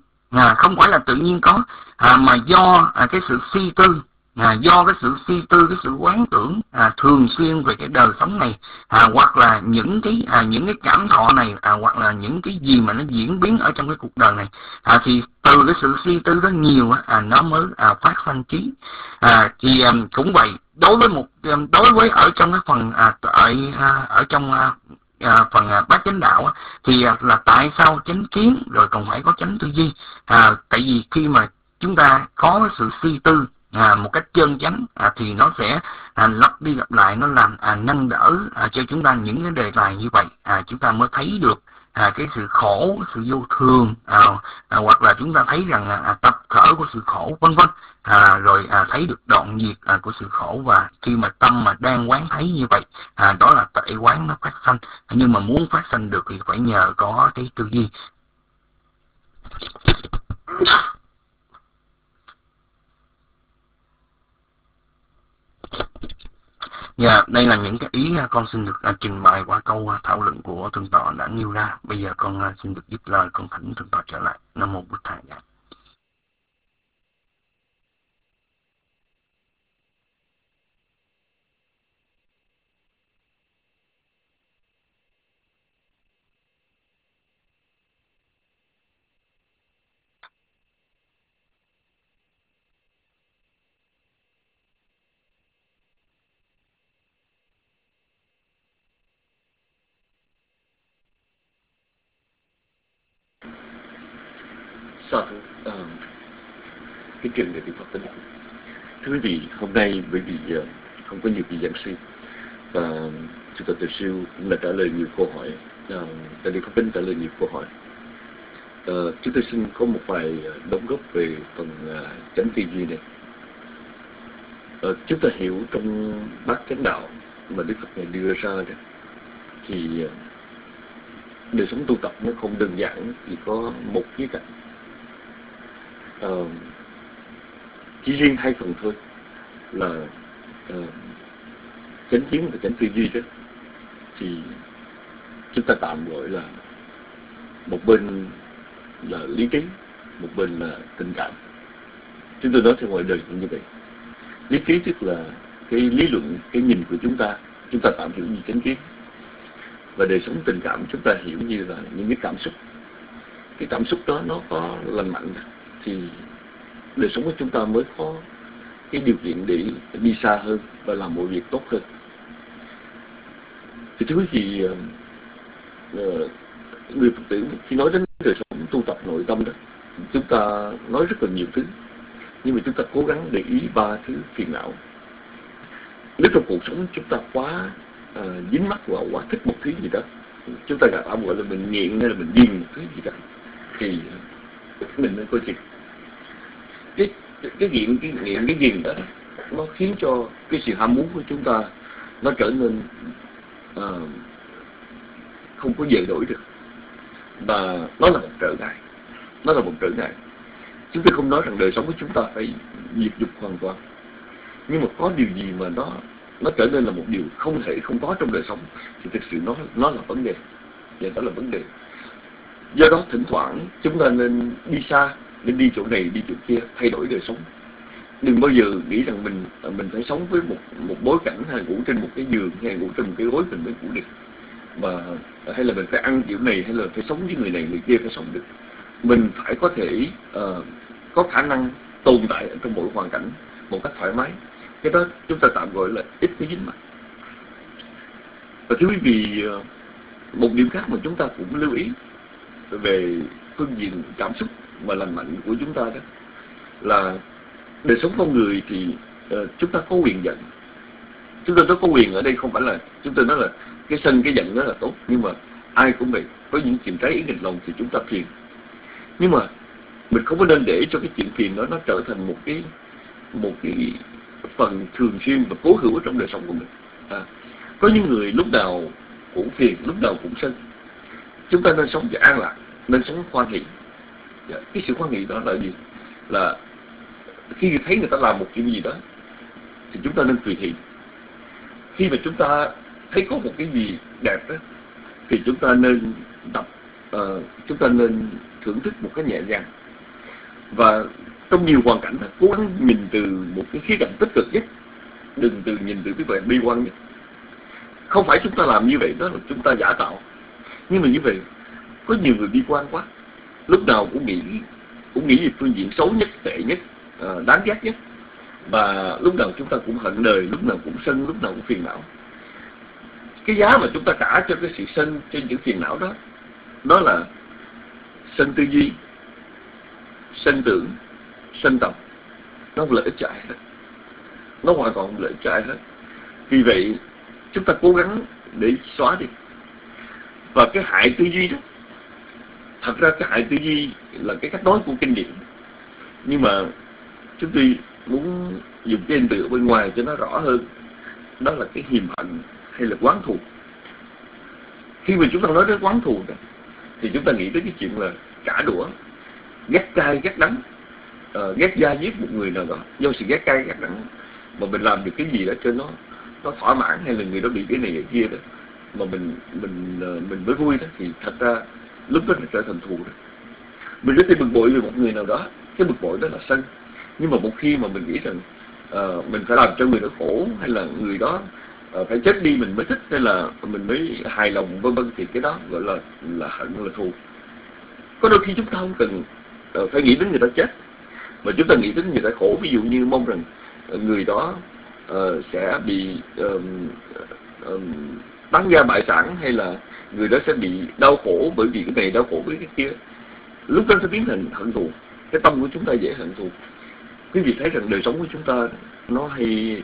mà do cái sự suy tư, cái sự quán tưởng thường xuyên về cái đời sống này, hoặc là những cái cảm thọ này, hoặc là những cái gì mà nó diễn biến ở trong cái cuộc đời này, thì từ cái sự suy tư đó nhiều nó mới phát sanh trí. Thì cũng vậy, đối với ở trong cái phần ở trong phần bát chánh đạo thì là tại sao chánh kiến rồi còn phải có chánh tư duy. Tại vì khi mà chúng ta có sự suy tư một cách chân chánh, thì nó sẽ lặp đi lặp lại, nó làm nâng đỡ cho chúng ta những cái đề tài như vậy, chúng ta mới thấy được cái sự khổ, sự vô thường, hoặc là chúng ta thấy rằng tập khởi của sự khổ, vân vân, rồi thấy được đoạn diệt của sự khổ. Và khi mà tâm mà đang quán thấy như vậy, đó là tuệ quán nó phát sanh. Nhưng mà muốn phát sanh được thì phải nhờ có cái tư duy. Dạ, đây là những cái ý con xin được trình bày qua câu thảo luận của Thượng tọa đã nêu ra. Bây giờ con xin được dứt lời, con thỉnh Thượng tọa trở lại. Nam mô Bụt Thầy. Sa thú, cái trường này thì Phật tính. Thưa quý vị, hôm nay bởi vì không có nhiều vị giảng sư và Chủ tịch Từ Siêu cũng đã trả lời nhiều câu hỏi, tại vì Pháp Tính trả lời nhiều câu hỏi. Chúng tôi xin có một vài đóng góp về phần chánh tư duy này. Chúng ta hiểu trong bát chánh đạo mà Đức Phật này đưa ra đó, thì đời sống tu tập nó không đơn giản chỉ có một khía cạnh. Chỉ riêng hai phần thôi là chánh kiến và chánh tư duy đó, thì chúng ta tạm gọi là một bên là lý trí, một bên là tình cảm. Chúng tôi nói theo ngoài đời như vậy. Lý trí tức là cái lý luận, cái nhìn của chúng ta tạm hiểu như chánh kiến. Và đời sống tình cảm chúng ta hiểu như là những cái cảm xúc. Cái cảm xúc đó nó có lành mạnh thì đời sống của chúng ta mới có cái điều kiện để đi xa hơn và làm mọi việc tốt hơn. Thì thưa quý vị, người Phật tử khi nói đến đời sống tu tập nội tâm đó, chúng ta nói rất là nhiều thứ, nhưng mà chúng ta cố gắng để ý ba thứ phiền não. Nếu trong cuộc sống chúng ta quá dính mắc vào, quá thích một thứ gì đó, chúng ta tạm gọi là mình nghiện hay là mình ghiền một thứ gì đó, thì mình nên coi chừng. Cái nghiện cái ghiền đó nó khiến cho cái sự ham muốn của chúng ta nó trở nên không có dời đổi được, và nó là một trở ngại. Chúng tôi không nói rằng đời sống của chúng ta phải diệt dục hoàn toàn, nhưng mà có điều gì mà nó trở nên là một điều không thể không có trong đời sống thì thực sự nó là vấn đề, và đó là vấn đề. Do đó thỉnh thoảng chúng ta nên đi xa, nên đi chỗ này đi chỗ kia, thay đổi đời sống. Đừng bao giờ nghĩ rằng mình phải sống với một bối cảnh, hay ngủ trên một cái giường, hay ngủ trên một cái gối mình mới ngủ được, và hay là mình phải ăn kiểu này, hay là phải sống với người này người kia phải sống được. Mình phải có thể có khả năng tồn tại trong mỗi hoàn cảnh một cách thoải mái. Cái đó chúng ta tạm gọi là ít cái dính mắc. Và thưa quý vị, một điểm khác mà chúng ta cũng lưu ý về phương diện cảm xúc mà lành mạnh của chúng ta đó là đời sống con người thì chúng ta có quyền giận. Chúng ta có quyền ở đây không phải là chúng ta nói là cái sân cái giận đó là tốt, nhưng mà ai cũng vậy, có những chuyện trái ý nghịch lòng thì chúng ta phiền. Nhưng mà mình không có nên để cho cái chuyện phiền đó nó trở thành một cái phần thường xuyên và cố hữu ở trong đời sống của mình. Có những người lúc nào cũng phiền, lúc nào cũng sân. Chúng ta nên sống cho an lạc, nên sống hoan hỷ. Cái sự hoan hỷ đó là gì? Là khi thấy người ta làm một chuyện gì đó thì chúng ta nên tùy hỷ. Khi mà chúng ta thấy có một cái gì đẹp đó thì chúng ta nên chúng ta nên thưởng thức một cái nhẹ nhàng. Và trong nhiều hoàn cảnh cố gắng nhìn từ một cái khía cạnh tích cực nhất, đừng nhìn từ cái vẻ bi quan nhất. Không phải chúng ta làm như vậy đó là chúng ta giả tạo, nhưng mà như vậy có nhiều người bi quan quá, lúc nào cũng nghĩ về phương diện xấu nhất, tệ nhất, đáng ghét nhất, và lúc nào chúng ta cũng hận đời, lúc nào cũng sân, lúc nào cũng phiền não. Cái giá mà chúng ta trả cho cái sự sân, cho những phiền não đó, đó là sân tư duy, sân tưởng, sân tập. nó không lợi ích cho ai hết, nó hoàn toàn không lợi ích cho ai hết. Vì vậy chúng ta cố gắng để xóa đi. Và cái hại tư duy đó, thật ra cái hại tư duy là cái cách nói của kinh điển, nhưng mà chúng tôi muốn dùng cái danh từ ở bên ngoài cho nó rõ hơn, đó là cái hiềm hận hay là oán thù. Khi mà chúng ta nói đến oán thù đó, thì chúng ta nghĩ tới cái chuyện là trả đũa, ghét cay ghét đắng, ghét da giết một người nào đó do sự ghét cay ghét đắng mà mình làm được cái gì đó cho nó thỏa mãn, hay là người đó bị cái này cái kia đó mà mình mới vui đó, thì thật ra lúc đó nó trở thành thù đó. Mình có thể bực bội về một người nào đó, cái bực bội đó là sân, nhưng mà một khi mà mình nghĩ rằng mình phải làm cho người đó khổ, hay là người đó phải chết đi mình mới thích, hay là mình mới hài lòng vân vân, thì cái đó gọi là hận, là thù. Có đôi khi chúng ta không cần phải nghĩ đến người ta chết, mà chúng ta nghĩ đến người ta khổ. Ví dụ như mong rằng người đó sẽ bị tán gia bại sản, hay là người đó sẽ bị đau khổ bởi vì cái này, đau khổ với cái kia. Lúc đó sẽ biến thành hận thù. Cái tâm của chúng ta dễ hận thù. Quý vị thấy rằng đời sống của chúng ta nó hay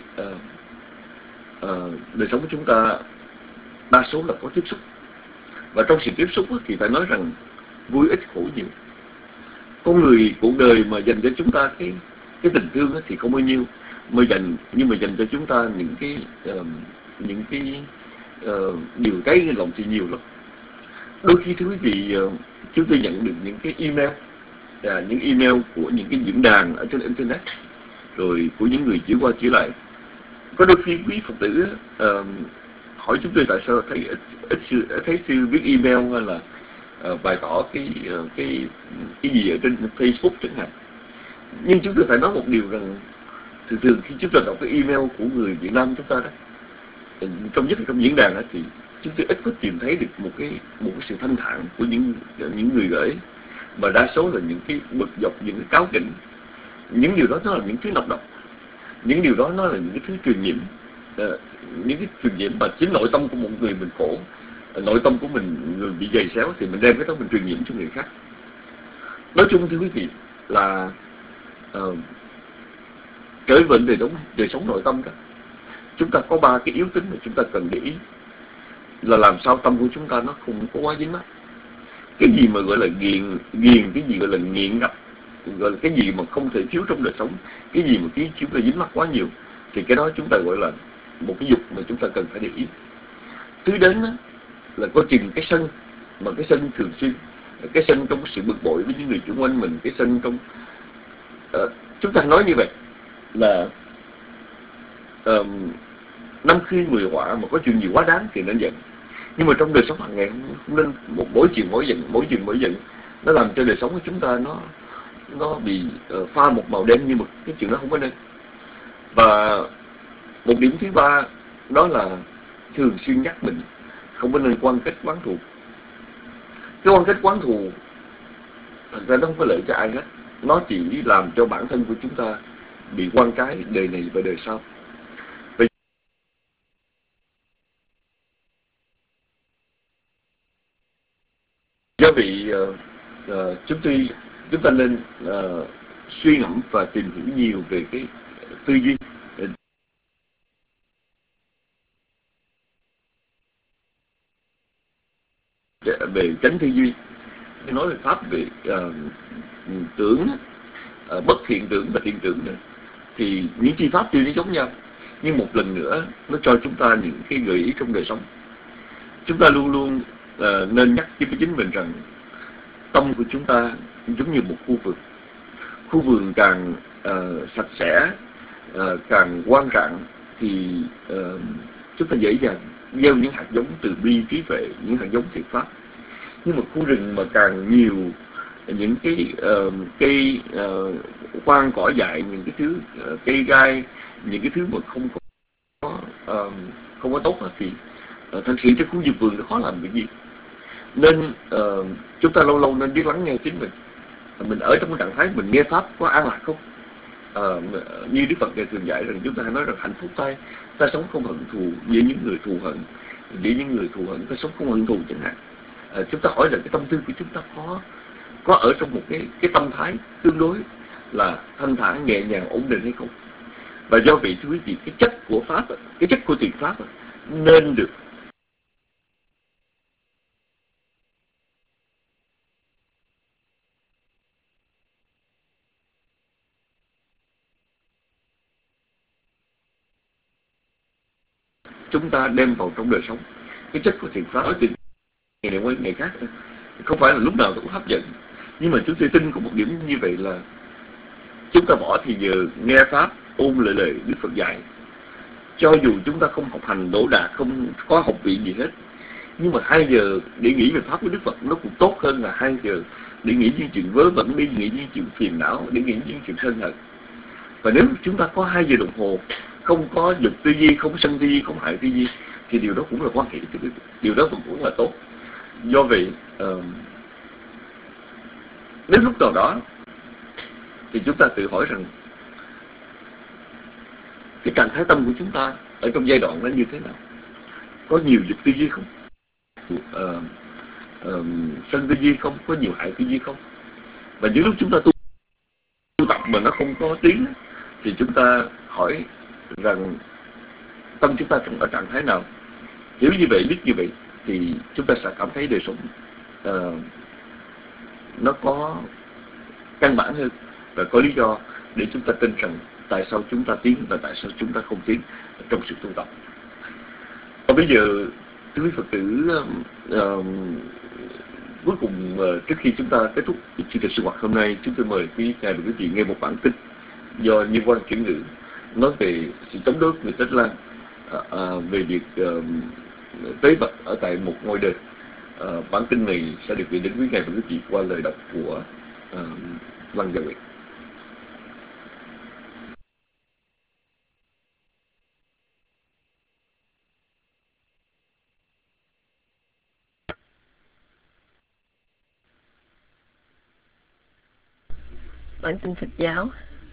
đời sống của chúng ta đa số là có tiếp xúc, và trong sự tiếp xúc thì phải nói rằng vui ít khổ nhiều. Con người cuộc đời mà dành cho chúng ta cái tình thương thì không bao nhiêu, nhưng mà dành cho chúng ta những cái điều cái lòng thì nhiều lắm. Đôi khi thưa quý vị, chúng tôi nhận được những cái email, những email của những cái diễn đàn ở trên internet, rồi của những người chỉ qua chỉ lại. Có đôi khi quý Phật tử hỏi chúng tôi tại sao thấy sư viết email hay là bày tỏ cái gì ở trên Facebook chẳng hạn. Nhưng chúng tôi phải nói một điều rằng thường khi chúng ta đọc cái email của người Việt Nam chúng ta đó, nhất là trong diễn đàn đó, thì chúng tôi ít có tìm thấy được một cái sự thanh thản của những người gửi, mà đa số là những cái bực dọc, những cái cáo kỉnh. Những điều đó nó là những thứ nọc độc, những điều đó nó là những cái thứ truyền nhiễm, những cái truyền nhiễm mà chính nội tâm của một người mình khổ, nội tâm của mình người bị dày xéo, thì mình đem cái đó mình truyền nhiễm cho người khác. Nói chung thưa quý vị là trở về vấn đề đời sống nội tâm đó, chúng ta có 3 cái yếu tính mà chúng ta cần để ý, là làm sao tâm của chúng ta nó không có quá dính mắc. Cái gì mà gọi là ghiền, cái gì gọi là nghiện ngập, gọi là cái gì mà không thể thiếu trong đời sống, cái gì mà chúng ta dính mắc quá nhiều, thì cái đó chúng ta gọi là một cái dục mà chúng ta cần phải để ý. Thứ đến đó, là có chừng cái sân, mà cái sân thường xuyên, cái sân trong sự bực bội với những người xung quanh mình, cái sân trong chúng ta nói như vậy là năm khi 10 họa, mà có chuyện gì quá đáng thì nên giận. Nhưng mà trong đời sống hàng ngày không nên mỗi chuyện mỗi giận, nó làm cho đời sống của chúng ta nó bị pha một màu đen như mực. Cái chuyện đó không có nên. Và một điểm thứ 3 đó là thường xuyên nhắc mình không có nên quan kết quán thù. Cái quan kết quán thù thật ra nó không có lợi cho ai hết, nó chỉ làm cho bản thân của chúng ta bị quan trái đời này và đời sau. Do vậy chúng ta nên suy ngẫm và tìm hiểu nhiều về cái tư duy, về chánh tư duy. Nói về pháp về tưởng, bất thiện tưởng và thiện tưởng nữa, thì những chi pháp tuy nó giống nhau, nhưng một lần nữa nó cho chúng ta những cái gợi ý trong đời sống. Chúng ta luôn luôn nên nhắc với chính mình rằng tâm của chúng ta giống như một khu vườn. Khu vườn càng sạch sẽ, càng quang rạng, thì chúng ta dễ dàng gieo những hạt giống từ bi trí tuệ, những hạt giống thiện pháp. Nhưng mà khu rừng mà càng nhiều những cái cây hoang cỏ dại, những cái thứ cây gai, những cái thứ mà không có tốt thì thật sự cho khu vườn nó khó làm cái gì. Nên chúng ta lâu lâu nên biết lắng nghe chính mình. Mình ở trong cái trạng thái mình nghe pháp có an lạc không? Như Đức Phật thường dạy rằng chúng ta nói rằng hạnh phúc ta sống không hận thù với những người thù hận, với những người thù hận ta sống không hận thù chẳng hạn. Chúng ta hỏi là cái tâm tư của chúng ta có ở trong một cái tâm thái tương đối là thanh thản, nhẹ nhàng, ổn định hay không. Và do vậy thưa quý vị, cái chất của Pháp, cái chất của thiền Pháp nên được chúng ta đem vào trong đời sống. Cái chất của thiền Pháp ở từ ngày này qua ngày khác không phải là lúc nào cũng hấp dẫn, nhưng mà chúng tôi tin có một điểm như vậy là chúng ta bỏ thì giờ nghe Pháp, ôn lại lời Đức Phật dạy. Cho dù chúng ta không học hành đỗ đạt, không có học vị gì hết, nhưng mà 2 giờ để nghĩ về Pháp của Đức Phật nó cũng tốt hơn là 2 giờ để nghĩ những chuyện vớ vẩn, để nghĩ những chuyện phiền não, để nghĩ những chuyện sân hận. Và nếu chúng ta có 2 giờ đồng hồ không có dục tư duy, không có sân tư duy, không hại tư duy, thì điều đó cũng là quan hệ, điều đó cũng là tốt. Do vậy đến lúc nào đó thì chúng ta tự hỏi rằng cái trạng thái tâm của chúng ta ở trong giai đoạn đó như thế nào? Có nhiều dục tư duy không? Sân tư duy không? Có nhiều hại tư duy không? Và những lúc chúng ta tu tập mà nó không có tiếng thì chúng ta hỏi rằng tâm chúng ta ở trạng thái nào? Hiểu như vậy, biết như vậy thì chúng ta sẽ cảm thấy đời sống nó có căn bản hơn và có lý do để chúng ta tin rằng tại sao chúng ta tiến và tại sao chúng ta không tiến trong sự tu tập. Và bây giờ thưa quý Phật tử, cuối cùng trước khi chúng ta kết thúc chương trình sinh hoạt hôm nay, chúng tôi mời quý ngài và quý vị nghe một bản tin do Như Quang chuyển ngữ nói về sự chống đối người Tích Lan về việc tế vật ở tại một ngôi đền. Bản tin này sẽ được gửi đến quý ngài và quý vị qua lời đọc của Lăng Gia Nguyệt. Bản tin Phật giáo.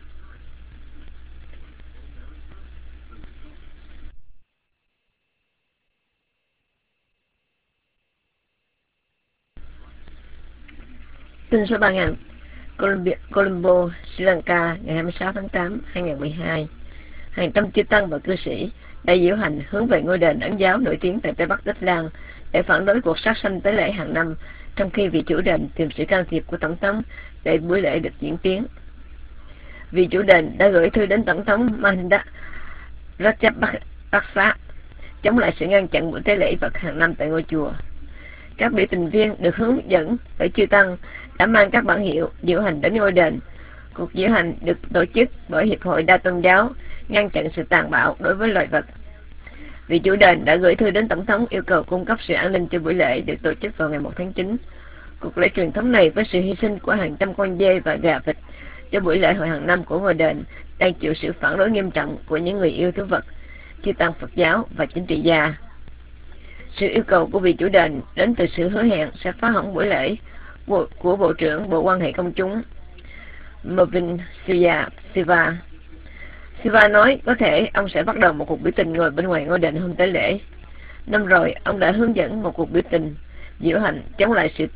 Tin số 3000 Colombo, Sri Lanka, ngày 26 tháng 8, 2012. Hàng trăm chư tăng và cư sĩ đã diễu hành hướng về ngôi đền Ấn giáo nổi tiếng tại Tây Bắc Tích Lan để phản đối cuộc sát sanh tế lễ hàng năm, trong khi vị chủ đền tìm sự can thiệp của tổng thống để buổi lễ được diễn tiến. Vị chủ đền đã gửi thư đến tổng thống Mahinda Rajapaksa chống lại sự ngăn chặn buổi tế lễ vật hàng năm tại ngôi chùa. Các biểu tình viên được hướng dẫn bởi chư tăng đã mang các bản hiệu diễu hành đến ngôi đền. Cuộc diễu hành được tổ chức bởi Hiệp hội Đa Tôn giáo ngăn chặn sự tàn bạo đối với loài vật. Vị chủ đền đã gửi thư đến tổng thống yêu cầu cung cấp sự an ninh cho buổi lễ được tổ chức vào ngày 1 tháng 9. Cuộc lễ truyền thống này với sự hy sinh của hàng trăm con dê và gà vịt cho buổi lễ hội hàng năm của ngôi đền đang chịu sự phản đối nghiêm trọng của những người yêu thú vật, chư tăng Phật giáo và chính trị gia. Sự yêu cầu của vị chủ đền đến từ sự hứa hẹn sẽ phá hỏng buổi lễ của Bộ trưởng Bộ Quan hệ Công chúng Mervyn Siva. Siva nói có thể ông sẽ bắt đầu một cuộc biểu tình ngồi bên ngoài ngôi đền hôm tế lễ. Năm rồi, ông đã hướng dẫn một cuộc biểu tình diễu hành chống lại sự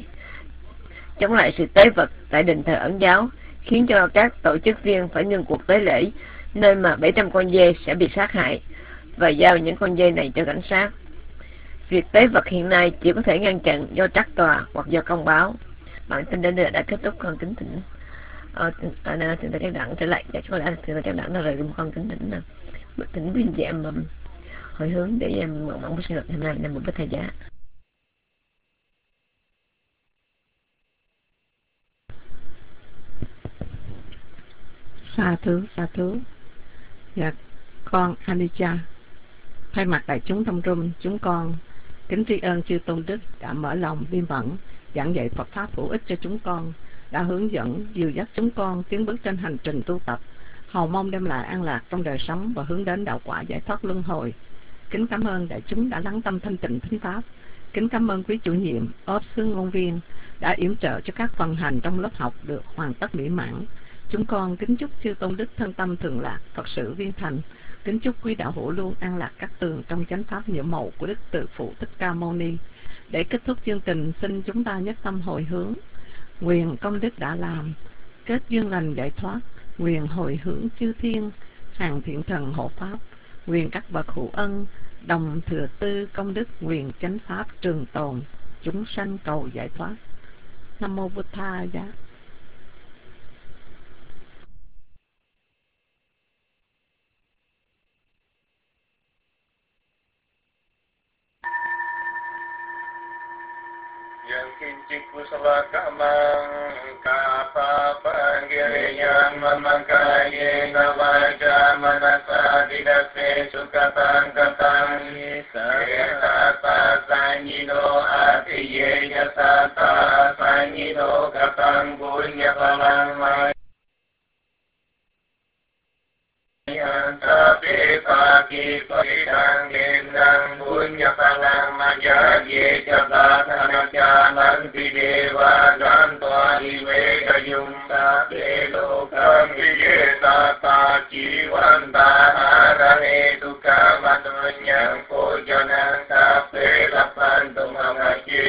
tế vật tại đền thờ Ấn giáo, khiến cho các tổ chức viên phải ngừng cuộc tế lễ, nơi mà 700 con dê sẽ bị sát hại, và giao những con dê này cho cảnh sát. Việc tế vật hiện nay chỉ có thể ngăn chặn do trắc tòa hoặc do công báo. Bản tin đến đây đã kết thúc. Con kính thỉnh thượng tọa Giác Đẳng trở lại. Có lẽ thượng tọa Giác Đẳng đã rời con kính thỉnh viên giảm hồi hướng để em mở mong sinh nhật hôm nay là một cái thầy giá. Sa thú. Dạ, con Anisha thay mặt đại chúng trong room, chúng con kính tri ân chư tôn đức đã mở lòng biên bẩn giảng dạy Phật pháp hữu ích cho chúng con, đã hướng dẫn dìu dắt chúng con tiến bước trên hành trình tu tập, hầu mong đem lại an lạc trong đời sống và hướng đến đạo quả giải thoát luân hồi. Kính cảm ơn đại chúng đã lắng tâm thanh tịnh thính pháp. Kính cảm ơn quý chủ nhiệm, ốp sứ ngôn viên đã yểm trợ cho các phần hành trong lớp học được hoàn tất mỹ mãn. Chúng con kính chúc chư tôn đức thân tâm thường lạc, Phật sự viên thành. Kính chúc quý đạo hữu luôn an lạc các tường trong chánh pháp nhiệm màu của Đức Từ Phụ Thích Ca Mâu Ni. Để kết thúc chương trình, xin chúng ta nhất tâm hồi hướng nguyện công đức đã làm, kết duyên lành giải thoát, quyền hồi hướng chư thiên, hàng thiện thần hộ pháp, quyền các bậc hữu ân, đồng thừa tư công đức, quyền chánh pháp trường tồn, chúng sanh cầu giải thoát. Nam mô Bụt Tha Giá. Yang kincik kusala kamang kapapa giriyam mamakaye navaja manasa didase sukatang katang yatata sanyido atiye yatata sanyido katang punya palang mai Tapi pagi pagi gendang punya palang majaye jabat anak jalan di dewa gantua iwe kayung tapi lokam iye tata jiwanta harane duka matunyang pujanan tapi lapan tumamaji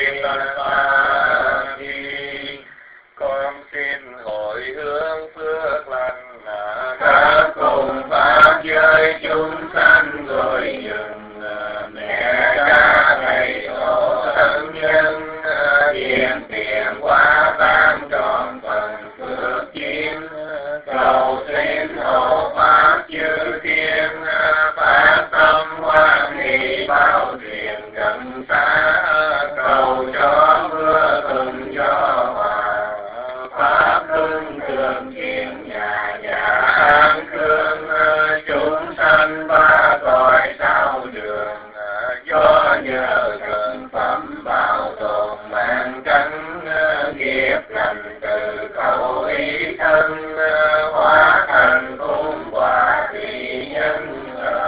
pagi con xin hồi hướng phước lành các cùng pháp giới chúng sanh rồi dừng mẹ cha thầy tổ thân nhân tiền tiền quá tam tròn phần phước chiến cầu xin hộ pháp chư thiên phát tâm hoan hỷ bao truyền gần xa cầu cho mưa từng cho hòa pháp hưng cường thiên nhà nhà an cương chúng sanh ba cõi sao đường do nhờ thần phẩm bảo tồn mạng cánh nghiệp lành từ khẩu ý thân hóa thành cung quả thị nhân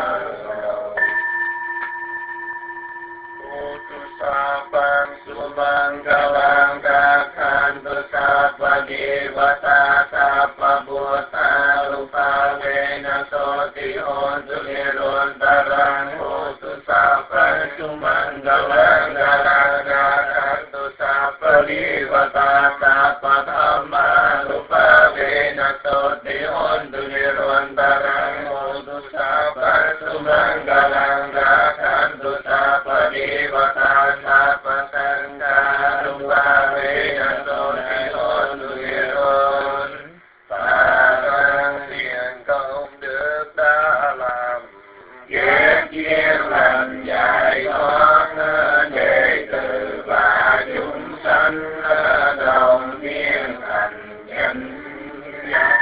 Utusapang sumang galang kakhan tusapa devata sapa bhutta rupa vena soti ontu nirontarang utusapang sumang galang kakhan tusapa devata sapa dhamma rupa vena soti ontu nirontarang utusapang sumang galang kakhan tusapa devata sapa sangha rupa vena soti ontu niron Phật thiện công đức đã làm ghét duyên lành giải thoát đệ tử và chúng sanh đồng viên thành chánh giác.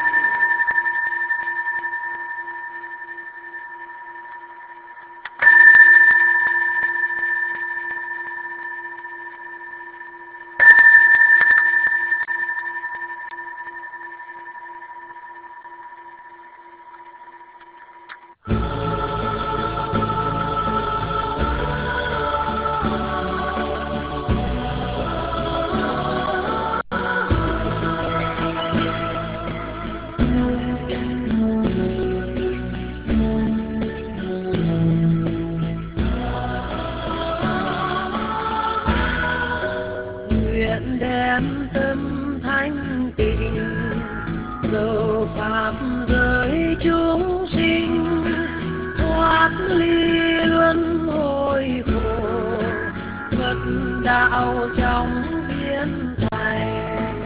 Nguyện đem tâm thanh tịnh dầu pháp giới chúng sinh thoát ly luân hồi khổ Phật đạo trong biến thành.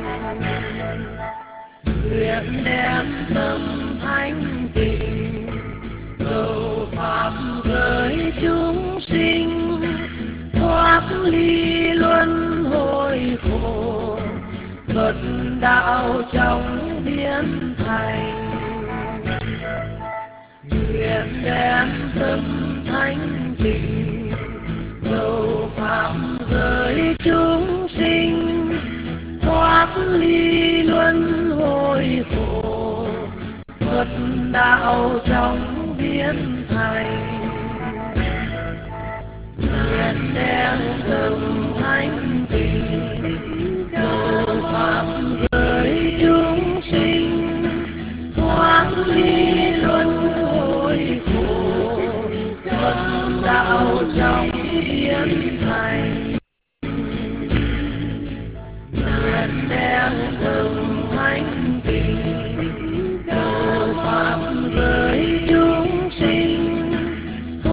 Nguyện đem tâm thanh tịnh dầu pháp giới chúng sinh thoát ly luân hồi khổ Phật đạo trong biến thành. Nguyện đem tâm thanh tịnh dầu pháp giới chúng sinh thoát ly luân hồi khổ Phật đạo trong biến thành. Nguyện đem tâm thanh tịnh dầu pháp giới chúng sinh thoát ly luân hồi khổ Phật đạo trong biến thành. Nguyện đem tâm